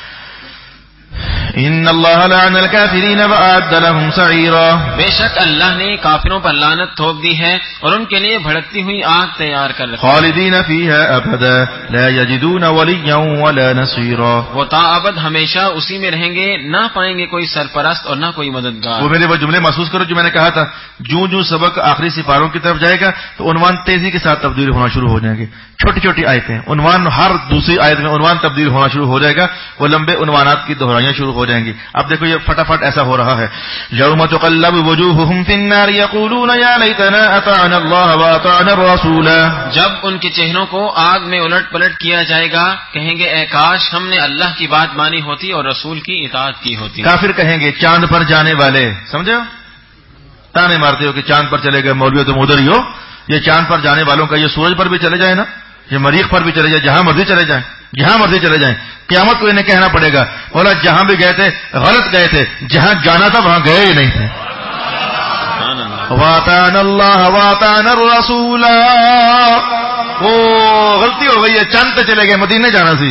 ان اللہ لعن الکافرین واعد لهم سعیرا، بے شک اللہ نے کافروں پر لعنت تھوپ دی ہے اور ان کے لیے بھڑکتی ہوئی آگ تیار کر رکھی ہے. خالدین فیہا ابدا لا یجدون ولیا ولا نصیرا، وہ تا ابد ہمیشہ اسی میں رہیں گے، نہ پائیں گے کوئی سرپرست اور نہ کوئی مددگار. وہ میرے وہ جملے محسوس کرو جو میں نے کہا تھا، جوں جوں سبق آخری سپاروں کی طرف جائے گا تو عنوان تیزی کے ساتھ تبدیل ہونا شروع ہو جائیں گے. چھوٹی چھوٹی آیتیں، عنوان ہر دوسری آیت میں عنوان تبدیل ہونا شروع ہو جائے گا. وہ لمبے عنوانات کی دہرائیاں شروع ہو جائیں گی. اب دیکھو یہ فٹافٹ ایسا ہو رہا ہے. یوم تقلب وجوہہم فی النار یقولون یا لیتنا اطعنا اللہ واطعنا الرسول، جب ان کے چہروں کو آگ میں الٹ پلٹ کیا جائے گا کہیں گے اے کاش ہم نے اللہ کی بات مانی ہوتی اور رسول کی اطاعت کی ہوتی. کافر کہیں گے چاند پر جانے والے، سمجھے ہو تانے مارتے ہو کہ چاند پر چلے گئے مولوی تم ادھر ہی ہو. یہ چاند پر جانے والوں کا یہ سورج پر بھی چلے جائے نا، یہ مریخ پر بھی چلے جائے، جہاں مرضی چلے جائیں، جہاں مرضی چلے جائیں، قیامت کو انہیں کہنا پڑے گا بولا جہاں بھی گئے تھے غلط گئے تھے، جہاں جانا تھا وہاں گئے ہی نہیں تھے. وَأَطَعْنَا اللَّهَ وَأَطَعْنَا الرَّسُولَ، وہ غلطی ہو گئی ہے، چاند پہ چلے گئے، مدینے جانا سی،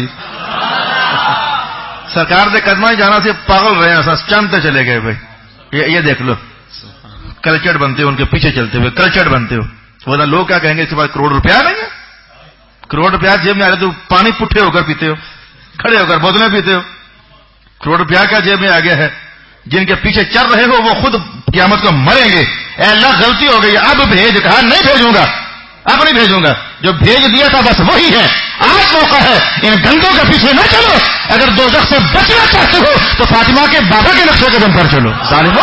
سرکار دے قدمہ ہی جانا سی، پاگل رہے ہیں، چاند پہ چلے گئے. بھائی یہ دیکھ لو کلچر بنتے ہو، ان کے پیچھے چلتے ہوئے کلچر بنتے ہو. ورنہ لوگ کیا کہیں گے اس کے پاس کروڑ روپیہ نہیں ہے, کروڑ روپیہ جیب میں آ رہے تو پانی پٹھے ہو کر پیتے ہو, کھڑے ہو کر بوتلیں پیتے ہو, کروڑ روپیہ کیا جیب میں آ گیا ہے؟ جن کے پیچھے چل رہے ہو وہ خود قیامت کو مریں گے, اے اللہ غلطی ہو گئی اب بھیج, کہا نہیں بھیجوں گا, اب نہیں بھیجوں گا, جو بھیج دیا تھا بس وہی ہے, آج موقع ہے, ان گندوں کے پیچھے نہ چلو, اگر دوزخ سے بچنا چاہتے ہو تو فاطمہ کے بابا کے نقشے قدم پر چلو. ظالمو.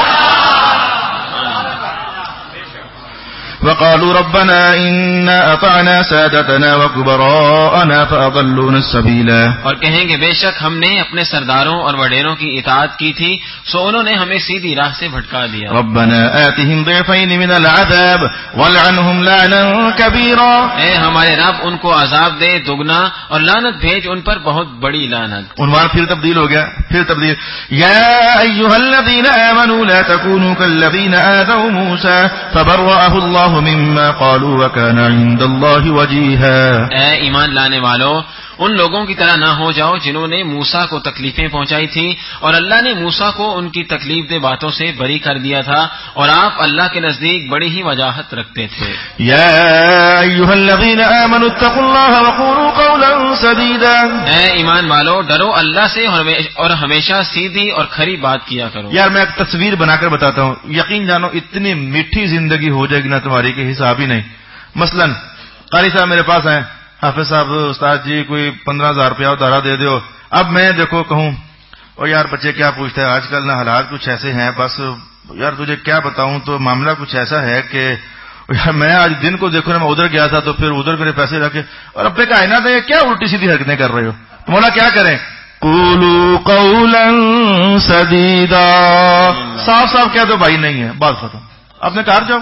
وقالوا ربنا إنا أطعنا سادتنا وكبراءنا فأضلونا السبيل, اور کہیں گے بے شک ہم نے اپنے سرداروں اور وڈیروں کی اطاعت کی تھی سو انہوں نے ہمیں سیدھی راہ سے بھٹکا دیا. ربنا آتهم ضعفين من العذاب والعنهم لعنا كبيرا, اے ہمارے رب ان کو عذاب دے دگنا اور لعنت بھیج ان پر بہت بڑی لعنت. عنوان پھر تبدیل ہو گیا, پھر تبدیل. یا ایھا الذین آمنوا لا تکونوا کالذین آذوا موسى فبرأه اللہ مما قالوا وكان عند الله وجيها. اے ایمان لانے والو, ان لوگوں کی طرح نہ ہو جاؤ جنہوں نے موسیٰ کو تکلیفیں پہنچائی تھی اور اللہ نے موسیٰ کو ان کی تکلیف دہ باتوں سے بری کر دیا تھا اور آپ اللہ کے نزدیک بڑی ہی وجاہت رکھتے تھے. یا ایھا الذین آمنوا اتقوا اللہ وقولوا قولا سدیدا. اے ایمان والو, ڈرو اللہ سے اور ہمیشہ سیدھی اور کھری بات کیا کرو. یار میں ایک تصویر بنا کر بتاتا ہوں, یقین جانو اتنی میٹھی زندگی ہو جائے گی نا تمہاری کہ حساب ہی نہیں. مثلا قاری صاحب میرے پاس ہیں, حافظ صاحب استاد جی کوئی پندرہ ہزار روپیہ ادھارا دے دو. اب میں دیکھو کہوں اور یار بچے کیا پوچھتے ہیں, آج کل نا حالات کچھ ایسے ہیں, بس یار تجھے کیا بتاؤں, تو معاملہ کچھ ایسا ہے کہ یار میں آج دن کو دیکھو نا میں ادھر گیا تھا تو پھر ادھر میرے پیسے رکھے اور اب کا آئینہ دے کیا الٹی سیدھی حرکتیں کر رہے ہو, تو مولا کیا کریں, قولوا قولا سدیدا. صاف صاف کہہ دو بھائی نہیں ہے, بات ختم, اپنے کار جاؤ.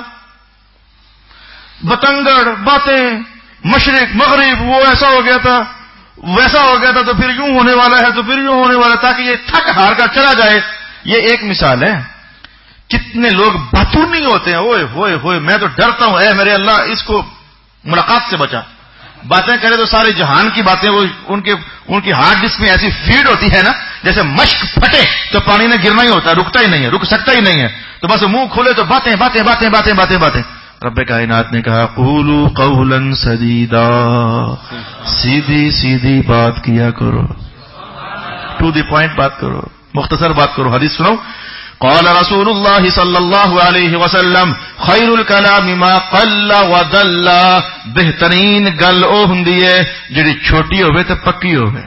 بتنگڑ باتیں مشرق مغرب, وہ ایسا ہو گیا تھا ویسا ہو گیا تھا تو پھر یوں ہونے والا ہے تو پھر یوں ہونے والا ہے, تاکہ یہ تھک ہار کر چلا جائے. یہ ایک مثال ہے. کتنے لوگ باتونی ہوتے ہیں, اوئے ہوئے ہوئے میں تو ڈرتا ہوں, اے میرے اللہ اس کو ملاقات سے بچا. باتیں کرے تو سارے جہان کی باتیں, وہ ان کے ان کی ہارڈ ڈسک میں ایسی فیڈ ہوتی ہے نا جیسے مشک پھٹے تو پانی نے گرنا ہی ہوتا ہے, رکتا ہی نہیں ہے, رک سکتا ہی نہیں ہے, تو بس منہ کھولے تو باتیں باتیں باتیں باتیں باتیں باتیں. رب کائنات نے کہا قولوا قولا سدیدا, سیدھی سیدھی بات کیا کرو, ٹو دی پوائنٹ بات کرو, مختصر بات کرو. حدیث سنو, قال رسول اللہ صلی اللہ علیہ وسلم خیر الکلام ما قل ودل, بہترین گل او ہوندی ہے جڑی چھوٹی ہوے تے پکی ہوے.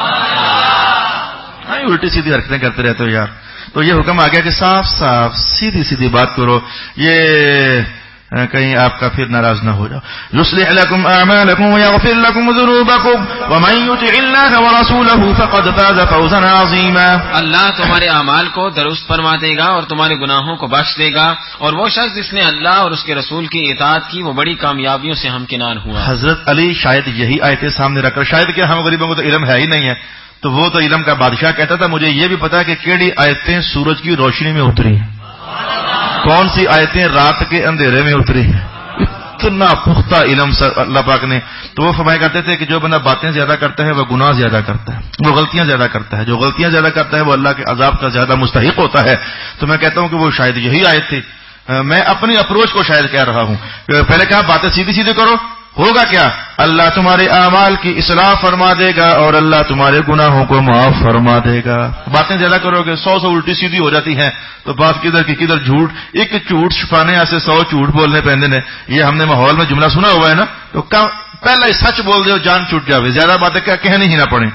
ہاں الٹی سیدھی حرکتیں کرتے رہتے ہو یار. تو یہ حکم آ گیا کہ صاف صاف سیدھی سیدھی بات کرو, یہ کہیں آپ کا پھر ناراض نہ ہو جاؤ. یصلح لکم اعمالکم ویغفر لکم ذنوبکم ومن یطع اللہ ورسولہ فقد فاز فوزا عظیما. اللہ تمہارے اعمال کو درست فرما دے گا اور تمہارے گناہوں کو بخش دے گا, اور وہ شخص جس نے اللہ اور اس کے رسول کی اطاعت کی وہ بڑی کامیابیوں سے ہمکنار ہوا. حضرت علی شاید یہی آیتیں سامنے رکھ کر, شاید کہ ہم غریبوں کو تو علم ہے ہی نہیں ہے, تو وہ تو علم کا بادشاہ کہتا تھا مجھے یہ بھی پتا ہے کہ کیڑی آیتیں سورج کی روشنی میں اتری ہیں, کون سی آیتیں رات کے اندھیرے میں اتری ہیں. اتنا پختہ علم اللہ پاک نے. تو وہ فرمایا کرتے تھے کہ جو بندہ باتیں زیادہ کرتا ہے وہ گناہ زیادہ کرتا ہے, وہ غلطیاں زیادہ کرتا ہے, جو غلطیاں زیادہ کرتا ہے وہ اللہ کے عذاب کا زیادہ مستحق ہوتا ہے. تو میں کہتا ہوں کہ وہ شاید یہی آیت تھی. میں اپنی اپروچ کو شاید کہہ رہا ہوں. پہلے کہا باتیں سیدھی سیدھی کرو, ہوگا کیا, اللہ تمہارے اعمال کی اصلاح فرما دے گا اور اللہ تمہارے گناہوں کو معاف فرما دے گا. باتیں زیادہ کرو گے سو سو الٹی سیدھی ہو جاتی ہیں, تو بات کدھر کی کدھر جھوٹ, ایک جھوٹ چھپانے سے سو جھوٹ بولنے پہنتے ہیں. یہ ہم نے ماحول میں جملہ سنا ہوا ہے نا, تو پہلا ہی سچ بول دے جان چھوٹ جاوے, زیادہ باتیں کیا کہنی ہی نہ پڑیں.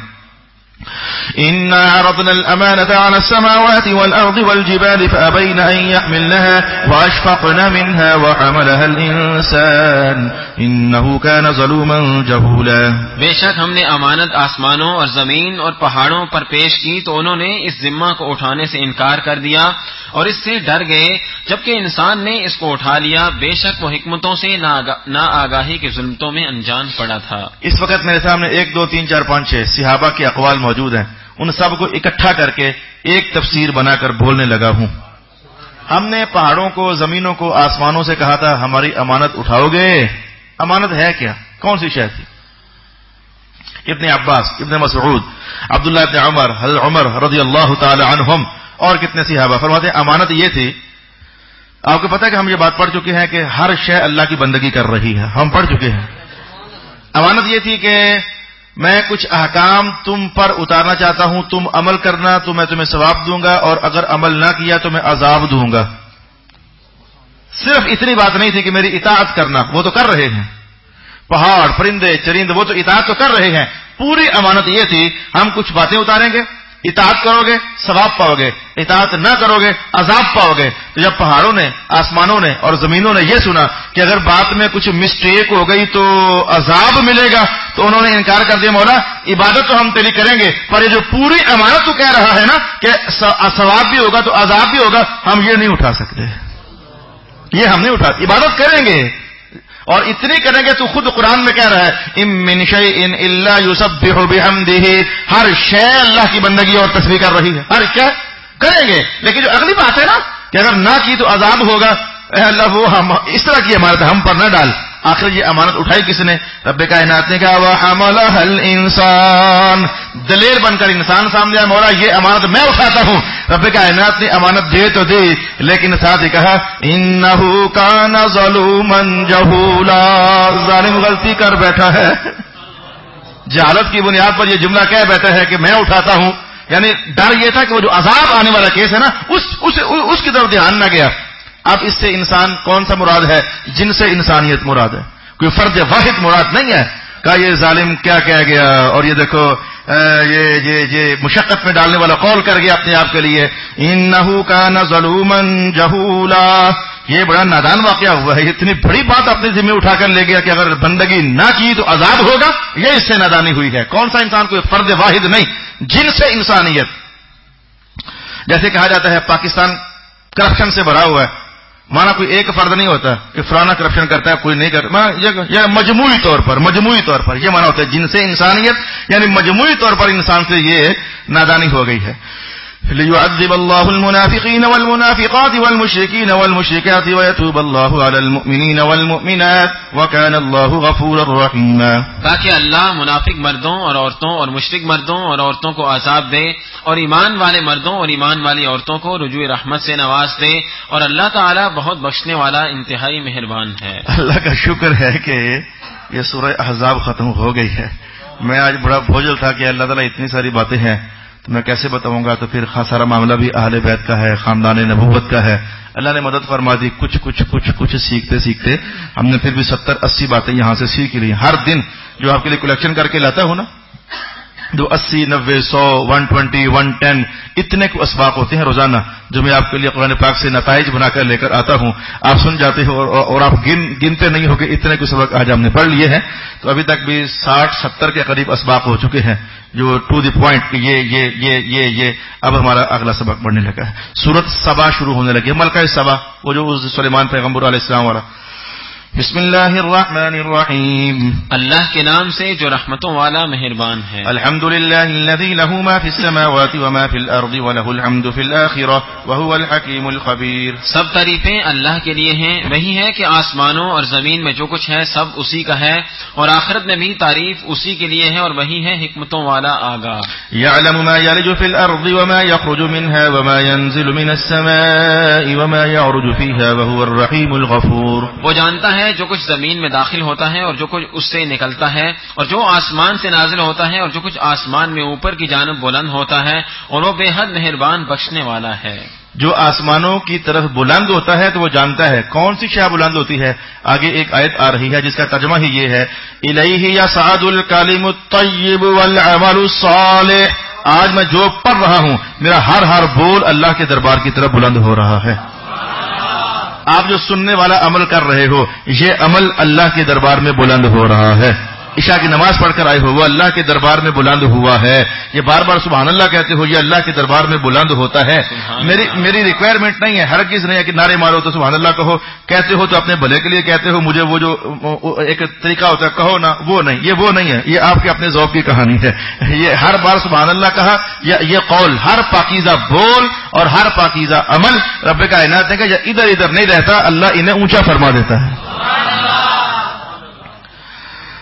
إنا عرضنا الأمانة على السماوات والأرض والجبال فأبين أن يحملنها وأشفقن منها وحملها الإنسان إنه كان ظلوما جهولا. بے شک ہم نے امانت آسمانوں اور زمین اور پہاڑوں پر پیش کی تو انہوں نے اس ذمہ کو اٹھانے سے انکار کر دیا اور اس سے ڈر گئے, جبکہ انسان نے اس کو اٹھا لیا. بے شک وہ حکمتوں سے نا آگاہی کے ظلمتوں میں انجان پڑا تھا. اس وقت میرے سامنے ایک دو تین چار پانچ چھ صحابہ کے اقوال موجود ہیں, ان سب کو اکٹھا کر کے ایک تفسیر بنا کر بولنے لگا ہوں. ہم نے پہاڑوں کو, زمینوں کو, آسمانوں سے کہا تھا ہماری امانت اٹھاؤ گے. امانت ہے کیا, کون سی شے تھی؟ ابن عباس, ابن مسعود, عبداللہ ابن عمر, حضرت عمر رضی اللہ تعالی عنہم اور کتنے صحابہ فرماتے ہیں امانت یہ تھی آپ کو پتا ہے کہ ہم یہ بات پڑھ چکے ہیں کہ ہر شے اللہ کی بندگی کر رہی ہے، ہم پڑھ چکے ہیں. امانت یہ تھی کہ میں کچھ احکام تم پر اتارنا چاہتا ہوں، تم عمل کرنا تو میں تمہیں ثواب دوں گا، اور اگر عمل نہ کیا تو میں عذاب دوں گا. صرف اتنی بات نہیں تھی کہ میری اطاعت کرنا، وہ تو کر رہے ہیں. پہاڑ، پرندے، چرند، وہ تو اطاعت تو کر رہے ہیں. پوری امانت یہ تھی ہم کچھ باتیں اتاریں گے، اطاعت کرو گے ثواب پاؤ گے، اطاعت نہ کرو گے عذاب پاؤ گے. تو جب پہاڑوں نے، آسمانوں نے اور زمینوں نے یہ سنا کہ اگر بات میں کچھ مسٹیک ہو گئی تو عذاب ملے گا، تو انہوں نے انکار کر دیا، مولا عبادت تو ہم تیری کریں گے، پر یہ جو پوری امانت تو کہہ رہا ہے نا کہ ثواب بھی ہوگا تو عذاب بھی ہوگا، ہم یہ نہیں اٹھا سکتے، یہ ہم نہیں اٹھا. عبادت کریں گے اور اتنی کریں گے تو خود قرآن میں کہہ رہا ہے ام من شیء الا یسبح بحمدہ، ہر شے اللہ کی بندگی اور تسبیح کر رہی ہے، ہر شے کریں گے. لیکن جو اگلی بات ہے نا کہ اگر نہ کی تو عذاب ہوگا، اے اللہ وہ ہم اس طرح کی امانت ہم پر نہ ڈال. آخر یہ امانت اٹھائی کس نے؟ رب کائنات نے کہا وحملها الانسان، دلیر بن کر انسان سامنے آیا، مولا یہ امانت میں اٹھاتا ہوں. رب کائنات نے امانت دے تو دی، لیکن ساتھ ہی کہا انه كان ظلوما جهولا، ظالم غلطی کر بیٹھا ہے. جہالت کی بنیاد پر یہ جملہ کہہ بیٹھا ہے کہ میں اٹھاتا ہوں، یعنی ڈر یہ تھا کہ وہ جو عذاب آنے والا کیس ہے نا اس اس, اس کی طرف دھیان نہ گیا. اب اس سے انسان کون سا مراد ہے؟ جن سے انسانیت مراد ہے، کوئی فرد واحد مراد نہیں ہے. کہا یہ ظالم کیا کہہ گیا، اور یہ دیکھو یہ یہ یہ مشقت میں ڈالنے والا قول کر گیا اپنے آپ کے لیے. انه كان ظلوما جهولا، یہ بڑا نادان واقعہ ہوا ہے، اتنی بڑی بات اپنے ذمہ اٹھا کر لے گیا کہ اگر بندگی نہ کی تو عذاب ہوگا. یہ اس سے نادانی ہوئی ہے. کون سا انسان؟ کوئی فرد واحد نہیں، جن سے انسانیت. جیسے کہا جاتا ہے پاکستان کرپشن سے بھرا ہوا ہے، مانا کوئی ایک فرد نہیں ہوتا کہ فلانا کرپشن کرتا ہے کوئی نہیں کرتا، یہ مجموعی طور پر مجموعی طور پر یہ مانا ہوتا ہے جن سے انسانیت، یعنی مجموعی طور پر انسان سے یہ نادانی ہو گئی ہے. ليعذب الله المنافقين والمنافقات والمشركين والمشركات ويتوب الله على المؤمنين والمؤمنات وكان الله غفورا رحيما، تاکہ اللہ منافق مردوں اور عورتوں اور مشرک مردوں اور عورتوں کو عذاب دے، اور ایمان والے مردوں اور ایمان والی عورتوں کو رجوع رحمت سے نواز دے، اور اللہ تعالی بہت بخشنے والا انتہائی مہربان ہے. اللہ کا شکر ہے کہ یہ سورہ احزاب ختم ہو گئی ہے. میں آج بڑا بھوجل تھا کہ اللہ تعالیٰ اتنی ساری باتیں ہیں تو میں کیسے بتاؤں گا، تو پھر خاص سارا معاملہ بھی اہل بیت کا ہے، خاندان نبوت کا ہے. اللہ نے مدد فرما دی، کچھ کچھ کچھ کچھ سیکھتے سیکھتے ہم نے پھر بھی ستر اسی باتیں یہاں سے سیکھ لی. ہر دن جو آپ کے لیے کلیکشن کر کے لاتا ہوں نا، جو اسی نوے سو ون ٹوینٹی ون ٹین اتنے کو اسباق ہوتے ہیں روزانہ، جو میں آپ کے لیے قرآن پاک سے نتائج بنا کر لے کر آتا ہوں. آپ سن جاتے ہو اور آپ گن گنتے نہیں ہو کہ اتنے کو سبق آج ہم نے پڑھ لیے ہیں. تو ابھی تک بھی ساٹھ ستر کے قریب اسباق ہو چکے ہیں جو ٹو دی پوائنٹ یہ یہ یہ یہ یہ اب ہمارا اگلا سبق بڑھنے لگا ہے. سورت سبا شروع ہونے لگی ہے، ملکہ سبا، وہ جو سلیمان پیغمبر علیہ السلام والا. بسم اللہ الرحمن الرحیم، اللہ کے نام سے جو رحمتوں والا مہربان ہے. الحمد للہ الذی لہ ما فی السماوات وما فی الارض ولہ الحمد فی الآخرہ وہو الحکیم الخبیر. سب تعریفیں اللہ کے لیے ہیں، وہی ہے کہ آسمانوں اور زمین میں جو کچھ ہے سب اسی کا ہے، اور آخرت میں بھی تعریف اسی کے لیے ہے، اور وہی ہے حکمتوں والا آگاہ. یعلم ما یلج فی الارض وما یخرج منها وما ينزل من السماء وما یعرج فیها وہو الرحیم الغفور. وہ جانتا ہے جو کچھ زمین میں داخل ہوتا ہے اور جو کچھ اس سے نکلتا ہے، اور جو آسمان سے نازل ہوتا ہے اور جو کچھ آسمان میں اوپر کی جانب بلند ہوتا ہے، اور وہ بے حد مہربان بخشنے والا ہے. جو آسمانوں کی طرف بلند ہوتا ہے تو وہ جانتا ہے کون سی شے بلند ہوتی ہے. آگے ایک آیت آ رہی ہے جس کا ترجمہ ہی یہ ہے الیہ یصعد الکلم الطیب والعمل الصالح. آج میں جو پڑھ رہا ہوں میرا ہر ہر بول اللہ کے دربار کی طرف بلند ہو رہا ہے. آپ جو سننے والا عمل کر رہے ہو یہ عمل اللہ کے دربار میں بلند ہو رہا ہے. عشاء کی نماز پڑھ کر آئے ہو وہ اللہ کے دربار میں بلند ہوا ہے. یہ بار بار سبحان اللہ کہتے ہو یہ اللہ کے دربار میں بلند ہوتا ہے. میری میری ریکوائرمنٹ نہیں ہے، ہرگز نہیں ہے کہ نعرے مارو تو سبحان اللہ کہو. کہتے ہو تو اپنے بھلے کے لیے کہتے ہو، مجھے وہ جو ایک طریقہ ہوتا ہے کہو نا، وہ نہیں، یہ وہ نہیں ہے، یہ آپ کے اپنے ذوق کی کہانی ہے. یہ ہر بار سبحان اللہ کہا، یہ قول، ہر پاکیزہ بول اور ہر پاکیزہ عمل رب کائنات نے کہا ادھر ادھر نہیں رہتا، اللہ انہیں اونچا فرما دیتا ہے.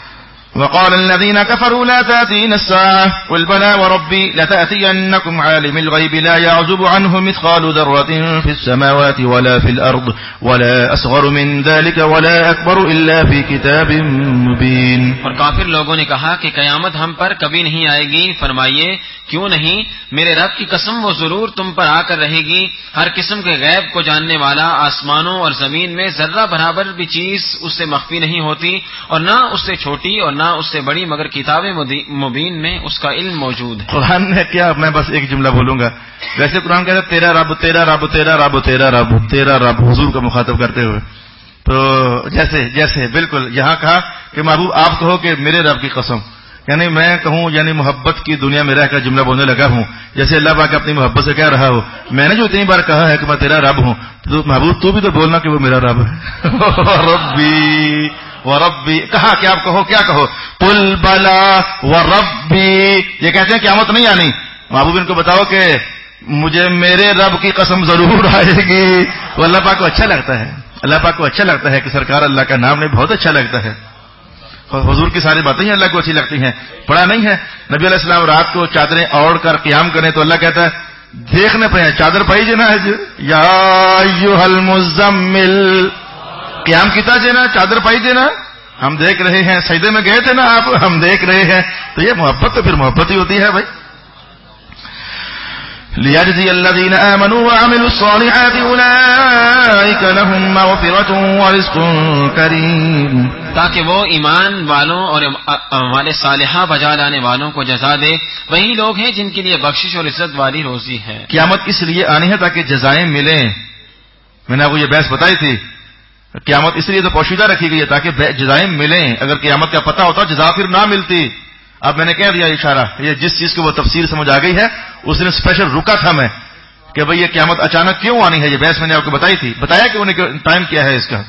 وقال الذين كفروا لا تأتينا الساعة قل بلى وربي لتأتينكم عالم الغيب لا يعزب عنه مثقال ذرة في السماوات ولا في الأرض ولا أصغر من ذلك ولا أكبر إلا في كتاب مبين. اور کافر لوگوں نے کہا کہ قیامت ہم پر کبھی نہیں آئے گی. فرمائیے کیوں نہیں؟ میرے رب کی قسم وہ ضرور تم پر آ کر رہے گی. ہر قسم کے غیب کو جاننے والا. آسمانوں اور زمین میں ذرہ برابر بھی چیز اس سے مخفی نہیں ہوتی اور نہ اس سے چھوٹی اور نہ اس سے بڑی مگر کتاب مبین میں اس کا علم موجود ہے. قرآن نے کیا، میں بس ایک جملہ بولوں گا. ویسے قرآن کہتا ہے تیرا رب تیرا رب تیرا رب تیرا رب تیرا رب حضور کو مخاطب کرتے ہوئے. تو جیسے جیسے بالکل یہاں کہا کہ محبوب آپ کہو کہ میرے رب کی قسم، یعنی میں کہوں یعنی محبت کی دنیا میں رہ کر جملہ بولنے لگا ہوں جیسے اللہ پاک اپنی محبت سے کہہ رہا ہو. میں نے جو اتنی بار کہا ہے کہ میں تیرا رب ہوں تو محبوب تو بھی تو بولنا کہ وہ میرا رب ہے. ربی وربی کہا کہ آپ کہو کیا کہو؟ قل بلا وربی. یہ کہتے ہیں قیامت نہیں آنی. محبوب ان کو بتاؤ کہ مجھے میرے رب کی قسم ضرور آئے گی. وہ اللہ پاک کو اچھا لگتا ہے. اللہ پاک کو اچھا لگتا ہے کہ سرکار اللہ کا نام نہیں، بہت اچھا لگتا ہے. حضور کی ساری باتیں ہی اللہ کو اچھی لگتی ہیں. پڑھا نہیں ہے نبی علیہ السلام رات کو چادریں اوڑھ کر قیام کریں تو اللہ کہتا ہے دیکھنے پہ چادر پائی جنا یا ایھا المزمل قیام کیتا جنا چادر پائی جنا. ہم دیکھ رہے ہیں سجدے میں گئے تھے نا آپ، ہم دیکھ رہے ہیں. تو یہ محبت تو پھر محبت ہی ہوتی ہے بھائی. لِيَجْزِيَ الَّذِينَ آمَنُوا وَعَمِلُوا الصَّالِحَاتِ أُولَئِكَ لَهُم مَّغْفِرَةٌ وَرِزْقٌ كَرِيمٌ. تاکہ وہ ایمان والوں اور اعمال صالحہ بجا لانے والوں کو جزا دے. وہی لوگ ہیں جن کے لیے بخشش اور عزت والی روزی ہے. قیامت اس لیے آنی ہے تاکہ جزائیں ملیں. میں نے آپ کو یہ بحث بتائی تھی. قیامت اس لیے تو پوشیدہ رکھی گئی ہے تاکہ جزائیں ملیں. اگر قیامت کا پتہ ہوتا جزا پھر نہ ملتی. اب میں نے کہہ دیا اشارہ، یہ جس چیز کو وہ تفسیر سمجھ آ گئی ہے اس نے اسپیشل رکا تھا میں کہ بھئی یہ قیامت اچانک کیوں آنی ہے. یہ بحث میں نے آپ کو بتائی تھی، بتایا کہ انہیں ٹائم کیا ہے اس کا.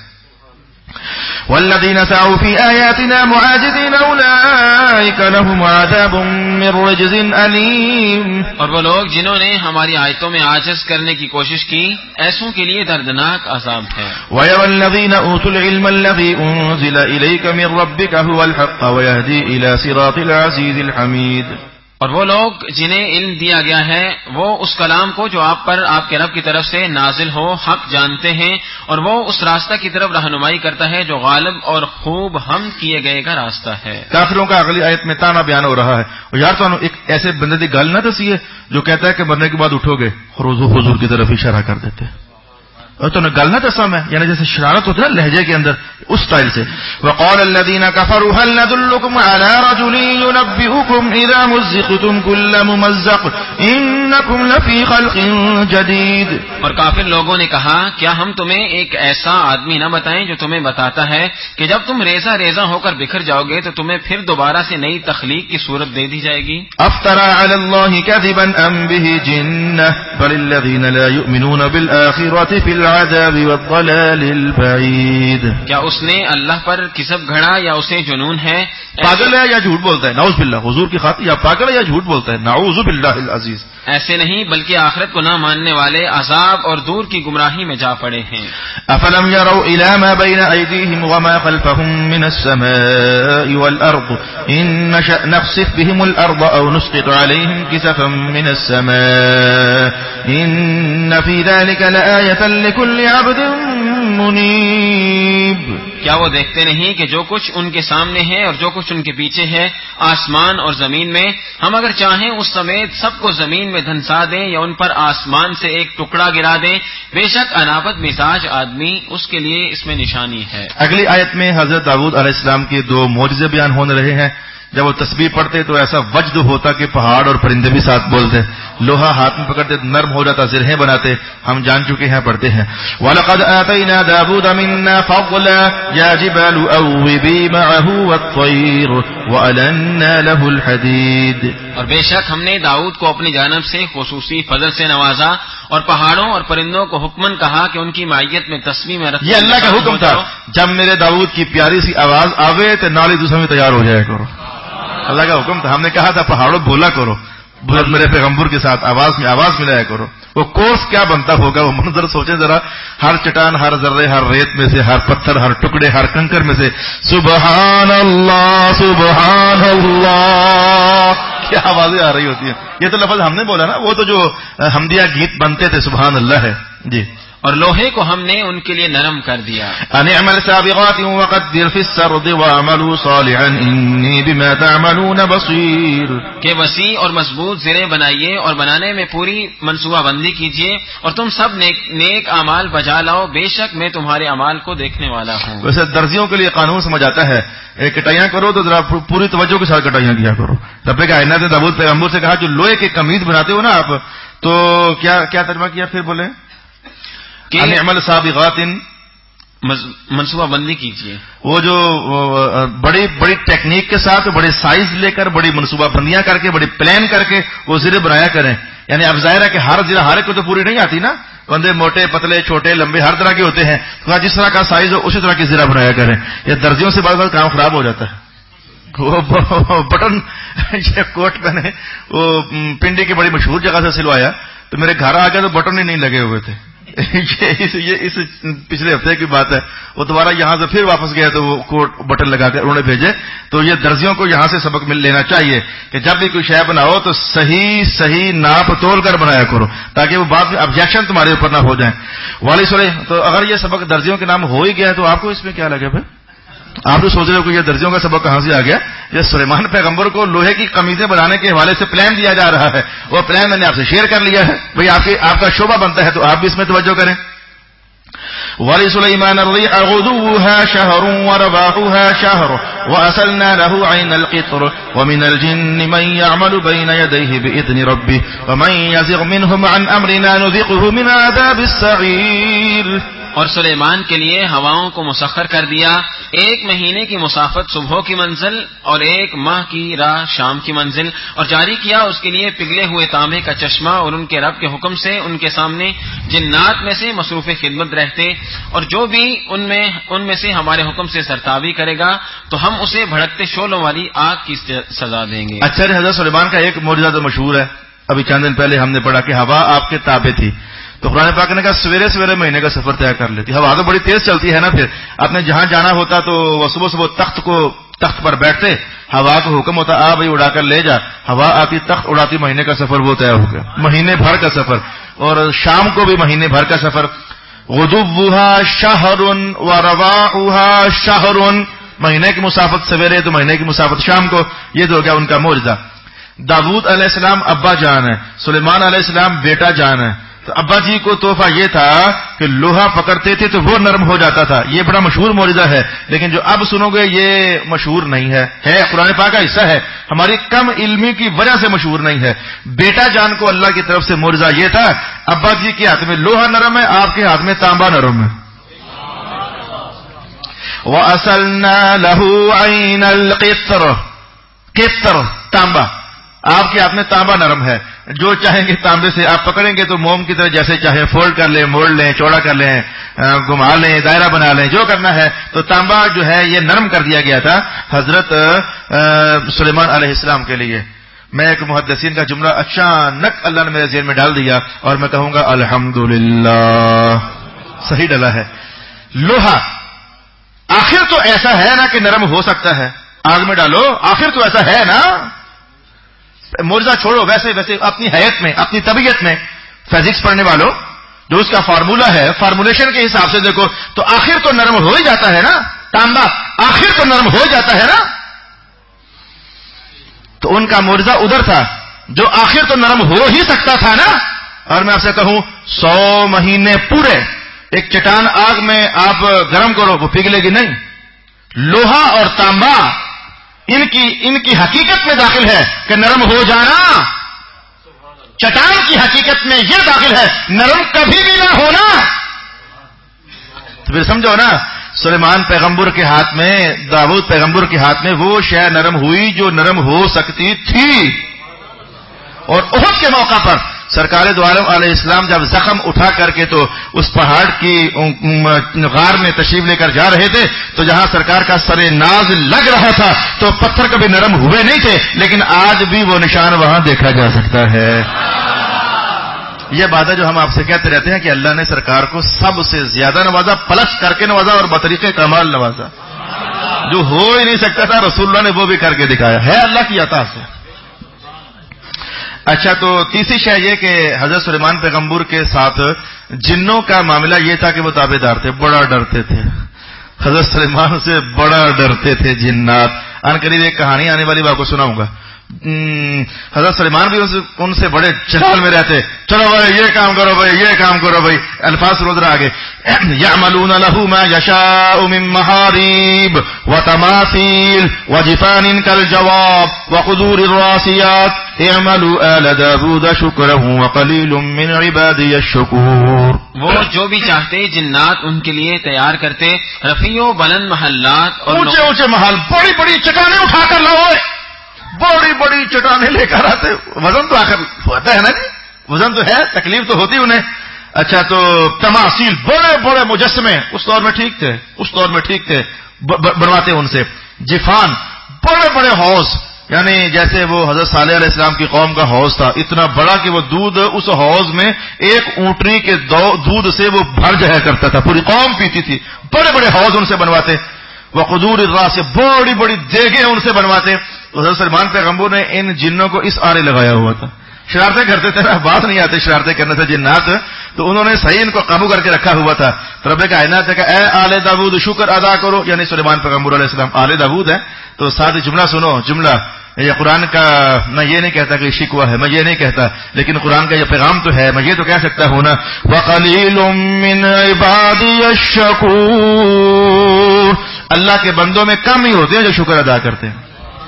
والذین سعوا فی آیاتنا معاجزین اولئک لهم عذاب من رجز الیم. اور وہ لوگ جنہوں نے ہماری آیتوں میں عاجز کرنے کی کوشش کی ایسوں کے لیے دردناک عذاب ہے. وَيَرَى الَّذِينَ أُوتُوا الْعِلْمَ الَّذِي أُنزِلَ إِلَيْكَ مِن رَّبِّكَ هُوَ الْحَقُّ وَيَهْدِي إِلَى صِرَاطِ الْعَزِيزِ الْحَمِيدِ. اور وہ لوگ جنہیں علم دیا گیا ہے وہ اس کلام کو جو آپ پر آپ کے رب کی طرف سے نازل ہو حق جانتے ہیں اور وہ اس راستہ کی طرف رہنمائی کرتا ہے جو غالب اور خوب حمد کیے گئے کا راستہ ہے. کافروں کا اگلی آیت میں تانا بیان ہو رہا ہے. اور یار تو ایک ایسے بندے کی گل نہ دسی ہے جو کہتا ہے کہ مرنے کے بعد اٹھو گے حضور کی طرف اشارہ کر دیتے. اور تو نے گل نہ دسا میں یعنی جیسے شرارت ہوتی ہے نا لہجے کے اندر اس سٹائل سے. وقال الذين كفروا هل ندلكم على رجل ينبئكم اذا مزقتم كل ممزق انكم لفي خلق جديد. اور کافر لوگوں نے کہا کیا ہم تمہیں ایک ایسا آدمی نہ بتائیں جو تمہیں بتاتا ہے کہ جب تم ریزہ ریزہ ہو کر بکھر جاؤ گے تو تمہیں پھر دوبارہ سے نئی تخلیق کی صورت دے دی جائے گی. افترى على الله كذبا ام به جنة بل الذين لا يؤمنون بالآخرة في العذاب والضلال البعید. کیا اس نے اللہ پر کذب گھڑا یا اسے جنون ہے؟ پاگل ہے یا جھوٹ بولتا ہے؟ نعوذ باللہ. حضور کی خاطر یا پاگل ہے یا جھوٹ بولتا ہے. نعوذ باللہ العزیز. ایسے نہیں بلکہ آخرت کو نہ ماننے والے عذاب اور دور کی گمراہی میں جا پڑے ہیں. افلم يروا الى ما بين ايديهم وما خلفهم من السماء والارض ان نشأ نخسف بهم الارض او نسقط عليهم كسفا من السماء ان في ذلك لآية لكل عبد منيب. کیا وہ دیکھتے نہیں کہ جو کچھ ان کے سامنے ہے اور جو کچھ ان کے پیچھے ہے آسمان اور زمین میں، ہم اگر چاہیں اس سمیت سب کو زمین میں دھنسا دیں یا ان پر آسمان سے ایک ٹکڑا گرا دیں، بے شک انابت مزاج آدمی اس کے لیے اس میں نشانی ہے. اگلی آیت میں حضرت داؤد علیہ السلام کے دو معجزے بیان ہونے رہے ہیں. جب وہ تسبیح پڑھتے تو ایسا وجد ہوتا کہ پہاڑ اور پرندے بھی ساتھ بولتے. لوہا ہاتھ میں پکڑتے نرم ہو جاتا، زرہیں بناتے. ہم جان چکے ہیں، پڑھتے ہیں وَلَقَدْ آتَيْنَا دَاوُودَ مِنَّا فَضْلًا يَا جِبَالُ أَوِّبِي مَعَهُ وَالطَّيْرَ وَأَلَنَّا لَهُ الْحَدِيدَ. اور بے شک ہم نے داؤد کو اپنی جانب سے خصوصی فضل سے نوازا اور پہاڑوں اور پرندوں کو حکمن کہا کہ ان کی معیت میں تسبیح میں رکھ. یہ اللہ کا حکم تھا جب میرے داؤد کی پیاری سی آواز آوے تو نالی دوسرے میں تیار ہو جائے کرو. اللہ کا حکم تھا. ہم نے کہا تھا پہاڑوں بولا کرو. میرے پیغمبر کے ساتھ آواز میں آواز ملایا کرو. وہ کورس کیا بنتا ہوگا, وہ منظر سوچیں ذرا. ہر چٹان, ہر ذرے, ہر ریت میں سے, ہر پتھر, ہر ٹکڑے, ہر کنکر میں سے سبحان اللہ سبحان اللہ کیا آوازیں آ رہی ہوتی ہیں. یہ تو لفظ ہم نے بولا نا, وہ تو جو حمدیہ گیت بنتے تھے سبحان اللہ ہے جی. اور لوہے کو ہم نے ان کے لیے نرم کر دیا. ان اعمل سابغات وقدر في السرد واعملوا صالحا انی بما تعملون بصیر, کہ وسیع اور مضبوط زرے بنائیے اور بنانے میں پوری منصوبہ بندی کیجیے, اور تم سب نیک, نیک اعمال بجا لاؤ, بے شک میں تمہارے اعمال کو دیکھنے والا ہوں. ویسے درزیوں کے لیے قانون سمجھ آتا ہے, کٹائیاں کرو تو ذرا پوری توجہ کے ساتھ کٹائیاں کیا کرو. رب کائنات نے داؤد پیغمبر سے کہا جو لوہے کی قمیض بناتے ہو نا آپ, تو کیا کیا ترجمہ کیا پھر بولیں, ان اعمل سابغات منصوبہ بندی کیجیے. وہ جو بڑی بڑی ٹیکنیک کے ساتھ بڑے سائز لے کر بڑی منصوبہ بندیاں کر کے بڑی پلان کر کے وہ زرے بنایا کریں. یعنی اب ظاہر ہے کہ ہر زرہ ہر ایک کو تو پوری نہیں آتی نا, بندے موٹے پتلے چھوٹے لمبے ہر طرح کے ہوتے ہیں, تو جس طرح کا سائز ہو اسی طرح کی زرہ بنایا کریں. یہ درزیوں سے بعض بعض کام خراب ہو جاتا ہے. وہ بٹن یہ کوٹ میں نے وہ پنڈی کی بڑی مشہور جگہ سے سلوایا, تو میرے گھر آ گیا تو بٹن ہی نہیں لگے ہوئے تھے. یہ اس پچھلے ہفتے کی بات ہے. وہ دوبارہ یہاں سے پھر واپس گیا تو وہ کوٹ بٹن لگا کر انہوں نے بھیجے. تو یہ درزیوں کو یہاں سے سبق مل لینا چاہیے کہ جب بھی کوئی شے بناؤ تو صحیح صحیح ناپ تول کر بنایا کرو, تاکہ وہ بعد میں آبجیکشن تمہارے اوپر نہ ہو جائیں. والی سورے, تو اگر یہ سبق درزیوں کے نام ہو ہی گیا تو آپ کو اس میں کیا لگے بھائی؟ آپ تو سوچ رہے ہو کہ یہ درزیوں کا سبق کہاں سے آ گیا. یہ سلیمان پیغمبر کو لوہے کی قمیضیں بنانے کے حوالے سے پلان دیا جا رہا ہے, وہ پلان میں نے آپ سے شیئر کر لیا ہے. بھئی آپ کی آپ کا شعبہ بنتا ہے تو آپ بھی اس میں توجہ کریں. وَلِسُلَيْمَانَ الرِّيحَ غُدُوُّهَا شَهْرٌ وَرَوَاحُهَا شَهْرٌ وَأَسَلْنَا لَهُ عَيْنَ الْقِطْرِ وَمِنَ الْجِنِّ مَن يَعْمَلُ بَيْنَ يَدَيْهِ بِإِذْنِ رَبِّهِ وَمَن يَزِغْ مِنْهُمْ عَنْ أَمْرِنَا نُذِقْهُ مِنْ عَذَابِ السَّعِيرِ. اور سلیمان کے لیے ہواؤں کو مسخر کر دیا, ایک مہینے کی مسافت صبح کی منزل اور ایک ماہ کی راہ شام کی منزل, اور جاری کیا اس کے لیے پگھلے ہوئے تانبے کا چشمہ, اور ان کے رب کے حکم سے ان کے سامنے جنات میں سے مصروف خدمت رہتے, اور جو بھی ان میں ان میں سے ہمارے حکم سے سرتابی کرے گا تو ہم اسے بھڑکتے شعلوں والی آگ کی سزا دیں گے. اچھا, حضرت سلیمان کا ایک معجزہ تو مشہور ہے, ابھی چند دن پہلے ہم نے پڑھا کہ ہوا آپ کے تابع تھی. تو قرآن پاک نے کہا سویرے سویرے مہینے کا سفر طے کر لیتی. ہوا تو بڑی تیز چلتی ہے نا, پھر آپ نے جہاں جانا ہوتا تو وہ صبح صبح تخت کو تخت پر بیٹھتے, ہوا کو حکم ہوتا آ بھائی اڑا کر لے جا, ہوا آتی تخت اڑاتی, مہینے کا سفر وہ طے ہو گیا, مہینے بھر کا سفر. اور شام کو بھی مہینے بھر کا سفر. غدوها شہر ورواحها شہر, مہینے کی مسافت سویرے تو مہینے کی مسافت شام کو. یہ تو ہو گیا ان کا معجزہ. داؤد علیہ السلام ابا جان ہے, سلیمان علیہ السلام بیٹا جان ہے. تو ابا جی کو تحفہ یہ تھا کہ لوہا پکڑتے تھے تو وہ نرم ہو جاتا تھا. یہ بڑا مشہور معجزہ ہے, لیکن جو اب سنو گے یہ مشہور نہیں ہے, ہے قرآن پاک کا حصہ ہے, ہماری کم علمی کی وجہ سے مشہور نہیں ہے. بیٹا جان کو اللہ کی طرف سے معجزہ یہ تھا, ابا جی کے ہاتھ میں لوہا نرم ہے, آپ کے ہاتھ میں تانبا نرم ہے. وَأَسَلْنَا لَهُ عَيْنَ الْقِطْرِ, قطر تانبا, آپ کے ہاتھ میں تانبا نرم ہے, جو چاہیں گے تانبے سے آپ پکڑیں گے تو موم کی طرح جیسے چاہیں فولڈ کر لیں, موڑ لیں, چوڑا کر لیں, گھما لیں, دائرہ بنا لیں, جو کرنا ہے. تو تانبا جو ہے یہ نرم کر دیا گیا تھا حضرت سلیمان علیہ السلام کے لیے. میں ایک محدثین کا جملہ اچانک اللہ نے میرے ذہن میں ڈال دیا, اور میں کہوں گا الحمدللہ, صحیح ڈلا ہے. لوہا آخر تو ایسا ہے نا کہ نرم ہو سکتا ہے, آگ میں ڈالو, آخر تو ایسا ہے نا. معجزہ چھوڑو, ویسے ویسے اپنی حیات میں اپنی طبیعت میں فزکس پڑھنے والوں جو اس کا فارمولا ہے, فارمولیشن کے حساب سے دیکھو تو آخر تو نرم ہو ہی جاتا ہے نا. تانبا آخر تو نرم ہو جاتا ہے نا. تو ان کا معجزہ ادھر تھا جو آخر تو نرم ہو ہی سکتا تھا نا. اور میں آپ سے کہوں سو مہینے پورے ایک چٹان آگ میں آپ گرم کرو, وہ پگھلے گی نہیں. لوہا اور تانبا ان کی ان کی حقیقت میں داخل ہے کہ نرم ہو جانا. چٹان کی حقیقت میں یہ داخل ہے نرم کبھی بھی نہ ہونا. تو پھر سمجھو نا, سلیمان پیغمبر کے ہاتھ میں, داؤد پیغمبر کے ہاتھ میں وہ شے نرم ہوئی جو نرم ہو سکتی تھی. اور احد کے موقع پر سرکار دو عالم علیہ السلام جب زخم اٹھا کر کے تو اس پہاڑ کی غار میں تشریف لے کر جا رہے تھے تو جہاں سرکار کا سر ناز لگ رہا تھا تو پتھر کبھی نرم ہوئے نہیں تھے، لیکن آج بھی وہ نشان وہاں دیکھا جا سکتا ہے۔ یہ بات ہے جو ہم آپ سے کہتے رہتے ہیں کہ اللہ نے سرکار کو سب سے زیادہ نوازا، پلس کر کے نوازا اور بطریق کمال نوازا۔ جو ہو ہی نہیں سکتا تھا رسول اللہ نے وہ بھی کر کے دکھایا ہے، اللہ کی عطا سے۔ اچھا، تو تیسری شے یہ کہ حضرت سلیمان پیغمبر کے ساتھ جنوں کا معاملہ یہ تھا کہ وہ تابع دار تھے، بڑا ڈرتے تھے حضرت سلیمان سے، بڑا ڈرتے تھے جنات۔ ان قریب ایک کہانی آنے والی آپ کو سناؤں گا۔ حضرت سلیمان بھی ان سے بڑے چال میں رہتے، چلو بھائی یہ کام کرو بھائی یہ کام کرو بھائی، الفاظ روز آگے یعملون له ما یشاء من محاریب وتماثیل وجفان کالجواب وقدور الراسیات اعملوا آل داود شکرا وقلیل من عبادی الشکور۔ وہ جو بھی چاہتے جنات ان کے لیے تیار کرتے، رفیع و بلند محلات اور اونچے اونچے محل، بڑی بڑی چٹانیں اٹھا کر لاؤ، بڑی بڑی چٹانیں لے کر آتے، وزن تو آخر ہوتا ہے نا جی، وزن تو ہے، تکلیف تو ہوتی انہیں۔ اچھا، تو تماثیل، بڑے بڑے مجسمے اس دور میں ٹھیک تھے، اس دور میں ٹھیک تھے، بنواتے ان سے۔ جفان، بڑے بڑے حوض، یعنی جیسے وہ حضرت صالح علیہ السلام کی قوم کا حوض تھا، اتنا بڑا کہ وہ دودھ اس حوض میں ایک اونٹنی کے دودھ سے وہ بھر جایا کرتا تھا، پوری قوم پیتی تھی۔ بڑے بڑے حوض ان سے بنواتے۔ وقدور الراس، بڑی بڑی دیگیں ان سے بنواتے۔ حضرت سلیمان پیغمبر نے ان جنوں کو اس آرے لگایا ہوا تھا، شرارتیں کرتے تھے نا، بات نہیں آتے شرارتیں کرنے سے جنات، تو انہوں نے صحیح ان کو قابو کر کے رکھا ہوا تھا۔ تو رب کائنات نے کہا اے آل داود شکر ادا کرو، یعنی سلیمان پیغمبر علیہ السلام آل داود ہے۔ تو ساتھ جملہ سنو، جملہ یہ قرآن کا، میں یہ نہیں کہتا کہ شکوہ ہے، میں یہ نہیں کہتا، لیکن قرآن کا یہ پیغام تو ہے، میں یہ تو کہہ سکتا ہوں نا، وَقَلِيلٌ مِّنْ عِبَادِيَ الشَّكُورُ، اللہ کے بندوں میں کم ہی ہوتے ہیں جو شکر ادا کرتے ہیں،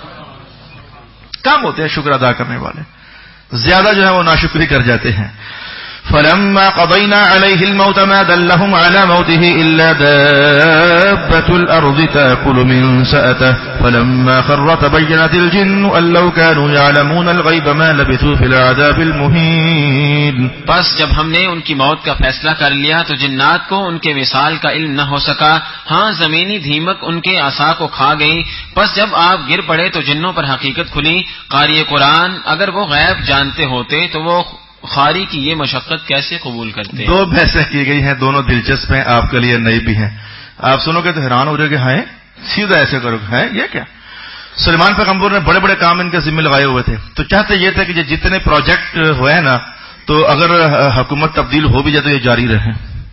کم ہوتے ہیں شکر ادا کرنے والے، زیادہ جو ہے وہ ناشکری کر جاتے ہیں۔ فَلَمَّا قَضَيْنَا عَلَيْهِ الْمَوْتَ مَا دَلَّهُمْ عَلَى مَوْتِهِ إِلَّا دَابَّةُ الْأَرْضِ تَأْكُلُ مِنْ سَأَتَهُ فَلَمَّا خَرَّ تَبَيَّنَتِ الْجِنُّ أَن لَّوْ كَانُوا يَعْلَمُونَ الْغَيْبَ مَا لَبِثُوا فِي الْعَذَابِ الْمُهِينِ۔ بس جب ہم نے ان کی موت کا فیصلہ کر لیا تو جنات کو ان کے وصال کا علم نہ ہو سکا، ہاں زمینی دھیمک ان کے عصا کو کھا گئی۔ بس جب آپ گر پڑے تو جنوں پر حقیقت کھلی۔ قاری قرآن اگر وہ غیب جانتے ہوتے تو وہ خاری کی یہ مشقت کیسے قبول کرتے؟ دو بحثیں کی گئی ہیں، دونوں دلچسپ ہیں، آپ کے لیے نئی بھی ہیں، آپ سنو گے تو حیران ہو جائے گے، ہیں سیدھا ایسے کرو گے، ہیں یہ کیا؟ سلیمان پیغمبر نے بڑے بڑے کام ان کے ذمہ لگائے ہوئے تھے، تو چاہتے یہ تھے کہ یہ جتنے پروجیکٹ ہوئے نا، تو اگر حکومت تبدیل ہو بھی جائے تو یہ جاری رہیں،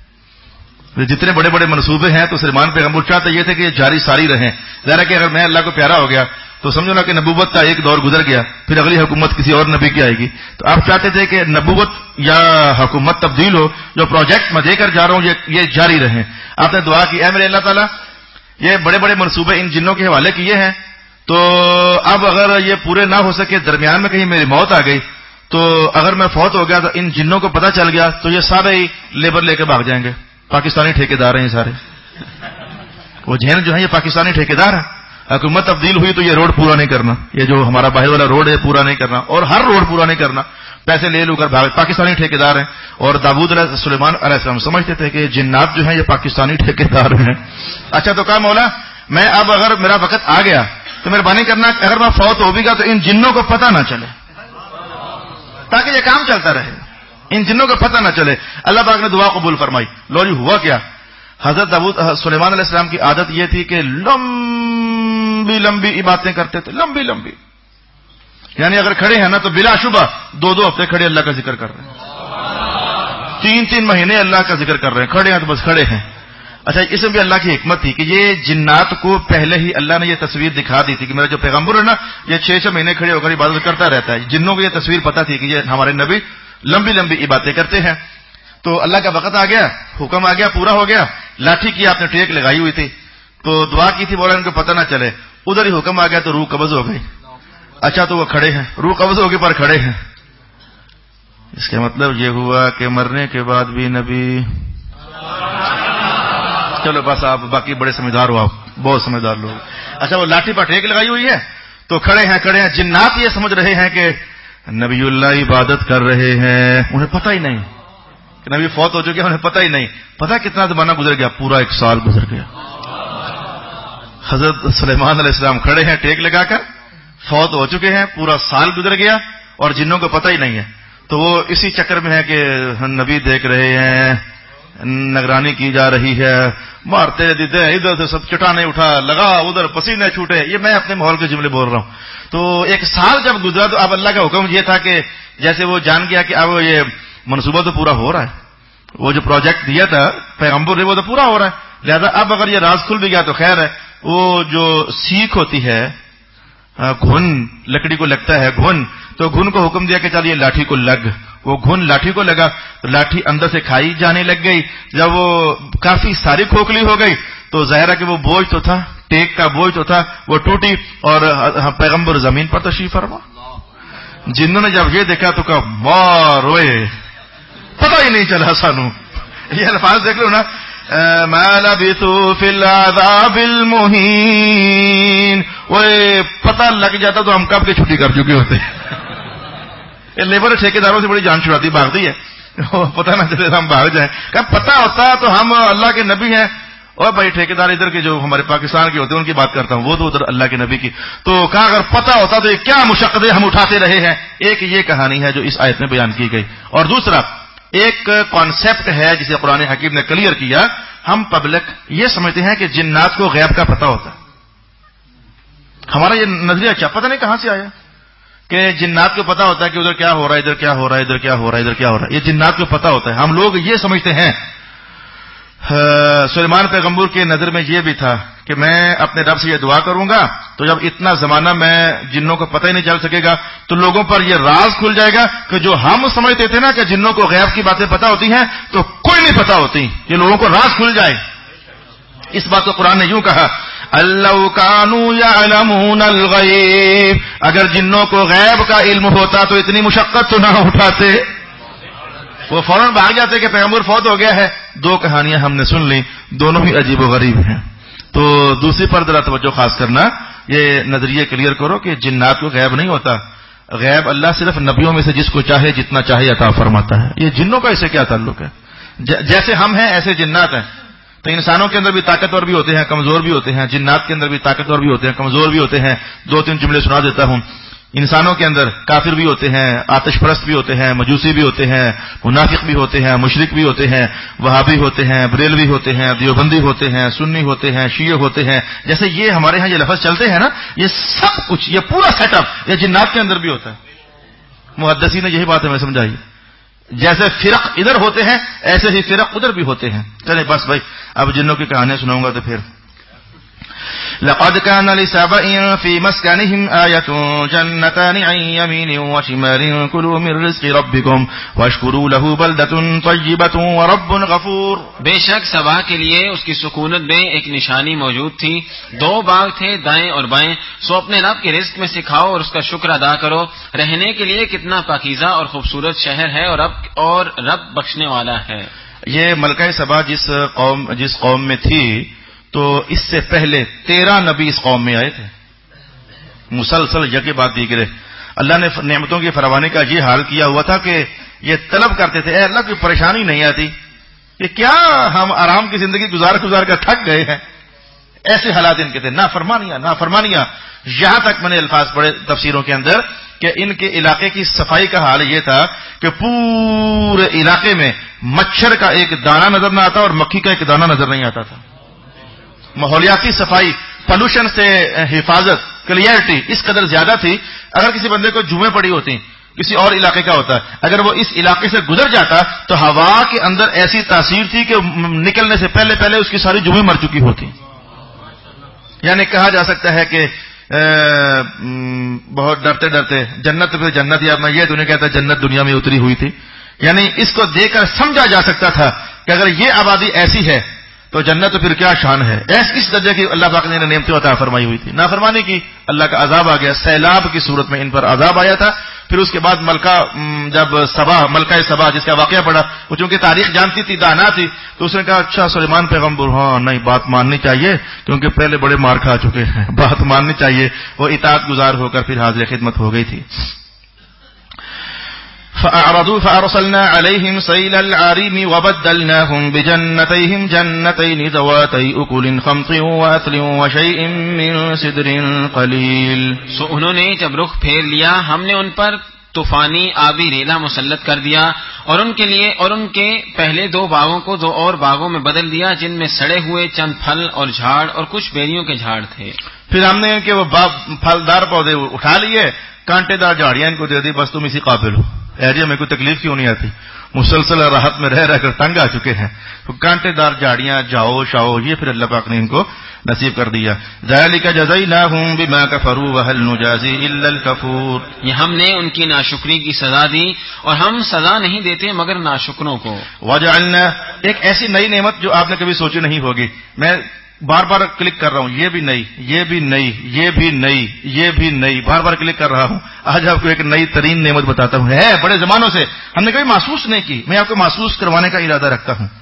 جتنے بڑے بڑے منصوبے ہیں تو سلیمان پیغمبر چاہتے یہ تھے کہ یہ جاری ساری رہیں۔ ظاہر ہے کہ اگر میں اللہ کو پیارا ہو گیا تو سمجھو نا کہ نبوت کا ایک دور گزر گیا، پھر اگلی حکومت کسی اور نبی کی آئے گی، تو آپ چاہتے تھے کہ نبوت یا حکومت تبدیل ہو، جو پروجیکٹ میں دے کر جا رہا ہوں یہ جاری رہیں۔ آپ نے دعا کی اے میرے اللہ تعالیٰ یہ بڑے بڑے منصوبے ان جنوں کے حوالے کیے ہیں، تو اب اگر یہ پورے نہ ہو سکے، درمیان میں کہیں میری موت آ گئی، تو اگر میں فوت ہو گیا تو ان جنوں کو پتہ چل گیا تو یہ سارے ہی لیبر لے کے بھاگ جائیں گے، پاکستانی ٹھیکیدار ہیں یہ سارے، وہ جین جو ہیں یہ پاکستانی ٹھیکیدار ہیں، حکومت تبدیل ہوئی تو یہ روڈ پورا نہیں کرنا، یہ جو ہمارا باہر والا روڈ ہے پورا نہیں کرنا، اور ہر روڈ پورا نہیں کرنا، پیسے لے لو کر بھاگ، پاکستانی ٹھیکیدار ہیں۔ اور داؤد علیہ سلیمان علیہ السلام سمجھتے تھے کہ جنات جو ہیں یہ پاکستانی ٹھیکیدار ہیں۔ اچھا، تو کہا مولا میں اب اگر میرا وقت آ گیا تو مہربانی کرنا اگر میں فوت ہو بھی گا تو ان جنوں کو پتہ نہ چلے، تاکہ یہ کام چلتا رہے، ان جنوں کو پتہ نہ چلے۔ اللہ پاک نے دعا قبول فرمائی۔ لو جی ہوا کیا، حضرت داؤد سلیمان علیہ السلام کی عادت یہ تھی کہ لمبی لمبی عبادتیں کرتے تھے، لمبی لمبی، یعنی اگر کھڑے ہیں نا تو بلا شبہ دو دو ہفتے کھڑے اللہ کا ذکر کر رہے ہیں، تین تین مہینے اللہ کا ذکر کر رہے ہیں، کھڑے ہیں تو بس کھڑے ہیں۔ اچھا، اس میں بھی اللہ کی حکمت تھی کہ یہ جنات کو پہلے ہی اللہ نے یہ تصویر دکھا دی تھی کہ میرا جو پیغمبر ہے نا یہ چھ چھ مہینے کھڑے ہو کر عبادت کرتا رہتا ہے۔ جنوں کو یہ تصویر پتہ تھی کہ یہ ہمارے نبی لمبی لمبی عبادتیں کرتے ہیں۔ تو اللہ کا وقت آ گیا، حکم آ گیا، پورا ہو گیا، لاٹھی کی آپ نے ٹیک لگائی ہوئی تھی، تو دعا کی تھی مولا ان کو پتہ نہ چلے، ادھر ہی حکم آ گیا تو روح قبض ہو گئی۔ اچھا، تو وہ کھڑے ہیں، روح قبض ہو گئی پر کھڑے ہیں، اس کا مطلب یہ ہوا کہ مرنے کے بعد بھی نبی، چلو بس آپ باقی بڑے سمجھدار ہو، آپ بہت سمجھدار لوگ۔ اچھا، وہ لاٹھی پر ٹیک لگائی ہوئی ہے تو کھڑے ہیں کھڑے ہیں جنات یہ سمجھ رہے ہیں کہ نبی اللہ عبادت کر رہے ہیں، انہیں پتہ ہی نہیں کہ نبی فوت ہو چکے ہیں، انہیں پتہ ہی نہیں. پتہ کتنا زمانہ گزر گیا؟ پورا ایک سال گزر گیا. حضرت سلیمان علیہ السلام کھڑے ہیں ٹیک لگا کر، فوت ہو چکے ہیں، پورا سال گزر گیا اور جنوں کو پتہ ہی نہیں ہے. تو وہ اسی چکر میں ہے کہ نبی دیکھ رہے ہیں، نگرانی کی جا رہی ہے، مارتے دیتے ہیں، ادھر سے سب چٹانے اٹھا لگا، ادھر پسینے چھوٹے. یہ میں اپنے ماحول کے جملے بول رہا ہوں. تو ایک سال جب گزرا تو اب اللہ کا حکم یہ تھا کہ جیسے وہ جان گیا کہ اب یہ منصوبہ تو پورا ہو رہا ہے، وہ جو پروجیکٹ دیا تھا پیغمبر نے وہ تو پورا ہو رہا ہے، لہذا اب اگر یہ راز کھل بھی گیا تو خیر ہے. وہ جو سیکھ ہوتی ہے، گھن لکڑی کو لگتا ہے گھن، تو گھن کو حکم دیا کہ چل یہ لاٹھی کو لگ. وہ گھن لاٹھی کو لگا تو لاٹھی اندر سے کھائی جانے لگ گئی. جب وہ کافی ساری کھوکھلی ہو گئی تو ظاہر ہے کہ وہ بوجھ تو تھا، ٹیک کا بوجھ تو تھا، وہ ٹوٹی اور پیغمبر زمین پر تشریف فرما. جنہوں نے جب یہ دیکھا تو کہا ماں روئے، پتہ ہی نہیں چلا سانو. یہ الفاظ دیکھ لو نا، ما لبثوا فی العذاب المہین. وہ پتہ لگ جاتا تو ہم کب کے چھٹی کر چکے ہوتے. یہ لیبر ٹھیکیداروں سے بڑی جان چھڑاتی بھاگتی ہے، پتہ نہ چلے ہم بھاگ جائیں. کہ پتہ ہوتا تو ہم اللہ کے نبی ہیں. اور بھائی ٹھیکیدار ادھر کے جو ہمارے پاکستان کے ہوتے ہیں ان کی بات کرتا ہوں، وہ تو ادھر اللہ کے نبی کی. تو کہا اگر پتہ ہوتا تو یہ کیا مشقتیں ہم اٹھاتے رہے ہیں. ایک یہ کہانی ہے جو اس آیت میں بیان کی گئی. اور دوسرا ایک کانسیپٹ ہے جسے قرآن حکیم نے کلیئر کیا. ہم پبلک یہ سمجھتے ہیں کہ جنات کو غیب کا پتہ ہوتا ہے. ہمارا یہ نظریہ کیا پتہ نہیں کہاں سے آیا کہ جنات کو پتہ ہوتا ہے کہ ادھر کیا ہو رہا ہے، ادھر کیا ہو رہا ہے، ادھر کیا ہو رہا ہے، ادھر کیا ہو رہا ہے. یہ جنات کو پتہ ہوتا ہے. ہم لوگ یہ سمجھتے ہیں. سلیمان پیغمبر کے نظر میں یہ بھی تھا کہ میں اپنے رب سے یہ دعا کروں گا تو جب اتنا زمانہ میں جنوں کو پتہ ہی نہیں چل سکے گا تو لوگوں پر یہ راز کھل جائے گا کہ جو ہم سمجھتے تھے نا کہ جنوں کو غیب کی باتیں پتہ ہوتی ہیں تو کوئی نہیں پتہ ہوتی. یہ لوگوں کو راز کھل جائے. اس بات کو قرآن نے یوں کہا اللہ کانوا یعلمون الغیب. اگر جنوں کو غیب کا علم ہوتا تو اتنی مشقت تو نہ اٹھاتے. وہ فوراً بھاگ جاتے کہ پیغمبر فوت ہو گیا ہے. دو کہانیاں ہم نے سن لی، دونوں ہی عجیب و غریب ہیں. تو دوسری پر ذرا توجہ خاص کرنا، یہ نظریے کلیئر کرو کہ جنات کو غیب نہیں ہوتا. غیب اللہ صرف نبیوں میں سے جس کو چاہے جتنا چاہے عطا فرماتا ہے. یہ جنوں کا اسے کیا تعلق ہے؟ جیسے ہم ہیں ایسے جنات ہیں. تو انسانوں کے اندر بھی طاقتور بھی ہوتے ہیں، کمزور بھی ہوتے ہیں. جنات کے اندر بھی طاقتور بھی ہوتے ہیں، کمزور بھی ہوتے ہیں. دو تین جملے سنا دیتا ہوں. انسانوں کے اندر کافر بھی ہوتے ہیں، آتش پرست بھی ہوتے ہیں، مجوسی بھی ہوتے ہیں، منافق بھی ہوتے ہیں، مشرک بھی ہوتے ہیں، وہابی ہوتے ہیں، بریلوی ہوتے ہیں، دیوبندی ہوتے ہیں، سنی ہوتے ہیں، شیعہ ہوتے ہیں. جیسے یہ ہمارے ہاں یہ لفظ چلتے ہیں نا، یہ سب کچھ، یہ پورا سیٹ اپ یہ جنات کے اندر بھی ہوتا ہے. محدثین نے یہی بات ہمیں سمجھائی. جیسے فرق ادھر ہوتے ہیں ایسے ہی فرق ادھر بھی ہوتے ہیں. چلیں بس بھائی اب جنوں کی کہانیاں سناؤں گا تو پھر. لقد كان لسبإ في مسكنهم آية جنتان عن يمين وشمال كلوا من رزق ربكم واشكروا له بلدة طيبة ورب غفور. بے شک سبا کے لیے اس کی سکونت میں ایک نشانی موجود تھی. دو باغ تھے دائیں اور بائیں. سو اپنے رب کے رزق میں سے کھاؤ اور اس کا شکر ادا کرو. رہنے کے لیے کتنا پاکیزہ اور خوبصورت شہر ہے اور رب اور رب بخشنے والا ہے. یہ ملکہ سبا جس قوم جس قوم میں تھی تو اس سے پہلے تیرہ نبی اس قوم میں آئے تھے، مسلسل یکے بعد دیگرے. اللہ نے نعمتوں کی فراوانی کا یہ حال کیا ہوا تھا کہ یہ طلب کرتے تھے اے اللہ کوئی پریشانی نہیں آتی کہ کیا ہم آرام کی زندگی گزار گزار کر تھک گئے ہیں. ایسے حالات ان کے تھے، نافرمانیاں نافرمانیاں. یہاں تک میں نے الفاظ پڑھے تفسیروں کے اندر کہ ان کے علاقے کی صفائی کا حال یہ تھا کہ پورے علاقے میں مچھر کا ایک دانہ نظر نہ آتا اور مکھی کا ایک دانہ نظر نہیں آتا تھا. ماحولیاتی صفائی، پولوشن سے حفاظت، کلیئرٹی اس قدر زیادہ تھی. اگر کسی بندے کو جوئیں پڑی ہوتی کسی اور علاقے کا ہوتا، اگر وہ اس علاقے سے گزر جاتا تو ہوا کے اندر ایسی تاثیر تھی کہ نکلنے سے پہلے پہلے اس کی ساری جوئیں مر چکی ہوتی. یعنی کہا جا سکتا ہے کہ بہت ڈرتے ڈرتے جنت پہ جنت، یا میں یہ تو نہیں کہتا جنت دنیا میں اتری ہوئی تھی. یعنی اس کو دیکھ کر سمجھا جا سکتا تھا کہ اگر یہ آبادی ایسی ہے تو جنت تو پھر کیا شان ہے. ایس اس درجے کی اللہ پاک نے نعمتیں عطا فرمائی ہوئی تھی. نافرمانی کی اللہ کا عذاب آ گیا، سیلاب کی صورت میں ان پر عذاب آیا تھا. پھر اس کے بعد ملکہ جب سبا ملکہ سبا جس کا واقعہ پڑا، وہ چونکہ تاریخ جانتی تھی، دانا تھی، تو اس نے کہا اچھا سلیمان پیغمبر ہاں نہیں بات ماننی چاہیے کیونکہ پہلے بڑے مار کھا چکے ہیں، بات ماننی چاہیے. وہ اطاعت گزار ہو کر پھر حاضر خدمت ہو گئی تھی. فأعرضوا فأرسلنا عليهم سيل العارم وبدلناهم بجنتيهم جنتين ذواتي أكل خمط وأثل وشيء من سدر قليل. سو انہوں نے جب رخ پھیر لیا ہم نے ان پر طوفانی آبی ریلا مسلط کر دیا اور ان کے لیے اور ان کے پہلے دو باغوں کو دو اور باغوں میں بدل دیا جن میں سڑے ہوئے چند پھل اور جھاڑ اور کچھ بیریوں کے جھاڑ تھے. پھر ہم نے ان کے وہ پھلدار پودے اٹھا لیے، کانٹے دار جھاڑیاں ان کو دے دی، بس تم اسی قابل ہو. ایریا میں کوئی تکلیف کیوں نہیں آتی، مسلسل راحت میں رہ رہ کر تنگ آ چکے ہیں. تو کانٹے دار جھاڑیاں جاؤ شاؤ یہ پھر اللہ پاک نے ان کو نصیب کر دیا. ذالک جزیناہم بما کفروا وہل نجازی الا الکفور. یہ ہم نے ان کی ناشکری کی سزا دی اور ہم سزا نہیں دیتے مگر ناشکروں کو. وجعلنا، ایک ایسی نئی نعمت جو آپ نے کبھی سوچی نہیں ہوگی، میں بار بار کلک کر رہا ہوں، یہ بھی نئی، یہ بھی نئی، یہ بھی نئی، یہ بھی نئی، بار بار کلک کر رہا ہوں. آج آپ کو ایک نئی ترین نعمت بتاتا ہوں، ہے بڑے زمانوں سے ہم نے کبھی محسوس نہیں کی، میں آپ کو محسوس کروانے کا ارادہ رکھتا ہوں.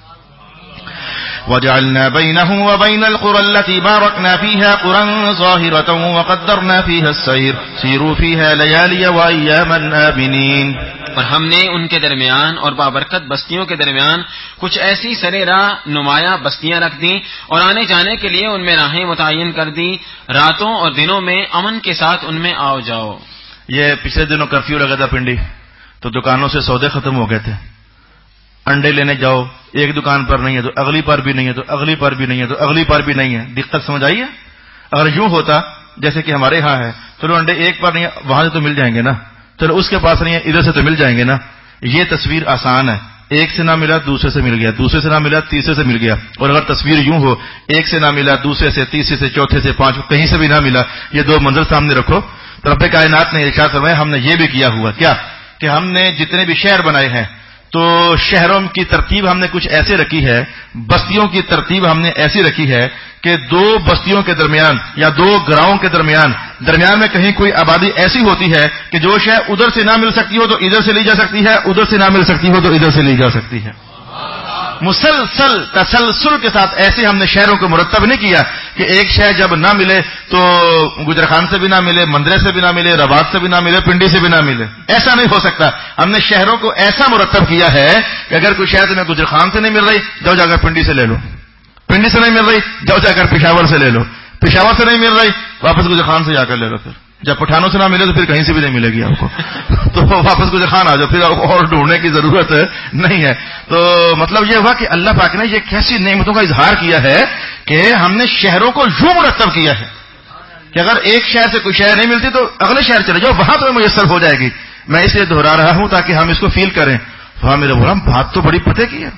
وجعلنا بينهم وبين القرى التي باركنا فيها قرى ظاهرة وقدرنا فيها السير سيروا فيها ليالي وأياما آمنين. اور ہم نے ان کے درمیان اور بابرکت بستیوں کے درمیان کچھ ایسی سرے راہ نمایاں بستیاں رکھ دیں اور آنے جانے کے لیے ان میں راہیں متعین کر دی، راتوں اور دنوں میں امن کے ساتھ ان میں آؤ جاؤ. یہ پچھلے دنوں کرفیو لگا تھا پنڈی، تو دکانوں سے سودے ختم ہو گئے تھے. انڈے لینے جاؤ، ایک دکان پر نہیں ہے تو اگلی پر بھی نہیں ہے تو اگلی پر بھی نہیں ہے تو اگلی پر بھی نہیں ہے. دقت سمجھ آئی ہے؟ اگر یوں ہوتا جیسے کہ ہمارے ہاں ہے، چلو انڈے ایک پر نہیں ہے وہاں سے تو مل جائیں گے نا، چلو اس کے پاس نہیں ہے ادھر سے تو مل جائیں گے نا. یہ تصویر آسان ہے، ایک سے نہ ملا دوسرے سے مل گیا، دوسرے سے نہ ملا تیسرے سے مل گیا. اور اگر تصویر یوں ہو، ایک سے نہ ملا دوسرے سے تیسرے سے چوتھے سے پانچ کہیں سے بھی نہ ملا، یہ دو منظر سامنے رکھو تو رب کائنات نے ارشاد فرمایا ہم نے یہ بھی کیا ہوا کیا کہ ہم نے جتنے بھی شہر بنائے ہیں تو شہروں کی ترتیب ہم نے کچھ ایسے رکھی ہے، بستیوں کی ترتیب ہم نے ایسی رکھی ہے کہ دو بستیوں کے درمیان یا دو گراؤں کے درمیان درمیان میں کہیں کوئی آبادی ایسی ہوتی ہے کہ جو شے ادھر سے نہ مل سکتی ہو تو ادھر سے لی جا سکتی ہے، ادھر سے نہ مل سکتی ہو تو ادھر سے لی جا سکتی ہے. مسلسل تسلسل کے ساتھ ایسے ہم نے شہروں کو مرتب نہیں کیا کہ ایک شہر جب نہ ملے تو گجرخان سے بھی نہ ملے، مندرے سے بھی نہ ملے، رباط سے بھی نہ ملے، پنڈی سے بھی نہ ملے. ایسا نہیں ہو سکتا. ہم نے شہروں کو ایسا مرتب کیا ہے کہ اگر کوئی شہر تمہیں گجرخان سے نہیں مل رہی جاؤ جا کر پنڈی سے لے لو، پنڈی سے نہیں مل رہی جاؤ جا کر پشاور سے لے لو، پشاور سے نہیں مل رہی واپس گجرخان سے جا کر لے لو. پھر جب پٹھانوں سے نہ ملے تو پھر کہیں سے بھی نہیں ملے گی آپ کو تو واپس گجرخان آ جاؤ، پھر اور ڈھونڈنے کی ضرورت نہیں ہے. تو مطلب یہ ہوا کہ اللہ پاک نے یہ کیسی نعمتوں کا اظہار کیا ہے کہ ہم نے شہروں کو یوں مرتب کیا ہے کہ اگر ایک شہر سے کوئی شہر نہیں ملتی تو اگلے شہر چلے جاؤ وہاں تو میسر ہو جائے گی. میں اس لیے دہرا رہا ہوں تاکہ ہم اس کو فیل کریں. ہاں میرے بولا بات تو بڑی پتہ کی ہے،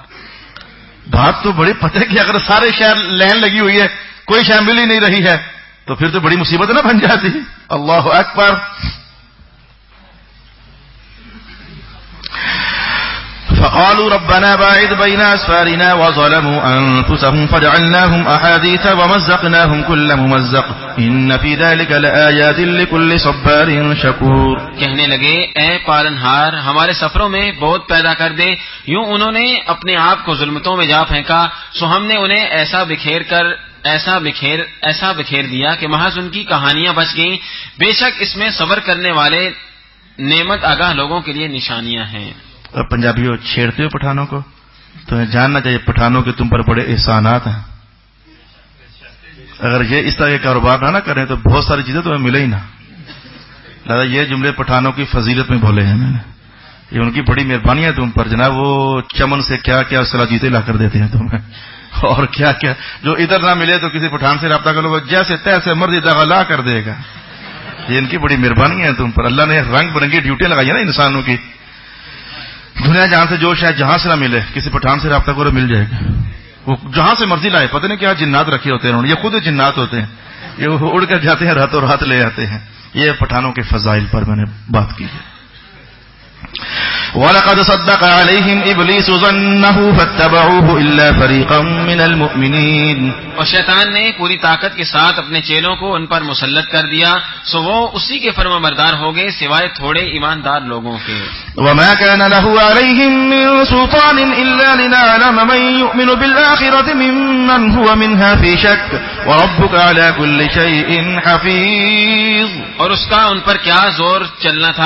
بات تو بڑی پتہ کی. اگر سارے شہر لین لگی ہوئی ہے کوئی شہر مل ہی نہیں رہی ہے تو پھر تو بڑی مصیبت نہ بن جاتی. اللہ اکبر. فقالوا ربنا باعد بين أسفارنا وظلموا أنفسهم فجعلناهم أحاديث ومزقناهم كل ممزق إن في ذلك لآيات لكل صبار شكور. کہنے لگے اے پالنہار ہمارے سفروں میں بہت پیدا کر دے. یوں انہوں نے اپنے آپ کو ظلمتوں میں جا پھینکا سو ہم نے انہیں ایسا بکھیر کر ایسا بکھیر ایسا بکھیر دیا کہ محض ان کی کہانیاں بچ گئیں. بے شک اس میں صبر کرنے والے نعمت آگاہ لوگوں کے لیے نشانیاں ہیں. اور پنجابیوں چھیڑتے ہو پٹھانوں کو تو جاننا چاہیے پٹھانوں کے تم پر بڑے احسانات ہیں. اگر یہ اس طرح کے کاروبار نہ نہ کریں تو بہت ساری چیزیں تمہیں ملے ہی نہ. لہٰذا یہ جملے پٹھانوں کی فضیلت میں بولے ہیں میں نے، یہ ان کی بڑی مہربانی ہے تم پر جناب. وہ چمن سے کیا کیا سلاجیتے لا کر دیتے ہیں تمہیں اور کیا کیا جو ادھر نہ ملے تو کسی پٹھان سے رابطہ کرو جیسے تیسے مرضی دغا لا کر دے گا. یہ ان کی بڑی مہربانی ہے تم پر. اللہ نے رنگ برنگی ڈیوٹیاں لگائی ہیں نا انسانوں کی. دنیا جہاں سے جو شاید جہاں سے نہ ملے کسی پٹھان سے رابطہ کرو مل جائے گا. وہ جہاں سے مرضی لائے، پتہ نہیں کیا جنات رکھے ہوتے ہیں، یہ خود جنات ہوتے ہیں، یہ اڑ کر جاتے ہیں راتوں رات لے آتے ہیں. یہ پٹھانوں کے فضائل پر میں نے بات کی ہے. وَلَقَدْ صَدَّقَ عَلَيْهِمْ إِبْلِيسُ ظَنَّهُ فَاتَّبَعُوهُ إِلَّا فَرِيقًا مِّنَ الْمُؤْمِنِينَ. اور شیطان نے پوری طاقت کے ساتھ اپنے چیلوں کو ان پر مسلط کر دیا سو وہ اسی کے فرما بردار ہو گئے سوائے تھوڑے ایماندار لوگوں کے. وَمَا كَانَ لَهُ عَلَيْهِم مِّن سُلْطَانٍ إِلَّا لِنَعْلَمَ مَن يُؤْمِنُ بِالْآخِرَةِ مِمَّنْ هُوَ مِنْهَا فِي شَكٍّ وَرَبُّكَ عَلَى كُلِّ شَيْءٍ حَفِيظٌ. اور اس کا ان پر کیا زور چلنا تھا،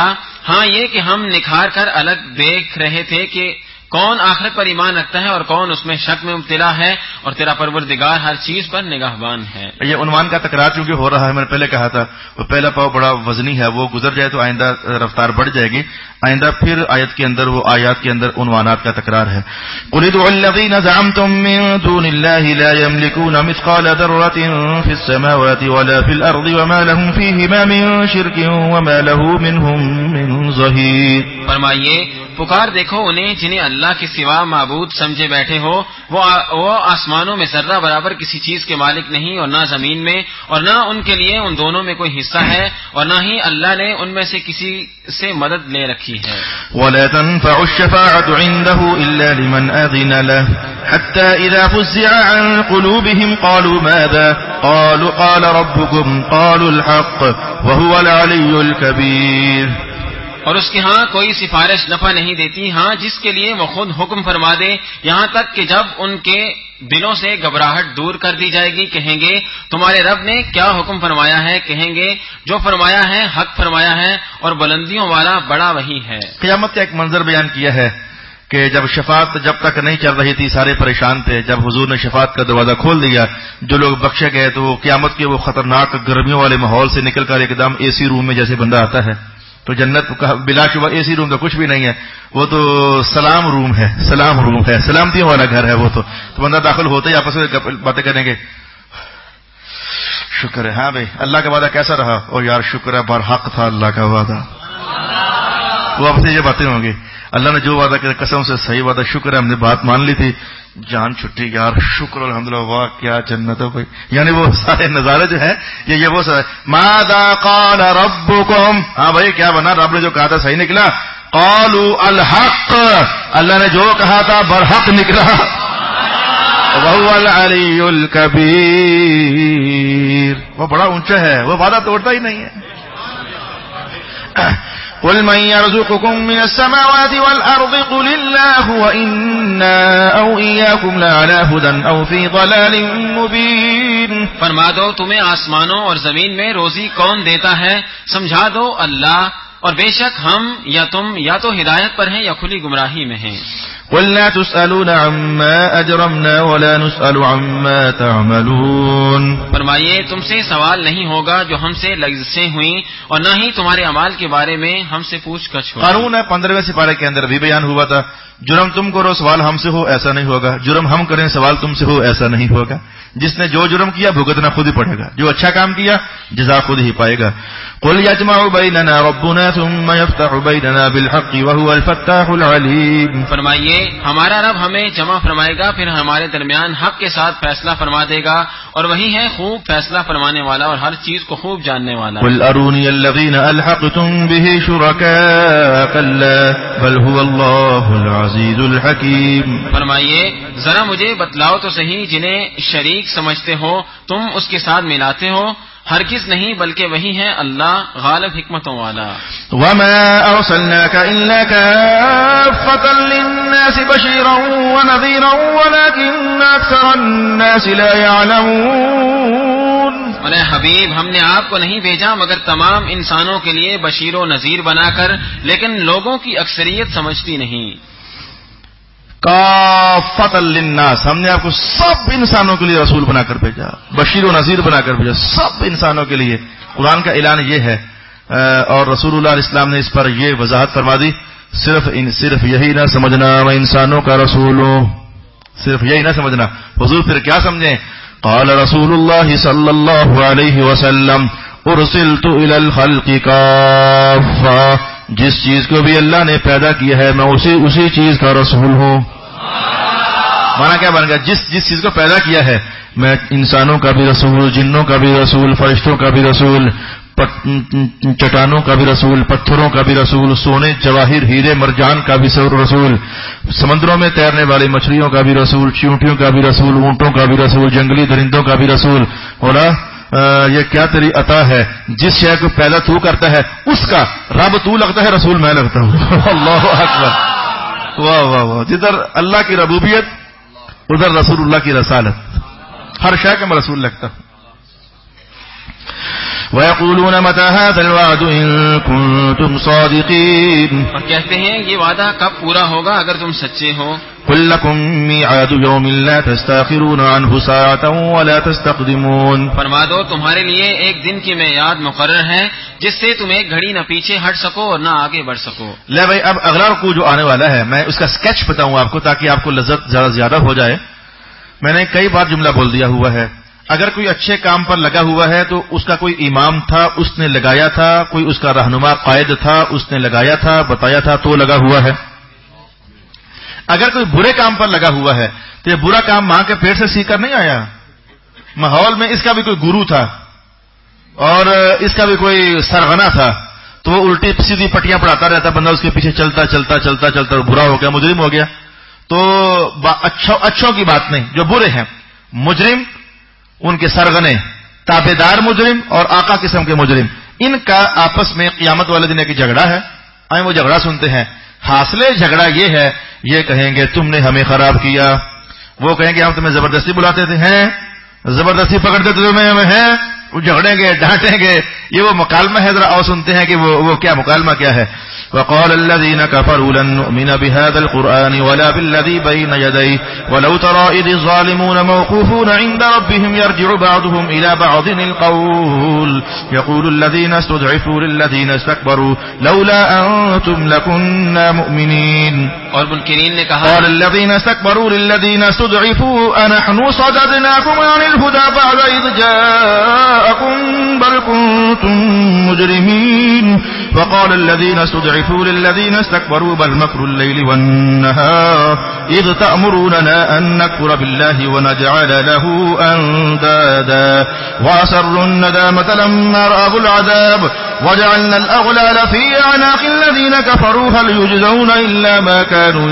ہاں یہ کہ ہم نکھار کر الگ دیکھ رہے تھے کہ کون آخرت پر ایمان رکھتا ہے اور کون اس میں شک میں مبتلا ہے، اور تیرا پروردگار ہر چیز پر نگہبان ہے۔ یہ عنوان کا تکرار چونکہ ہو رہا ہے، میں نے پہلے کہا تھا وہ پہلا پاؤ بڑا وزنی ہے، وہ گزر جائے تو آئندہ رفتار بڑھ جائے گی، آئندہ پھر آیت کے اندر وہ آیات کے اندر عنوانات کا تکرار ہے۔ قُلِ ادْعُوا الَّذِينَ زَعَمْتُم مِّن دُونِ اللَّهِ لَا يَمْلِكُونَ مِثْقَالَ ذَرَّةٍ فِي السَّمَاوَاتِ وَلَا فِي الْأَرْضِ وَمَا لَهُمْ فِيهِمَا مِن شِرْكٍ وَمَا لَهُ مِنْهُم مِّن ظَهِيرٍ۔ فرمائیے پکار دیکھو انہیں جنہیں اللہ کے سوا معبود سمجھے بیٹھے ہو، وہ وہ آسمانوں میں ذرہ برابر کسی چیز کے مالک نہیں اور نہ زمین میں، اور نہ ان کے لیے ان دونوں میں کوئی حصہ ہے، اور نہ ہی اللہ نے ان میں سے کسی سے مدد لے رکھی ہے۔ وَلَا تَنفَعُ الشَّفَاعَةُ عِندَهُ إِلَّا لِمَنْ أَذِنَ لَهُ حَتَّى إِذَا فُزِّعَ عَن قُلُوبِهِمْ قَالُوا مَاذَا قَالُوا قَالَ رَبُّكُمْ قَالُوا الْحَقَّ وَهُوَ الْعَلِيُّ الْكَبِيرُ۔ اور اس کے ہاں کوئی سفارش نفع نہیں دیتی، ہاں جس کے لیے وہ خود حکم فرما دے، یہاں تک کہ جب ان کے دلوں سے گھبراہٹ دور کر دی جائے گی کہیں گے تمہارے رب نے کیا حکم فرمایا ہے، کہیں گے جو فرمایا ہے حق فرمایا ہے اور بلندیوں والا بڑا وہی ہے۔ قیامت کا ایک منظر بیان کیا ہے کہ جب شفاعت جب تک نہیں چل رہی تھی سارے پریشان تھے، جب حضور نے شفاعت کا دروازہ کھول دیا جو لوگ بخشے گئے تو وہ قیامت کے وہ خطرناک گرمیوں والے ماحول سے نکل کر ایک دم اے سی روم میں جیسے بندہ آتا ہے، تو جنت بلا شبہ اے سی روم تو کچھ بھی نہیں ہے، وہ تو سلام روم ہے، سلام روم ہے، سلامتیوں والا گھر ہے وہ تو تو بندہ داخل ہوتے ہی آپس میں باتیں کریں گے، شکر ہے ہاں بھائی اللہ کا وعدہ کیسا رہا، اور یار شکر ہے برحق تھا اللہ کا وعدہ، وہ آپ سے یہ باتیں ہوں گی، اللہ نے جو وعدہ کیا قسم سے صحیح وعدہ، شکر ہے ہم نے بات مان لی تھی، جان چھٹی یار شکر الحمدللہ، واہ کیا جنت ہے بھائی، یعنی وہ سارے نظارے جو ہیں یہ یہ وہ سارے ماذا قال ربکم، ہاں بھائی کیا بنا، رب نے جو کہا تھا صحیح نکلا، قالوا الحق، اللہ نے جو کہا تھا برحق نکلا، وهو العلی الکبیر، وہ بڑا اونچا ہے، وہ وعدہ توڑتا ہی نہیں ہے۔ قل من يرزقكم من السماوات والأرض قل الله وإنا أو إياكم لعلى هدى أو في ضلال مبين، فرما دو تمہیں آسمانوں اور زمین میں روزی کون دیتا ہے، سمجھا دو اللہ، اور بے شک ہم یا تم یا تو ہدایت پر ہیں یا کھلی گمراہی میں ہیں۔ قل لا تسألون عما أجرمنا ولا نسأل عما تعملون، فرمائیے تم سے سوال نہیں ہوگا جو ہم سے لغزشیں ہوئیں، اور نہ ہی تمہارے اعمال کے بارے میں ہم سے پوچھ گچھ ہوگی۔ قارون ہے پندرہویں سپارے کے اندر بھی بیان ہوا تھا، جرم تم کرو سوال ہم سے ہو ایسا نہیں ہوگا، جرم ہم کریں سوال تم سے ہو ایسا نہیں ہوگا، جس نے جو جرم کیا بھگتنا خود ہی پڑے گا، جو اچھا کام کیا جزا خود ہی پائے گا۔ قل یجمع بیننا ربنا ثم یفتح بیننا بالحق وهو الفتاح العلیم، فرمائیے ہمارا رب ہمیں جمع فرمائے گا پھر ہمارے درمیان حق کے ساتھ فیصلہ فرما دے گا، اور وہی ہے خوب فیصلہ فرمانے والا اور ہر چیز کو خوب جاننے والا۔ قل ارونی الذین الحقتم به شرکاء کلا بل هو اللہ العزیز الحکیم، فرمائیے ذرا مجھے بتلاؤ تو صحیح جنہیں شریک سمجھتے ہو تم اس کے ساتھ ملاتے ہو، ہرگز نہیں بلکہ وہی ہے اللہ غالب حکمتوں والا۔ وما ارسلناك الا كافة للناس بشيرا ونذيرا ولكن اكثر الناس لا يعلمون، اور اے حبیب ہم نے آپ کو نہیں بھیجا مگر تمام انسانوں کے لیے بشیر و نذیر بنا کر، لیکن لوگوں کی اکثریت سمجھتی نہیں۔ کافۃ للناس، ہم نے آپ کو سب انسانوں کے لیے رسول بنا کر بھیجا، بشیر و نذیر بنا کر بھیجا سب انسانوں کے لیے، قرآن کا اعلان یہ ہے، اور رسول اللہ علیہ السلام نے اس پر یہ وضاحت فرما دی، صرف ان صرف یہی نہ سمجھنا میں انسانوں کا رسول ہوں، صرف یہی نہ سمجھنا، حضور پھر کیا سمجھیں، قال رسول اللہ صلی اللہ علیہ وسلم ارسلت الى الخلق کافہ، جس چیز کو بھی اللہ نے پیدا کیا ہے میں اسی اسی چیز کا رسول ہوں، مانا کیا بن گیا، جس جس چیز کو پیدا کیا ہے میں انسانوں کا بھی رسول، جنوں کا بھی رسول، فرشتوں کا بھی رسول، چٹانوں کا بھی رسول، پتھروں کا بھی رسول، سونے جواہر ہیرے مرجان کا بھی رسول، سمندروں میں تیرنے والی مچھلیوں کا بھی رسول، چیونٹیوں کا بھی رسول، اونٹوں کا بھی رسول، جنگلی درندوں کا بھی رسول، اور یہ کیا تیری عطا ہے، جس شے کو پیدا تو کرتا ہے اس کا رب تو لگتا ہے، رسول میں لگتا ہوں، اللہ اکبر، واہ واہ واہ، جدھر اللہ کی ربوبیت ادھر رسول اللہ کی رسالت، ہر شے کا میں رسول لگتا ہوں۔ وَيَقُولُونَ مَتَى هَذَا الْوَعْدُ إِن كُنتُمْ صَادِقِينَ اور کہتے ہیں یہ وعدہ کب پورا ہوگا اگر تم سچے ہو. قُل لَّكُم مِّيعَادُ يَوْمٍ لَّا تَسْتَأْخِرُونَ عَنْهُ سَاعَةً وَلَا تَسْتَقْدِمُونَ. فرما دو تمہارے لیے ایک دن کی میعاد مقرر ہے جس سے تم ایک گھڑی نہ پیچھے ہٹ سکو اور نہ آگے بڑھ سکو. لے بھائی اب اگلا رکوع جو آنے والا ہے میں اس کا اسکیچ بتاؤں آپ کو تاکہ آپ کو لذت زیادہ زیادہ ہو جائے. میں نے کئی بار جملہ بول دیا ہوا ہے. اگر کوئی اچھے کام پر لگا ہوا ہے تو اس کا کوئی امام تھا اس نے لگایا تھا, کوئی اس کا رہنما قائد تھا اس نے لگایا تھا بتایا تھا تو لگا ہوا ہے. اگر کوئی برے کام پر لگا ہوا ہے تو یہ برا کام ماں کے پیٹ سے سیکھ کر نہیں آیا. ماحول میں اس کا بھی کوئی گرو تھا اور اس کا بھی کوئی سرغنہ تھا تو وہ الٹی سیدھی پٹیاں پڑھاتا رہتا, بندہ اس کے پیچھے چلتا چلتا چلتا چلتا برا ہو گیا مجرم ہو گیا. تو اچھوں اچھوں کی بات نہیں, جو برے ہیں مجرم ان کے سرغنے تابعدار مجرم اور آقا قسم کے مجرم ان کا آپس میں قیامت والے دن ایک جھگڑا ہے. آئیں وہ جھگڑا سنتے ہیں. حاصل جھگڑا یہ ہے یہ کہیں گے تم نے ہمیں خراب کیا, وہ کہیں گے ہم تمہیں زبردستی بلاتے تھے ہیں زبردستی پکڑتے تھے تمہیں ہمیں ہیں. وہ جھگڑیں گے ڈانٹیں گے. یہ وہ مکالمہ ہے, ذرا اور سنتے ہیں کہ وہ وہ کیا مکالمہ کیا ہے. وقال الذين كفروا لن نؤمن بهذا القرآن ولا بالذي بين يديه ولو ترى إذ الظالمون موقوفون عند ربهم يرجع بعضهم إلى بعض القول يقول الذين استضعفوا للذين استكبروا لولا أنتم لكنا مؤمنين. اور منکرین نے کہا قال الذين استكبروا للذين استضعفوا أنحن صددناكم عن الهدى بعد إذ جاءكم بل كنتم مجرمين. وقال الذين استضعفوا للذين استكبروا بل مكر الليل والنهار إذ تأمروننا أن نكفر بالله ونجعل له أندادا وأسروا الندامة لما رأوا العذاب وجعلنا الأغلال في أعناق الذين كفروا هل يجزون إلا ما كانوا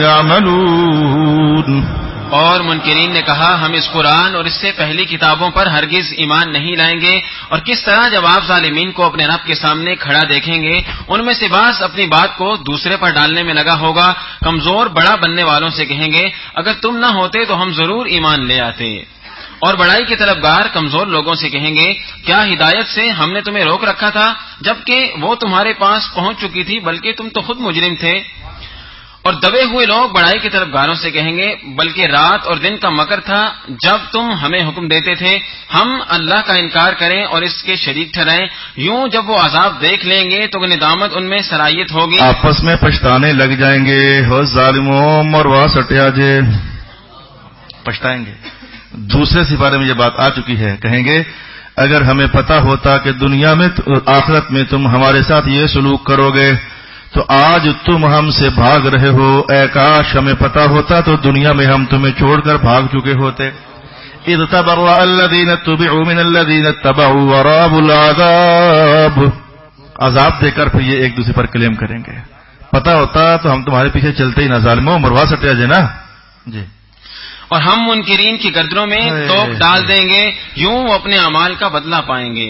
يعملون. اور منکرین نے کہا ہم اس قرآن اور اس سے پہلی کتابوں پر ہرگز ایمان نہیں لائیں گے, اور کس طرح جب آپ ظالمین کو اپنے رب کے سامنے کھڑا دیکھیں گے ان میں سے بعض اپنی بات کو دوسرے پر ڈالنے میں لگا ہوگا. کمزور بڑا بننے والوں سے کہیں گے اگر تم نہ ہوتے تو ہم ضرور ایمان لے آتے. اور بڑائی کے طلبگار کمزور لوگوں سے کہیں گے کیا ہدایت سے ہم نے تمہیں روک رکھا تھا جبکہ وہ تمہارے پاس پہنچ چکی تھی بلکہ تم تو خود مجرم تھے. اور دبے ہوئے لوگ بڑائی کے طرفگاروں سے کہیں گے بلکہ رات اور دن کا مکر تھا جب تم ہمیں حکم دیتے تھے ہم اللہ کا انکار کریں اور اس کے شریک ٹھہرائیں. یوں جب وہ عذاب دیکھ لیں گے تو ندامت ان میں سرایت ہوگی, آپس میں پچھتانے لگ جائیں گے. ہو ظالموں مروا سٹیا جے پچھتائیں گے. دوسرے سپارے میں یہ بات آ چکی ہے. کہیں گے اگر ہمیں پتا ہوتا کہ دنیا میں آخرت میں تم ہمارے ساتھ یہ سلوک کرو گے تو آج تم ہم سے بھاگ رہے ہو. اے کاش ہمیں پتا ہوتا تو دنیا میں ہم تمہیں چھوڑ کر بھاگ چکے ہوتے. اذ تبرأ الذین اتبعوا من الذین اتبعوا ورأوا العذاب. عذاب دے کر پھر یہ ایک دوسرے پر کلیم کریں گے پتا ہوتا تو ہم تمہارے پیچھے چلتے ہی نہ ظالموں مروا سٹیا جے نا جی. اور ہم منکرین کی گردنوں میں توپ ڈال دیں گے, یوں وہ اپنے اعمال کا بدلہ پائیں گے.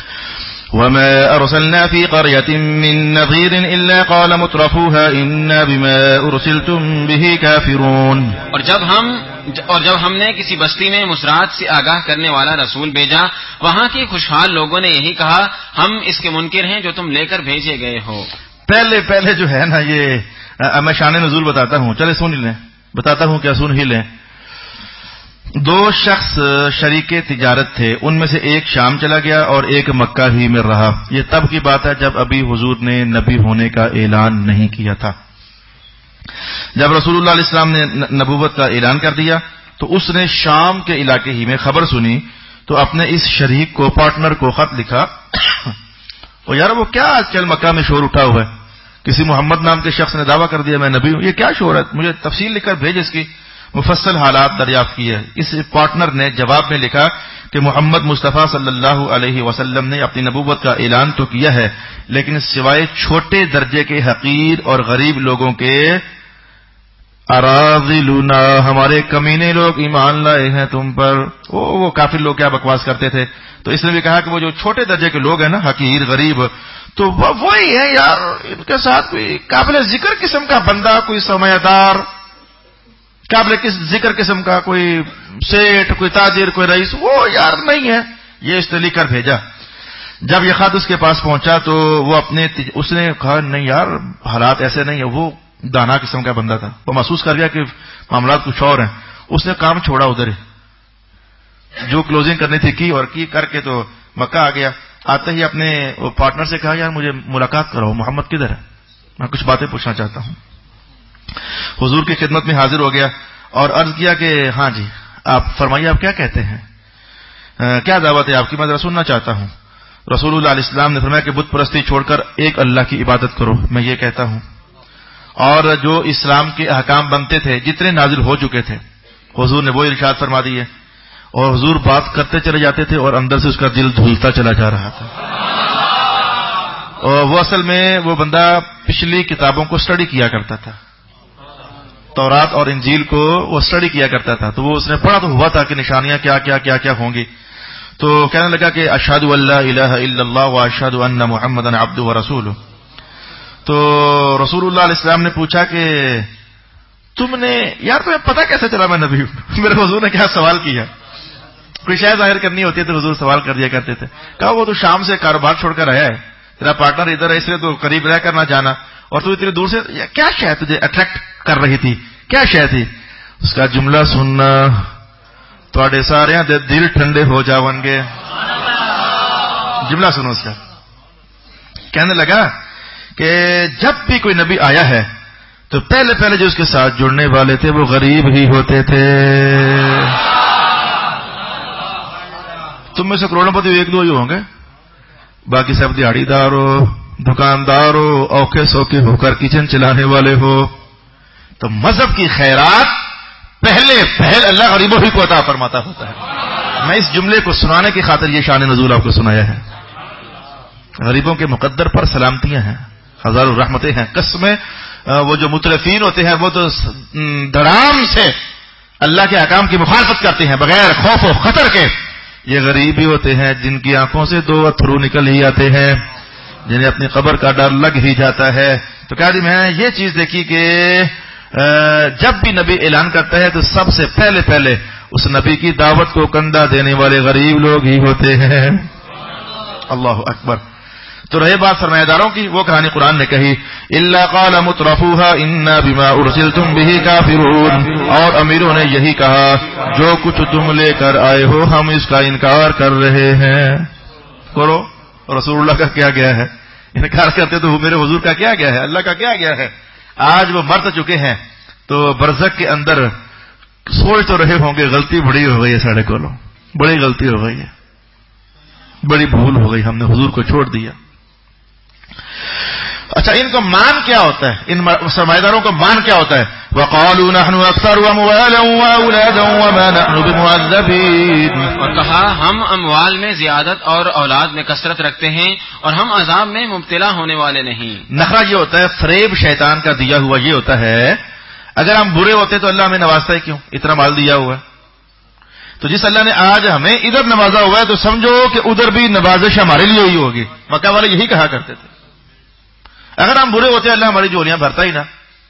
وما أرسلنا في قرية من نذير إلا قال مترفوها إنا بما أرسلتم به كافرون. اور جب ہم اور جب ہم نے کسی بستی میں مسرات سے آگاہ کرنے والا رسول بھیجا وہاں کے خوشحال لوگوں نے یہی کہا ہم اس کے منکر ہیں جو تم لے کر بھیجے گئے ہو. پہلے پہلے جو ہے نا یہ میں شان نزول بتاتا ہوں, چلے سن ہی لیں, بتاتا ہوں کیا سن ہی لیں. دو شخص شریک تجارت تھے, ان میں سے ایک شام چلا گیا اور ایک مکہ ہی میں رہا. یہ تب کی بات ہے جب ابھی حضور نے نبی ہونے کا اعلان نہیں کیا تھا. جب رسول اللہ علیہ السلام نے نبوت کا اعلان کر دیا تو اس نے شام کے علاقے ہی میں خبر سنی تو اپنے اس شریک کو پارٹنر کو خط لکھا اور یار وہ کیا آج کل مکہ میں شور اٹھا ہوا ہے, کسی محمد نام کے شخص نے دعویٰ کر دیا میں نبی ہوں, یہ کیا شور ہے, مجھے تفصیل لکھ کر بھیج, اس کی مفصل حالات دریافت کی ہے. اس پارٹنر نے جواب میں لکھا کہ محمد مصطفیٰ صلی اللہ علیہ وسلم نے اپنی نبوت کا اعلان تو کیا ہے لیکن سوائے چھوٹے درجے کے حقیر اور غریب لوگوں کے اراذلنا ہمارے کمینے لوگ ایمان لائے ہیں تم پر. وہ وہ کافر لوگ کیا بکواس کرتے تھے, تو اس نے بھی کہا کہ وہ جو چھوٹے درجے کے لوگ ہیں نا حقیر غریب تو وہی ہیں یار, ان کے ساتھ کوئی قابل ذکر قسم کا بندہ, کوئی سرمایہ قابل ذکر قسم کا کوئی سیٹ, کوئی تاجر, کوئی رئیس, وہ یار نہیں ہے. یہ اس نے لکھ کر بھیجا. جب یہ خط اس کے پاس پہنچا تو وہ اپنے اس نے کہا نہیں یار حالات ایسے نہیں ہے. وہ دانا قسم کا بندہ تھا, وہ محسوس کر گیا کہ معاملات کچھ اور ہیں. اس نے کام چھوڑا ادھر ہی, جو کلوزنگ کرنی تھی کی, اور کی کر کے تو مکہ آ گیا. آتے ہی اپنے پارٹنر سے کہا یار مجھے ملاقات کرو, محمد کدھر ہے, میں کچھ باتیں پوچھنا چاہتا ہوں. حضور کی خدمت میں حاضر ہو گیا اور عرض کیا کہ ہاں جی آپ فرمائیے آپ کیا کہتے ہیں, کیا دعوت ہے آپ کی, میں ذرا سننا چاہتا ہوں. رسول اللہ علیہ السلام نے فرمایا کہ بت پرستی چھوڑ کر ایک اللہ کی عبادت کرو, میں یہ کہتا ہوں. اور جو اسلام کے احکام بنتے تھے جتنے نازل ہو چکے تھے حضور نے وہ ارشاد فرما دیے, اور حضور بات کرتے چلے جاتے تھے اور اندر سے اس کا دل دھلتا چلا جا رہا تھا. اور وہ اصل میں وہ بندہ پچھلی کتابوں کو اسٹڈی کیا کرتا تھا, تورات اور انجیل کو وہ اسٹڈی کیا کرتا تھا. تو وہ اس نے پڑھا تو ہوا تھا کہ نشانیاں کیا کیا کیا کیا ہوں گی. تو کہنے لگا کہ اشہد ان لا الہ الا اللہ واشہد ان محمدا عبدہ ورسولہ. تو رسول اللہ علیہ السلام نے پوچھا کہ تم نے یار تمہیں پتہ کیسے چلا میں نبی ہوں. میرے حضور نے کیا سوال کیا, کوئی شے ظاہر کرنی ہوتی ہے تو حضور سوال کر دیا کرتے تھے. کہا وہ تو شام سے کاروبار چھوڑ کر آیا ہے, تیرا پارٹنر ادھر ہے اس لیے تو قریب رہ کر نہ جانا, اور تو اتنی دور سے کیا شے تجھے اٹریکٹ کر رہی تھی, کیا شے تھی؟ اس کا جملہ سننا تھوڑے سارے دل ٹھنڈے ہو جاون گے. جملہ سنو اس کا. کہنے لگا کہ جب بھی کوئی نبی آیا ہے تو پہلے پہلے جو اس کے ساتھ جڑنے والے تھے وہ غریب ہی ہوتے تھے. تم میں سے کروڑوں پتی ایک دو ہی ہوں گے, باقی سب دیہڑی دار ہو, دکاندار ہو, اوکھے سوکھے ہو کر کچن چلانے والے ہو. تو مذہب کی خیرات پہلے پہل اللہ غریبوں ہی کو عطا فرماتا ہوتا ہے. میں اس جملے کو سنانے کی خاطر یہ شان نزول آپ کو سنایا ہے. غریبوں کے مقدر پر سلامتیاں ہیں, ہزاروں رحمتیں ہیں. قسمیں وہ جو مترفین ہوتے ہیں وہ تو دھڑام سے اللہ کے احکام کی مخالفت کرتے ہیں بغیر خوف و خطر کے. یہ غریب ہی ہوتے ہیں جن کی آنکھوں سے دو اتھرو نکل ہی آتے ہیں, جنہیں اپنی قبر کا ڈر لگ ہی جاتا ہے. تو کہا جی میں یہ چیز دیکھی کہ جب بھی نبی اعلان کرتا ہے تو سب سے پہلے پہلے اس نبی کی دعوت کو کندھا دینے والے غریب لوگ ہی ہوتے ہیں. اللہ اکبر. تو رہے بات سرمایہ داروں کی, وہ کہانی قرآن نے کہی الا قال مترفوها انا بما ارسلتم به کافرون. اور امیروں نے یہی کہا جو کچھ تم لے کر آئے ہو ہم اس کا انکار کر رہے ہیں. کرو رسول اللہ کا کیا گیا ہے, انکار کرتے تو میرے حضور کا کیا گیا ہے, اللہ کا کیا گیا ہے. آج وہ مر چکے ہیں تو برزخ کے اندر سوچ تو رہے ہوں گے غلطی بڑی ہو گئی ہے, ساڑھے کو بڑی غلطی ہو گئی ہے, بڑی بھول ہو گئی, ہم نے حضور کو چھوڑ دیا. اچھا ان کو مان کیا ہوتا ہے, ان سرمایہ داروں کو مان کیا ہوتا ہے؟ وَقَالُوا نَحْنُ أَكْثَرُ أَمْوَالًا وَأَوْلَادًا وَمَا نَحْنُ بِمُعَذَّبِينَ. اور کہا ہم اموال میں زیادت اور اولاد میں کثرت رکھتے ہیں اور ہم عذاب میں مبتلا ہونے والے نہیں. نخرہ یہ ہوتا ہے, فریب شیطان کا دیا ہوا یہ ہوتا ہے اگر ہم برے ہوتے تو اللہ ہمیں نوازتا ہے کیوں, اتنا مال دیا ہوا ہے. تو جس اللہ نے آج ہمیں ادھر نوازا ہوا ہے تو سمجھو کہ ادھر بھی نوازش ہمارے لیے ہی ہوگی. مکہ والے یہی کہا کرتے تھے اگر ہم برے ہوتے اللہ ہماری جولیاں بھرتا ہی نہ.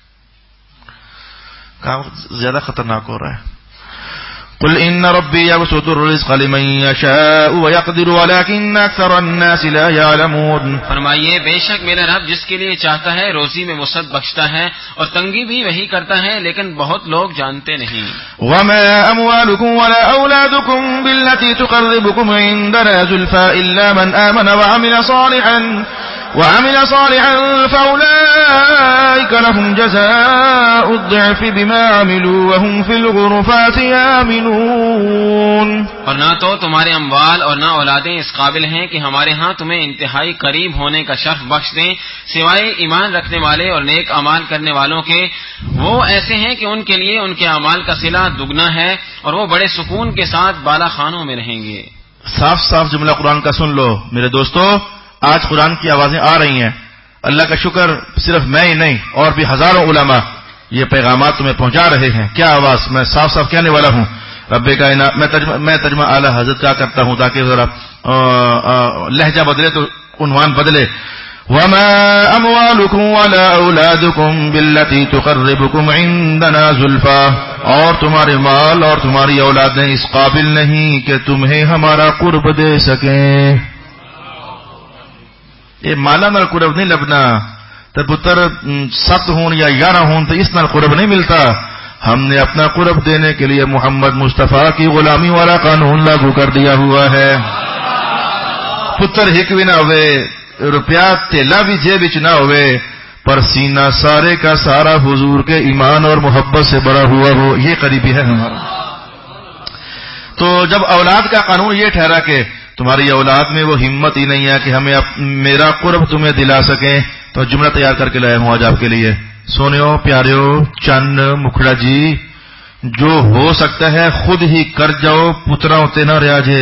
کام زیادہ خطرناک ہو رہا ہے. قل ان ربي يبسط الرزق لمن يشاء ويقدر ولكن اكثر الناس لا يعلمون. فرمائیے بے شک میرا رب جس کے لیے چاہتا ہے روزی میں وسعت بخشتا ہے اور تنگی بھی وہی کرتا ہے لیکن بہت لوگ جانتے نہیں. وما اموالكم ولا اولادكم بالتي تقربكم عندنا زلفى الا من امن وعمل صالحا وعمل صالحا فأولئك لهم جزاء الضعف بما عملوا وهم في الغرفات آمنون. اور نہ تو تمہارے اموال اور نہ اولادیں اس قابل ہیں کہ ہمارے ہاں تمہیں انتہائی قریب ہونے کا شرف بخش دیں سوائے ایمان رکھنے والے اور نیک اعمال کرنے والوں کے. وہ ایسے ہیں کہ ان کے لیے ان کے اعمال کا صلہ دگنا ہے اور وہ بڑے سکون کے ساتھ بالا خانوں میں رہیں گے. صاف صاف جملہ قرآن کا سن لو میرے دوستو. آج قرآن کی آوازیں آ رہی ہیں. اللہ کا شکر صرف میں ہی نہیں اور بھی ہزاروں علماء یہ پیغامات تمہیں پہنچا رہے ہیں. کیا آواز, میں صاف صاف کہنے والا ہوں. رب کائنات میں ترجمہ میں ترجمہ اعلی حضرت کا کرتا ہوں تاکہ ذرا لہجہ بدلے تو عنوان بدلے. وما اموالكم ولا اولادكم بالتي تقربكم عندنا زلفى. اور تمہارے مال اور تمہاری اولادیں اس قابل نہیں کہ تمہیں ہمارا قرب دے سکیں. یہ مالا نال قرب نہیں لبنا تو پتر ست ہون یا گیارہ ہون تو اس نال قرب نہیں ملتا. ہم نے اپنا قرب دینے کے لیے محمد مصطفیٰ کی غلامی والا قانون لاگو کر دیا ہوا ہے. پتر ہک بھی نہ ہوئے, روپیہ تیلا بھی جیب وچ نہ ہوئے, پر سینہ سارے کا سارا حضور کے ایمان اور محبت سے بڑا ہوا ہو. یہ قریبی ہے ہمارا. تو جب اولاد کا قانون یہ ٹھہرا کہ تمہاری اولاد میں وہ ہمت ہی نہیں ہے کہ ہمیں میرا قرب تمہیں دلا سکیں, تو جملہ تیار کر کے لایا ہوں آج آپ کے لیے. سونیو پیاریو چند مکھڑا جی, جو ہو سکتا ہے خود ہی کر جاؤ, پترا ہوتے نہ رہا جے.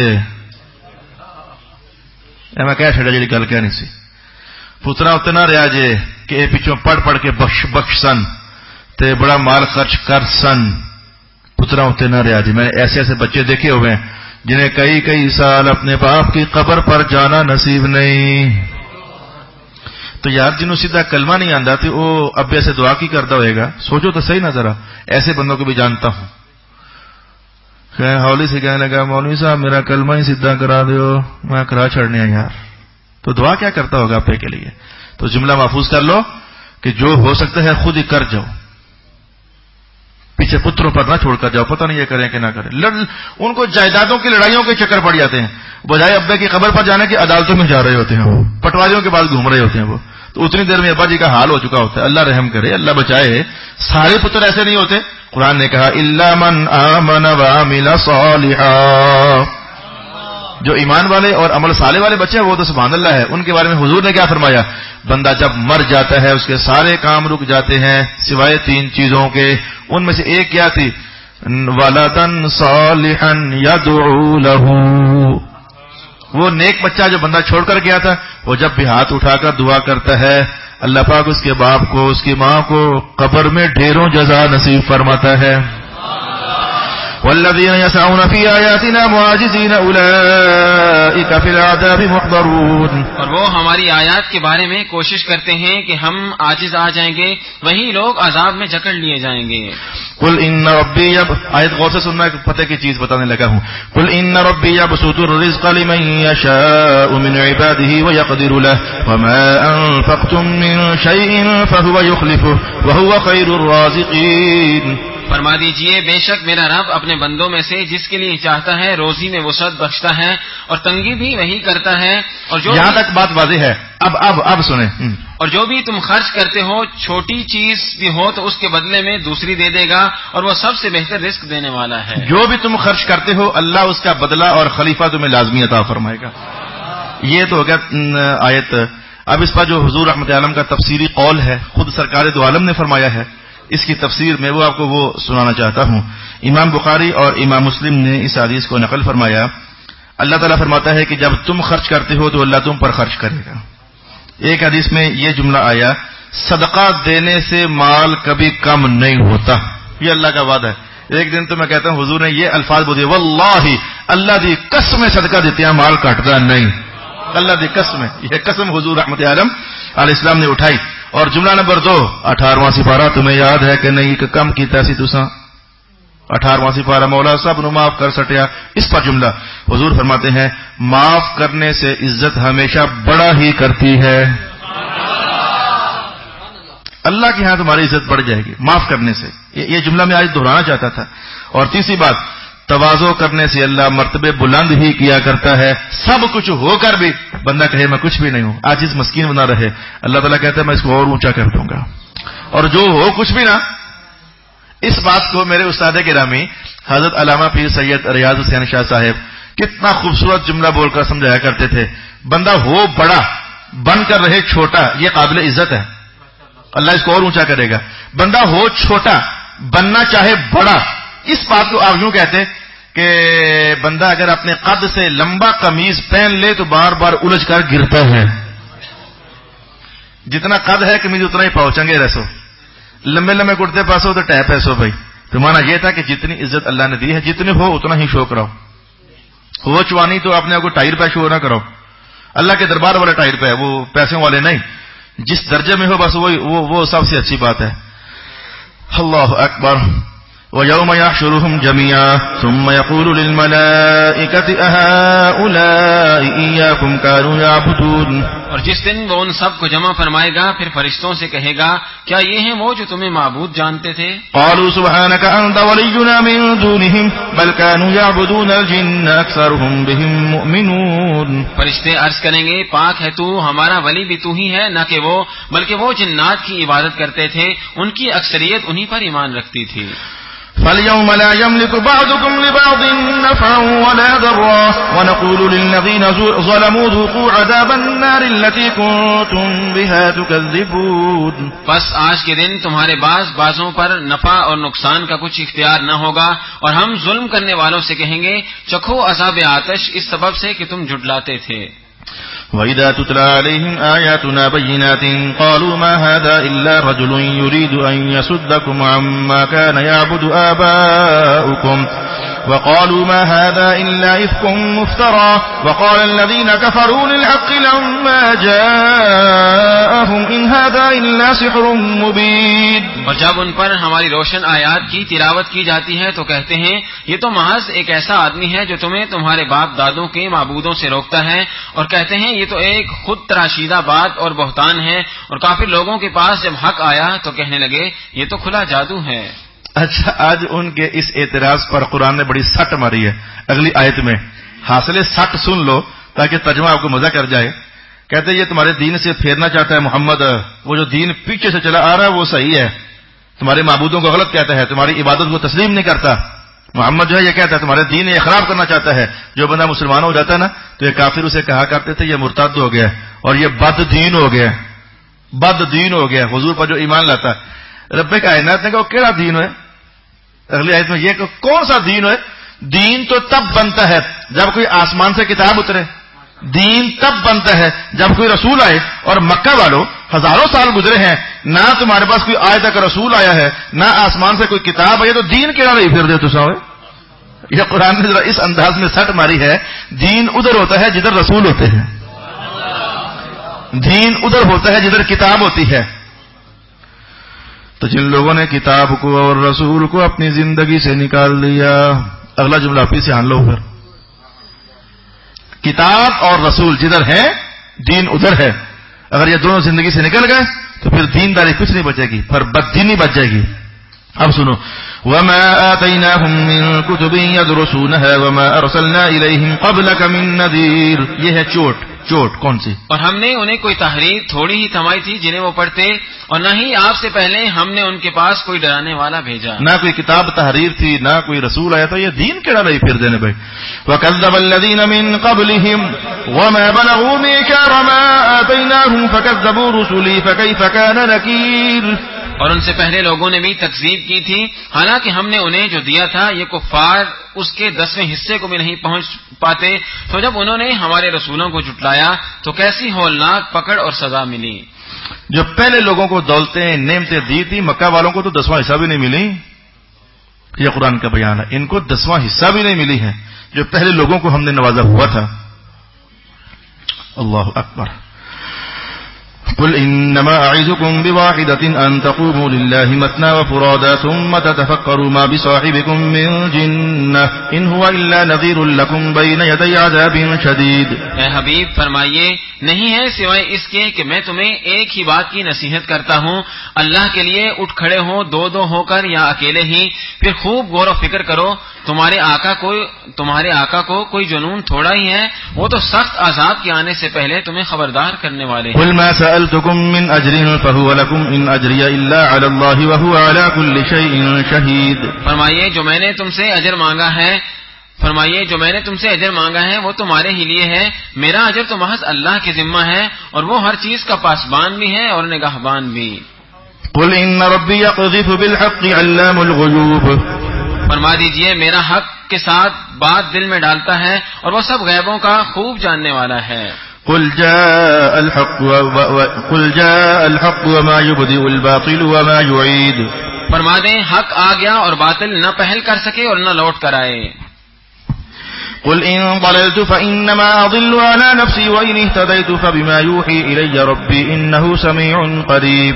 میں کہہ چڑیا جی گل کہنی سی, پترا ہوتے نہ رہا جے کہ پچھوں پڑھ پڑھ کے بخش بخش سن تے بڑا مال خرچ کر سن. پترا ہوتے نہ رہا جی. میں نے ایسے ایسے بچے دیکھے ہوئے ہیں جنہیں کئی کئی سال اپنے باپ کی قبر پر جانا نصیب نہیں. تو یار جنہوں سیدھا کلمہ نہیں آندا تو وہ ابے سے دعا کی کرتا ہوئے گا. سوچو تو صحیح نہ ذرا. ایسے بندوں کو بھی جانتا ہوں. ہولی سے کہنے لگا مولوی صاحب میرا کلمہ ہی سیدھا کرا دیو, میں کرا چھڑنے ہیں یار. تو دعا کیا کرتا ہوگا ابے کے لیے. تو جملہ محفوظ کر لو کہ جو ہو سکتا ہے خود ہی کر جاؤ, پیچھے پتروں پر نہ چھوڑ کر جاؤ. پتہ نہیں یہ کریں کہ نہ کریں. ان کو جائیدادوں کی لڑائیوں کے چکر پڑ جاتے ہیں, بجائے ابے کی قبر پر جانے کی عدالتوں میں جا رہے ہوتے ہیں, وہ پٹواریوں کے پاس گھوم رہے ہوتے ہیں. وہ تو اتنی دیر میں ابا جی کا حال ہو چکا ہوتا ہے. اللہ رحم کرے, اللہ بچائے. سارے پتر ایسے نہیں ہوتے. قرآن نے کہا الا من آمن وعمل صالحا, جو ایمان والے اور عمل صالح والے بچے ہیں وہ تو سبحان اللہ ہے. ان کے بارے میں حضور نے کیا فرمایا, بندہ جب مر جاتا ہے اس کے سارے کام رک جاتے ہیں سوائے تین چیزوں کے. ان میں سے ایک کیا تھی, ولدن صالحا يدعو له, وہ نیک بچہ جو بندہ چھوڑ کر گیا تھا وہ جب بھی ہاتھ اٹھا کر دعا کرتا ہے اللہ پاک اس کے باپ کو اس کی ماں کو قبر میں ڈھیروں جزا نصیب فرماتا ہے. والذین یسعون فی آیاتنا معاجزین اولئک فی العذاب محضرون, اور وہ ہماری آیات کے بارے میں کوشش کرتے ہیں کہ ہم عاجز آ جائیں گے, وہی لوگ عذاب میں جکڑ لیے جائیں گے. قل ان ربی یب, آیت غور سے سننا, ایک پتہ کی چیز بتانے لگا ہوں. قل ان ربی یبسط الرزق لمن یشاء من عباده ویقدر له وما انفقتم من شیء فهو یخلفه وهو خیر الرازقین. فرما دیجئے بے شک میرا رب اپنے بندوں میں سے جس کے لیے چاہتا ہے روزی میں وسعت بخشتا ہے اور تنگی بھی وہی کرتا ہے. اور جو یہاں تک بات واضح ہے. اب اب اب سنیں, اور جو بھی تم خرچ کرتے ہو چھوٹی چیز بھی ہو تو اس کے بدلے میں دوسری دے دے گا, اور وہ سب سے بہتر رزق دینے والا ہے. جو بھی تم خرچ کرتے ہو اللہ اس کا بدلہ اور خلیفہ تمہیں لازمی عطا فرمائے گا. یہ تو ہو گیا آیت. اب اس پر جو حضور رحمت عالم کا تفسیری قول ہے, خود سرکار دو عالم نے فرمایا ہے, اس کی تفسیر میں وہ آپ کو وہ سنانا چاہتا ہوں. امام بخاری اور امام مسلم نے اس حدیث کو نقل فرمایا. اللہ تعالیٰ فرماتا ہے کہ جب تم خرچ کرتے ہو تو اللہ تم پر خرچ کرے گا. ایک حدیث میں یہ جملہ آیا, صدقہ دینے سے مال کبھی کم نہیں ہوتا. یہ اللہ کا وعدہ ہے. ایک دن تو میں کہتا ہوں حضور نے یہ الفاظ بولے, واللہ اللہ دی قسم صدقہ دیتے ہیں مال کٹتا نہیں. اللہ دی قسم, یہ قسم حضور رحمت عالم علیہ السلام نے اٹھائی. اور جملہ نمبر دو, اٹھارہواں سپارہ تمہیں یاد ہے کہ نہیں کہ کم کیتا سی تساں, اٹھارہواں سپارہ مولا سب نو معاف کر سٹیا. اس پر جملہ حضور فرماتے ہیں معاف کرنے سے عزت ہمیشہ بڑا ہی کرتی ہے. اللہ کے ہاں تمہاری عزت بڑھ جائے گی معاف کرنے سے. یہ جملہ میں آج دہرانا چاہتا تھا. اور تیسری بات, تواضع کرنے سے اللہ مرتبے بلند ہی کیا کرتا ہے. سب کچھ ہو کر بھی بندہ کہے میں کچھ بھی نہیں ہوں, عاجز مسکین بنا رہے, اللہ تعالیٰ کہتا ہے میں اس کو اور اونچا کر دوں گا. اور جو ہو کچھ بھی نہ, اس بات کو میرے استاد گرامی حضرت علامہ پیر سید ریاض حسین شاہ صاحب کتنا خوبصورت جملہ بول کر سمجھایا کرتے تھے. بندہ ہو بڑا بن کر رہے چھوٹا, یہ قابل عزت ہے, اللہ اس کو اور اونچا کرے گا. بندہ ہو چھوٹا بننا چاہے بڑا, اس بات کو آپ یوں کہتے کہ بندہ اگر اپنے قد سے لمبا قمیض پہن لے تو بار بار الجھ کر گرتا ہے. جتنا قد ہے قمیض اتنا ہی پاؤ, چنگے رسو, لمبے لمبے کرتے پاسو تو ٹیپ ایسو. بھائی تو مانا یہ تھا کہ جتنی عزت اللہ نے دی ہے جتنے ہو اتنا ہی شو کراؤ. ہو چوانی تو اپنے کو ٹائر پہ شو نہ کرو. اللہ کے دربار والا ٹائر پہ, وہ پیسوں والے نہیں. جس درجے میں ہو بس وہی وہ, وہ سب سے اچھی بات ہے. اللہ اکبر. وَيَوْمَ يَحْشُرُهُمْ جَمِيعًا ثُمَّ يَقُولُ لِلْمَلَائِكَةِ أَهَؤُلَاءِ إِيَّاكُمْ كَانُوا يَعْبُدُونَ اور جس دن وہ ان سب کو جمع فرمائے گا پھر فرشتوں سے کہے گا کیا یہ ہیں وہ جو تمہیں معبود جانتے تھے؟ قالوا سبحانك أنت ولينا من دونهم بل كانوا يعبدون الجن أكثرهم بهم مؤمنون. فرشتے عرض کریں گے پاک ہے تو، ہمارا ولی بھی تو ہی ہے، نہ کہ وہ، بلکہ وہ جنات کی عبادت کرتے تھے، ان کی اکثریت انہی پر ایمان رکھتی تھی. فَالْيَوْمَ لَا يَمْلِكُ بَعْضُكُمْ لِبَعْضٍ نَفْعًا وَلَا ضَرًّا وَنَقُولُ لِلَّذِينَ ظَلَمُوا ذُوقُوا عَذَابَ النَّارِ الَّتِي كُنتُمْ بِهَا تُكَذِّبُونَ. بس آج کے دن تمہارے بعض بازوں پر نفع اور نقصان کا کچھ اختیار نہ ہوگا، اور ہم ظلم کرنے والوں سے کہیں گے چکھو عذاب آتش اس سبب سے کہ تم جھٹلاتے تھے. وَإِذَا تُتْلَى عَلَيْهِمْ آيَاتُنَا بَيِّنَاتٍ قَالُوا مَا هَذَا إِلَّا رَجُلٌ يُرِيدُ أَن يَصُدَّكُمْ عَمَّا كَانَ يَعْبُدُ آبَاؤُكُمْ وَقَالُوا مَا هَذَا إِلَّا إِفْكٌ مُفْتَرًى وَقَالَ الَّذِينَ كَفَرُوا لِلْحَقِّ لَمَّا جَاءَهُمْ إِنْ هَذَا إِلَّا سِحْرٌ مُبِينٌ. اور جب ان پر ہماری روشن آیات کی تلاوت کی جاتی ہے تو کہتے ہیں یہ تو محض ایک ایسا آدمی ہے جو تمہیں تمہارے باپ دادوں کے معبودوں سے روکتا ہے، اور کہتے ہیں یہ تو ایک خود تراشیدہ بات اور بہتان ہے. اور کافر لوگوں کے پاس جب حق آیا تو کہنے لگے یہ تو کھلا جادو ہے. اچھا، آج ان کے اس اعتراض پر قرآن نے بڑی سٹ ماری ہے. اگلی آیت میں حاصل سٹ سن لو تاکہ ترجمہ آپ کو مزہ کر جائے. کہتے ہیں یہ تمہارے دین سے پھیرنا چاہتا ہے محمد، وہ جو دین پیچھے سے چلا آ رہا ہے وہ صحیح ہے، تمہارے معبودوں کو غلط کہتا ہے، تمہاری عبادت کو تسلیم نہیں کرتا. محمد جو ہے یہ کہتا ہے تمہارے دین یہ خراب کرنا چاہتا ہے. جو بندہ مسلمان ہو جاتا ہے نا تو یہ کافر اسے کہا کرتے تھے یہ مرتد ہو گیا اور یہ بد دین ہو گیا، بد دین ہو گیا حضور پر جو ایمان لاتا ہے. رب کائنات نے کہا وہ کیڑا دین ہے؟ اگلی آیت میں یہ کہ کون سا دین ہے؟ دین تو تب بنتا ہے جب کوئی آسمان سے کتاب اترے، دین تب بنتا ہے جب کوئی رسول آئے. اور مکہ والوں ہزاروں سال گزرے ہیں، نہ تمہارے پاس کوئی آج تک رسول آیا ہے نہ آسمان سے کوئی کتاب آئی، تو دین کیڑا نہیں پھر دے تو سو. یہ قرآن نے ذرا اس انداز میں سٹ ماری ہے. دین ادھر ہوتا ہے جدھر رسول ہوتے ہیں، دین ادھر ہوتا ہے جدھر کتاب ہوتی ہے. تو جن لوگوں نے کتاب کو اور رسول کو اپنی زندگی سے نکال دیا، اگلا جملہ پھر سے آن لو. پھر کتاب اور رسول جدھر ہے دین ادھر ہے. اگر یہ دونوں زندگی سے نکل گئے تو پھر دینداری کچھ نہیں بچے گی، پر بددینی بچ جائے گی. اب سنو، وَمَا آتَيْنَاهُمْ مِن كُتُبٍ يَدْرُسُونَهَا وَمَا أَرْسَلْنَا إِلَيْهِمْ قَبْلَكَ مِن نَذِيرٍ. یہ ہے چوٹ. چوٹ کون سی؟ اور ہم نے انہیں کوئی تحریر تھوڑی ہی تھمائی تھی جنہیں وہ پڑھتے، اور نہ ہی آپ سے پہلے ہم نے ان کے پاس کوئی ڈرانے والا بھیجا. نہ کوئی کتاب تحریر تھی، نہ کوئی رسول آیا تھا. یہ دین کیڑا رہی پھر دینے بھائی. وَكَذَّبَ الَّذِينَ مِن قَبْلِهِمْ وَمَا بَلَغُوا مِيثَاقَ مَا آتَيْنَاهُمْ فَكَذَّبُوا رُسُلِي فَكَيْفَ كَانَ نَكِيرِ. اور ان سے پہلے لوگوں نے بھی تکذیب کی تھی، حالانکہ ہم نے انہیں جو دیا تھا یہ کفار اس کے دسویں حصے کو بھی نہیں پہنچ پاتے. تو جب انہوں نے ہمارے رسولوں کو جھٹلایا تو کیسی ہولناک پکڑ اور سزا ملی. جو پہلے لوگوں کو دولتیں نعمتیں دی تھی، مکہ والوں کو تو دسواں حصہ بھی نہیں ملی. یہ قرآن کا بیان ہے. ان کو دسواں حصہ بھی نہیں ملی ہے جو پہلے لوگوں کو ہم نے نوازا ہوا تھا. اللہ اکبر. قل انما اعظكم بواحدة ان تقوموا لله مثنى وفرادا ثم تتفكروا ما بصاحبكم من جنة ان هو الا نذير لكم بين يدي عذاب شديد. اے حبیب فرمائیے نہیں ہے سوائے اس کے کہ میں تمہیں ایک ہی بات کی نصیحت کرتا ہوں، اللہ کے لیے اٹھ کھڑے ہو دو دو ہو کر یا اکیلے ہی، پھر خوب غور و فکر کرو. تمہارے آقا کو تمہارے آقا کو کوئی جنون تھوڑا ہی ہے، وہ تو سخت عذاب کے آنے سے پہلے تمہیں خبردار کرنے والے ہیں. قل ما سألتكم من أجر فهو لكم إن أجري إلا على الله وهو على كل شيء شهيد. فرمائیے جو میں نے تم سے اجر مانگا ہے فرمائیے جو میں نے تم سے اجر مانگا ہے وہ تمہارے ہی لیے ہے، میرا اجر تو محض اللہ کے ذمہ ہے، اور وہ ہر چیز کا پاسبان بھی ہے اور نگہبان بھی. قل إن ربي يقذف بالحق علام الغيوب. فرما دیجئے میرا حق کے ساتھ بات دل میں ڈالتا ہے اور وہ سب غیبوں کا خوب جاننے والا ہے. قل جاء الحق قل جاء الحق وما يبدئ الباطل وما يعيد. فرما دیں حق آ گیا اور باطل نہ پہل کر سکے اور نہ لوٹ کر آئے. قل إن ضللت فإنما أضل على نفسي وإن اهتديت فبما يوحي إلي ربي إنه سميع قريب.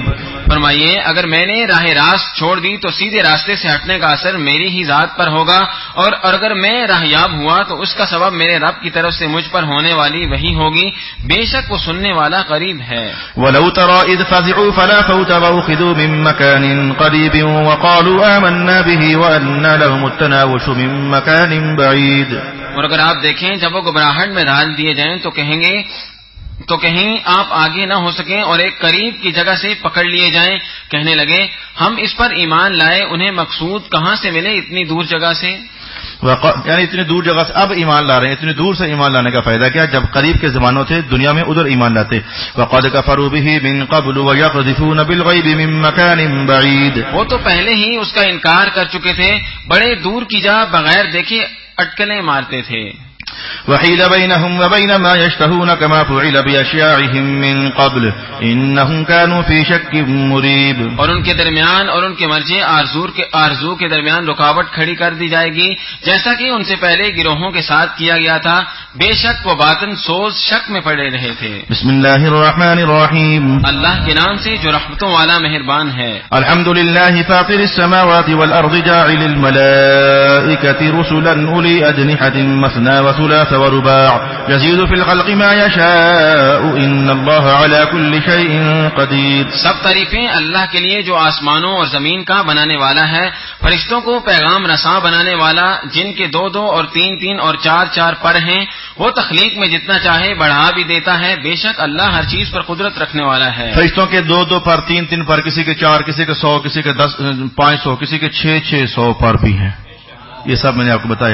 فرمائیے اگر میں نے راہ راست چھوڑ دی تو سیدھے راستے سے ہٹنے کا اثر میری ہی ذات پر ہوگا، اور اگر میں راہیاب ہوا تو اس کا سبب میرے رب کی طرف سے مجھ پر ہونے والی وہی ہوگی، بے شک وہ سننے والا قریب ہے۔ وَلَوْ تَرَى إِذْ فَزِعُوا فَلَا فَوْتَ وَأُخِذُوا مِن مَّكَانٍ قَرِيبٍ وَقَالُوا آمَنَّا بِهِ وَأَنَّىٰ لَهُمُ التَّنَاوُشُ مِن مَّكَانٍ بَعِيدٍ۔ اور اگر آپ دیکھیں جب وہ گھبراہٹ میں ڈال دیے جائیں تو کہیں گے تو کہیں آپ آگے نہ ہو سکیں اور ایک قریب کی جگہ سے پکڑ لیے جائیں، کہنے لگے ہم اس پر ایمان لائے، انہیں مقصود کہاں سے ملے اتنی دور جگہ سے؟ یعنی اتنی دور جگہ سے اب ایمان لا رہے ہیں، اتنی دور سے ایمان لانے کا فائدہ کیا جب قریب کے زمانوں تھے دنیا میں ادھر ایمان لاتے۔ وَقَدْ كَفَرُوا بِهِ مِن قَبْلُ وَيَقْذِفُونَ بِالْغَيْبِ مِن مَّكَانٍ بَعِيدٍ۔ وہ تو پہلے ہی اس کا انکار کر چکے تھے، بڑے دور کی جگہ بغیر دیکھے اٹکلیں مارتے تھے۔ وحيل بينهم وبين ما يشتهون كما فعل بأشياعهم من قبل إنهم كانوا في شك مريب۔ اور ان کے درمیان اور ان کے مرجے آرزو کے آرزو کے درمیان رکاوٹ کھڑی کر دی جائے گی، جیسا کہ ان سے پہلے گروہوں کے ساتھ کیا گیا تھا، بے شک وہ باطن سوز شک میں پڑے رہے تھے۔ بسم اللہ الرحمن الرحیم، اللہ کے نام سے جو رحمتوں والا مہربان ہے۔ الحمد للہ فاطر السماوات والارض جاعل الملائکة رسلا اولی اجنحة مثنى وثلاث ورباع يزيد في الخلق ما يشاء ان اللہ على كل شيء قدیر۔ سب تعریفیں اللہ کے لیے جو آسمانوں اور زمین کا بنانے والا ہے، فرشتوں کو پیغام رساں بنانے والا، جن کے دو دو اور تین تین اور چار چار پر ہیں، وہ تخلیق میں جتنا چاہے بڑھا بھی دیتا ہے، بے شک اللہ ہر چیز پر قدرت رکھنے والا ہے۔ فرشتوں کے دو دو پر، تین تین پر، کسی کے چار، کسی کے سو، کسی کے دس پانچ سو، کسی کے چھ چھ سو پر بھی ہیں۔ یہ سب میں نے آپ کو بتایا۔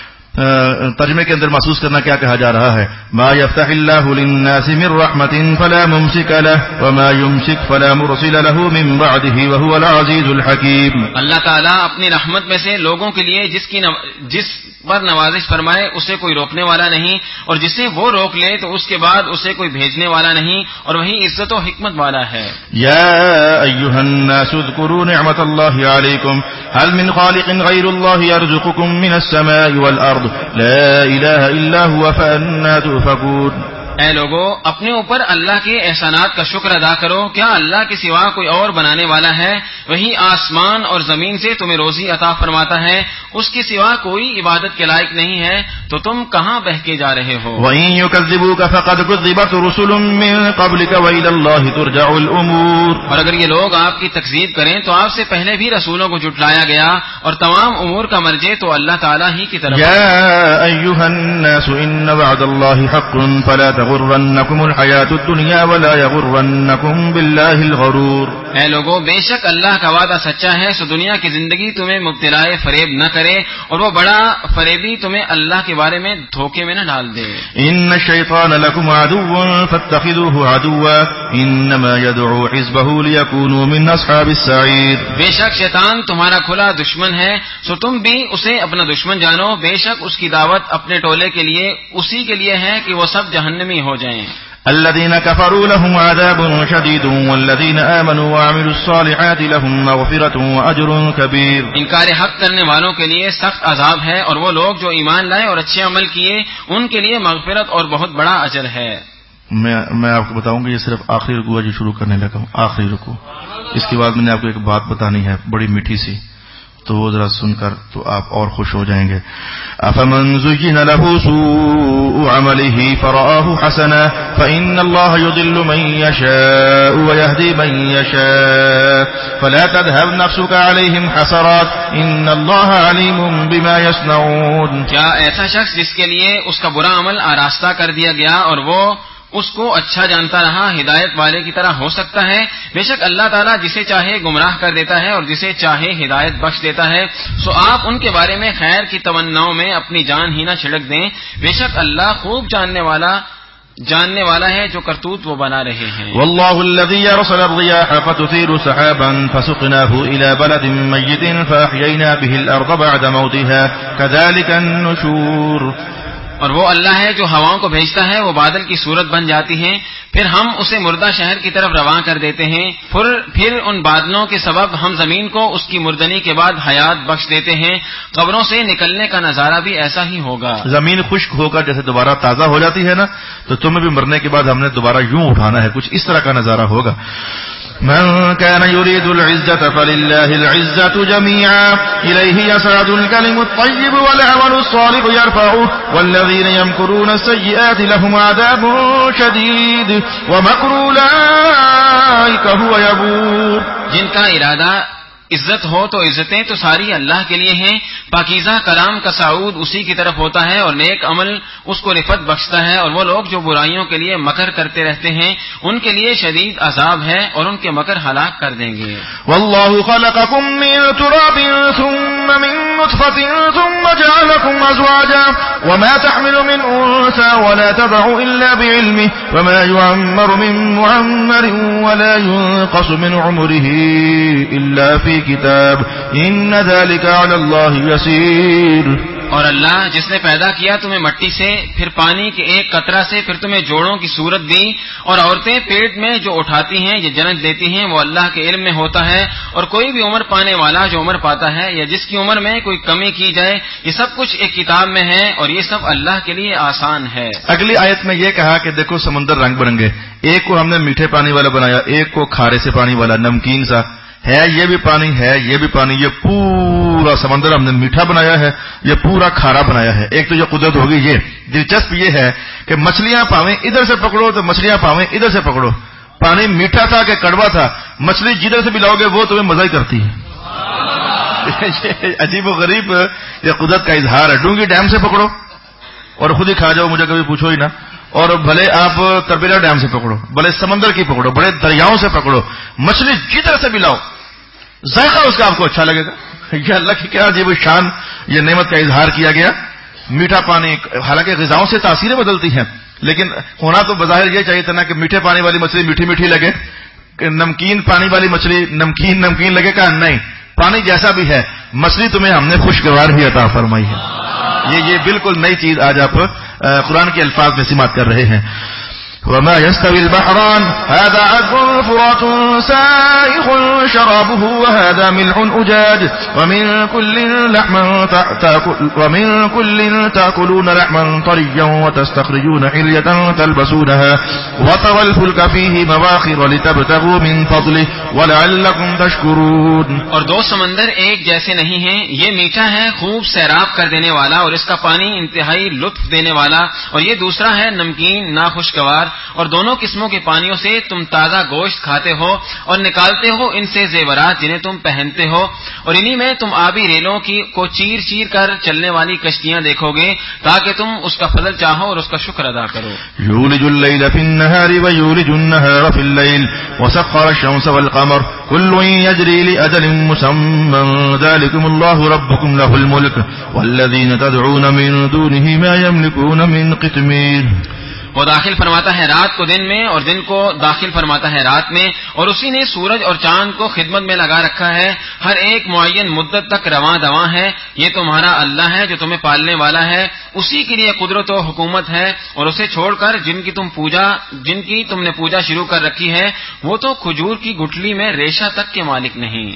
ترجمے کے اندر محسوس کرنا کیا کہا جا رہا ہے؟ ما يفتح الله للناس من رحمة فلا ممسك له وما يمسك فلا مرسل له من بعده وهو العزيز الحكيم۔ اللہ تعالیٰ اپنی رحمت میں سے لوگوں کے لیے جس کی نو... جس پر نوازش فرمائے اسے کوئی روکنے والا نہیں، اور جسے وہ روک لے تو اس کے بعد اسے کوئی بھیجنے والا نہیں، اور وہی عزت و حکمت والا ہے۔ يا أيها الناس اذكروا نعمة الله عليكم هل من خالق غير الله يرزقكم من السماء والأرض لا إله إلا هو فأنا تؤفكون۔ اے لوگو اپنے اوپر اللہ کے احسانات کا شکر ادا کرو، کیا اللہ کے سوا کوئی اور بنانے والا ہے؟ وہی آسمان اور زمین سے تمہیں روزی عطا فرماتا ہے، اس کے سوا کوئی عبادت کے لائق نہیں ہے، تو تم کہاں بہکے جا رہے ہو؟ وَإِن يُكَذِّبُوكَ فَقَدْ كُذِّبَتْ رُسُلٌ مِّن قَبْلِكَ وَإِلَى اللَّهِ تُرْجَعُ الْأُمُورُ۔ اور اگر یہ لوگ آپ کی تکذیب کریں تو آپ سے پہلے بھی رسولوں کو جھٹلایا گیا، اور تمام امور کا مرجع تو اللہ تعالیٰ ہی کی طرف۔ يا أيها الناس إن وعد الله حق فلا تغرنكم الحياة الدنيا ولا يغرنكم بالله الغرور۔ اے لوگو بے شک اللہ کا وعدہ سچا ہے، سو دنیا کی زندگی تمہیں مبتلا فریب نہ کرے، اور وہ بڑا فریبی تمہیں اللہ کے بارے میں دھوکے میں نہ ڈال دے۔ ان الشيطان لكم عدو فاتخذوه عدوا انما يدعو حزبه ليكونوا من اصحاب السعير۔ بے شک شیطان تمہارا کھلا دشمن ہے، سو تم بھی اسے اپنا دشمن جانو، بے شک اس کی دعوت اپنے ٹولے کے لیے اسی کے لیے ہے کہ وہ سب جہنمی ہو جائیں۔ الذين كفروا لهم عذاب شديد والذين آمنوا وعملوا الصالحات لهم مغفرة وأجر كبير۔ انکار حق کرنے والوں کے لیے سخت عذاب ہے، اور وہ لوگ جو ایمان لائے اور اچھے عمل کیے ان کے لیے مغفرت اور بہت بڑا اجر ہے۔ میں میں آپ کو بتاؤں گا، یہ صرف آخری رکوع جو شروع کرنے لگا ہوں، آخری رکوع۔ اس کے بعد میں نے آپ کو ایک بات بتانی ہے بڑی میٹھی سی، تو وہ ذرا سن کر تو آپ اور خوش ہو جائیں گے۔ افمن زین له سوء عمله فرآه حسنا فإن الله يضل من يشاء ويهدي من يشاء فلا تذهب نفسك عليهم حسرات إن الله عليم بما يصنعون۔ کیا ایسا شخص جس کے لیے اس کا برا عمل آراستہ کر دیا گیا اور وہ اس کو اچھا جانتا رہا ہدایت والے کی طرح ہو سکتا ہے؟ بے شک اللہ تعالیٰ جسے چاہے گمراہ کر دیتا ہے اور جسے چاہے ہدایت بخش دیتا ہے، سو آپ ان کے بارے میں خیر کی تمناؤں میں اپنی جان ہی نہ چھڑک دیں، بے شک اللہ خوب جاننے والا جاننے والا ہے جو کرتوت وہ بنا رہے ہیں۔ والله الذي يرسل الرياح فتثير سحابا فسقناه إلى بلد ميت فأحيينا به الأرض بعد موتها كذلك النشور۔ اور وہ اللہ ہے جو ہواؤں کو بھیجتا ہے، وہ بادل کی صورت بن جاتی ہیں، پھر ہم اسے مردہ شہر کی طرف رواں کر دیتے ہیں، پھر پھر ان بادلوں کے سبب ہم زمین کو اس کی مردنی کے بعد حیات بخش دیتے ہیں۔ قبروں سے نکلنے کا نظارہ بھی ایسا ہی ہوگا۔ زمین خشک ہو کر جیسے دوبارہ تازہ ہو جاتی ہے نا، تو تمہیں بھی مرنے کے بعد ہم نے دوبارہ یوں اٹھانا ہے، کچھ اس طرح کا نظارہ ہوگا۔ من كان يريد العزة فلله العزة جميعا إليه يصعد الكلم الطيب والعمل الصالح يرفعه والذين يمكرون السيئات لهم عذاب شديد ومكر أولئك هو يبور. جن کا ارادہ عزت ہو تو عزتیں تو ساری اللہ کے لیے ہیں. پاکیزہ کلام کا صعود اسی کی طرف ہوتا ہے اور نیک عمل اس کو رفعت بخشتا ہے. اور وہ لوگ جو برائیوں کے لیے مکر کرتے رہتے ہیں ان کے لیے شدید عذاب ہے اور ان کے مکر ہلاک کر دیں گے. واللہ خلقکم من تراب ثم من نطفة ثم جعلكم ازواجا وما تحمل من انثى ولا تضع الا بعلمه وما يعمر من معمر ولا ينقص من عمره الا في کتاب ان ذلك على الله يسير. اور اللہ جس نے پیدا کیا تمہیں مٹی سے پھر پانی کے ایک قطرہ سے پھر تمہیں جوڑوں کی صورت دی اور عورتیں پیٹ میں جو اٹھاتی ہیں یا جنم دیتی ہیں وہ اللہ کے علم میں ہوتا ہے. اور کوئی بھی عمر پانے والا جو عمر پاتا ہے یا جس کی عمر میں کوئی کمی کی جائے یہ سب کچھ ایک کتاب میں ہے اور یہ سب اللہ کے لیے آسان ہے. اگلی آیت میں یہ کہا کہ دیکھو سمندر رنگ برنگے، ایک کو ہم نے میٹھے پانی والا بنایا، ایک کو کھارے سے پانی والا نمکین سا ہے. یہ بھی پانی ہے، یہ بھی پانی. یہ پورا سمندر ہم نے میٹھا بنایا ہے، یہ پورا کھارا بنایا ہے. ایک تو یہ قدرت ہوگی. یہ دلچسپ یہ ہے کہ مچھلیاں پاویں ادھر سے پکڑو تو مچھلیاں پاویں ادھر سے پکڑو. پانی میٹھا تھا کہ کڑوا تھا، مچھلی جدھر سے بھی لاؤ گے وہ تمہیں مزہ ہی کرتی ہے. عجیب و غریب یہ قدرت کا اظہار ہے. ڈونگی ڈیم سے پکڑو اور خود ہی کھا جاؤ، مجھے کبھی پوچھو ہی نا. اور بھلے آپ تربیلا ڈیم سے پکڑو، بھلے سمندر کی پکڑو، بڑے دریاؤں سے پکڑو، مچھلی جدھر سے بھی لاؤ ذائقہ اس کا آپ کو اچھا لگے گا. یہ اللہ کی کیا عجیب شان یہ نعمت کا اظہار کیا گیا. میٹھا پانی، حالانکہ غذاؤں سے تاثیریں بدلتی ہیں لیکن ہونا تو بظاہر یہ چاہیے تھا نا کہ میٹھے پانی والی مچھلی میٹھی میٹھی لگے، کہ نمکین پانی والی مچھلی نمکین نمکین لگے. کہا نہیں، پانی جیسا بھی ہے مچھلی تمہیں ہم نے خوشگوار بھی عطا فرمائی ہے. یہ یہ بالکل نئی چیز آج آپ قرآن کے الفاظ میں سماعت کر رہے ہیں. وما يستوي البحران هذا عذب فرات سائغ شرابه وهذا ملح أجاج ومن كل لحم تأكل ومن كل تأكلون لحما طريا وتستخرجون حلية تلبسونها وترى الفلك فيه مواخر لتبتغوا من فضله ولعلكم تشكرون. اور دو سمندر ایک جیسے نہیں ہیں. یہ میٹھا ہے خوب سیراب کر دینے والا اور اس کا پانی انتہائی لطف دینے والا، اور یہ دوسرا ہے نمکین ناخوشگوار. اور دونوں قسموں کے پانیوں سے تم تازہ گوشت کھاتے ہو اور نکالتے ہو ان سے زیورات جنہیں تم پہنتے ہو. اور انہی میں تم آبی ریلوں کی کو چیر چیر کر چلنے والی کشتیاں دیکھو گے تاکہ تم اس کا فضل چاہو اور اس کا شکر ادا کرو. یولج اللیل فی النہار ویولج النہار فی اللیل وسخر الشمس والقمر کل یجری لأجل مسمى ذلکم اللہ ربکم له الملک والذین تدعون من دونه ما یملکون من قطمیر. وہ داخل فرماتا ہے رات کو دن میں اور دن کو داخل فرماتا ہے رات میں، اور اسی نے سورج اور چاند کو خدمت میں لگا رکھا ہے، ہر ایک معین مدت تک رواں دواں ہے. یہ تمہارا اللہ ہے جو تمہیں پالنے والا ہے، اسی کے لیے قدرت و حکومت ہے. اور اسے چھوڑ کر جن کی تم پوجا جن کی تم نے پوجا شروع کر رکھی ہے وہ تو کھجور کی گٹھلی میں ریشہ تک کے مالک نہیں.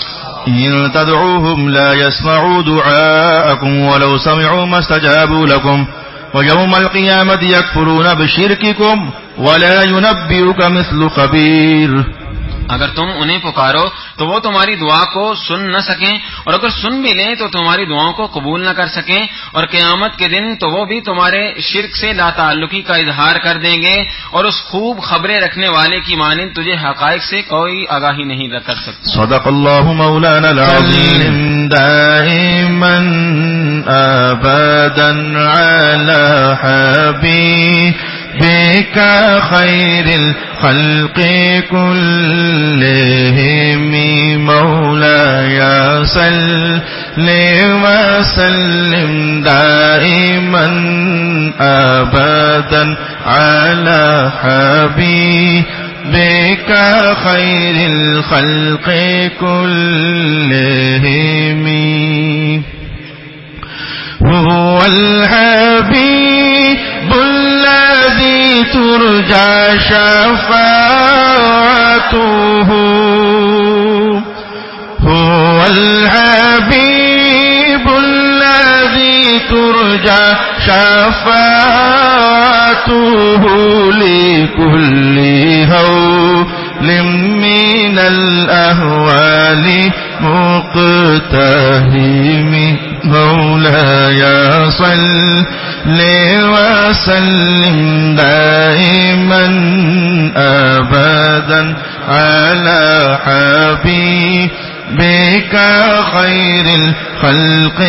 إن تدعوهم لا يسمعوا دعاءكم ولو سمعوا ما استجابوا لكم ويوم القيامة يكفرون بشرككم ولا ينبئك مثل خبير. اگر تم انہیں پکارو تو وہ تمہاری دعا کو سن نہ سکیں، اور اگر سن بھی لیں تو تمہاری دعاؤں کو قبول نہ کر سکیں، اور قیامت کے دن تو وہ بھی تمہارے شرک سے لا تعلقی کا اظہار کر دیں گے، اور اس خوب خبریں رکھنے والے کی مانند تجھے حقائق سے کوئی آگاہی نہیں کر سکتا. صدق اللہ مولانا العظیم دائما ابدا علی حبیب بك خير الخلق كلهم مولاي صل وسلم دائما أبدا على حبيبك خير الخلق كلهم هو الحبيب الذي ترجى شفاعته هو الحبيب الذي ترجى شفاعته لكل هول من الأهوال مقتهم مولاي صل وسلم دائما أبدا على حبيبك خير الخلق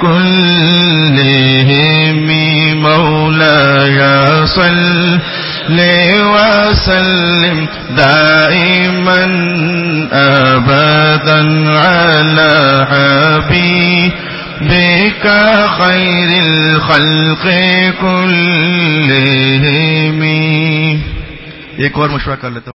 كلهم مولاي صل وسلم دائما أبدا على حبيبك خير الخلق كلهم. एक और मशवरा कर लेता हूँ.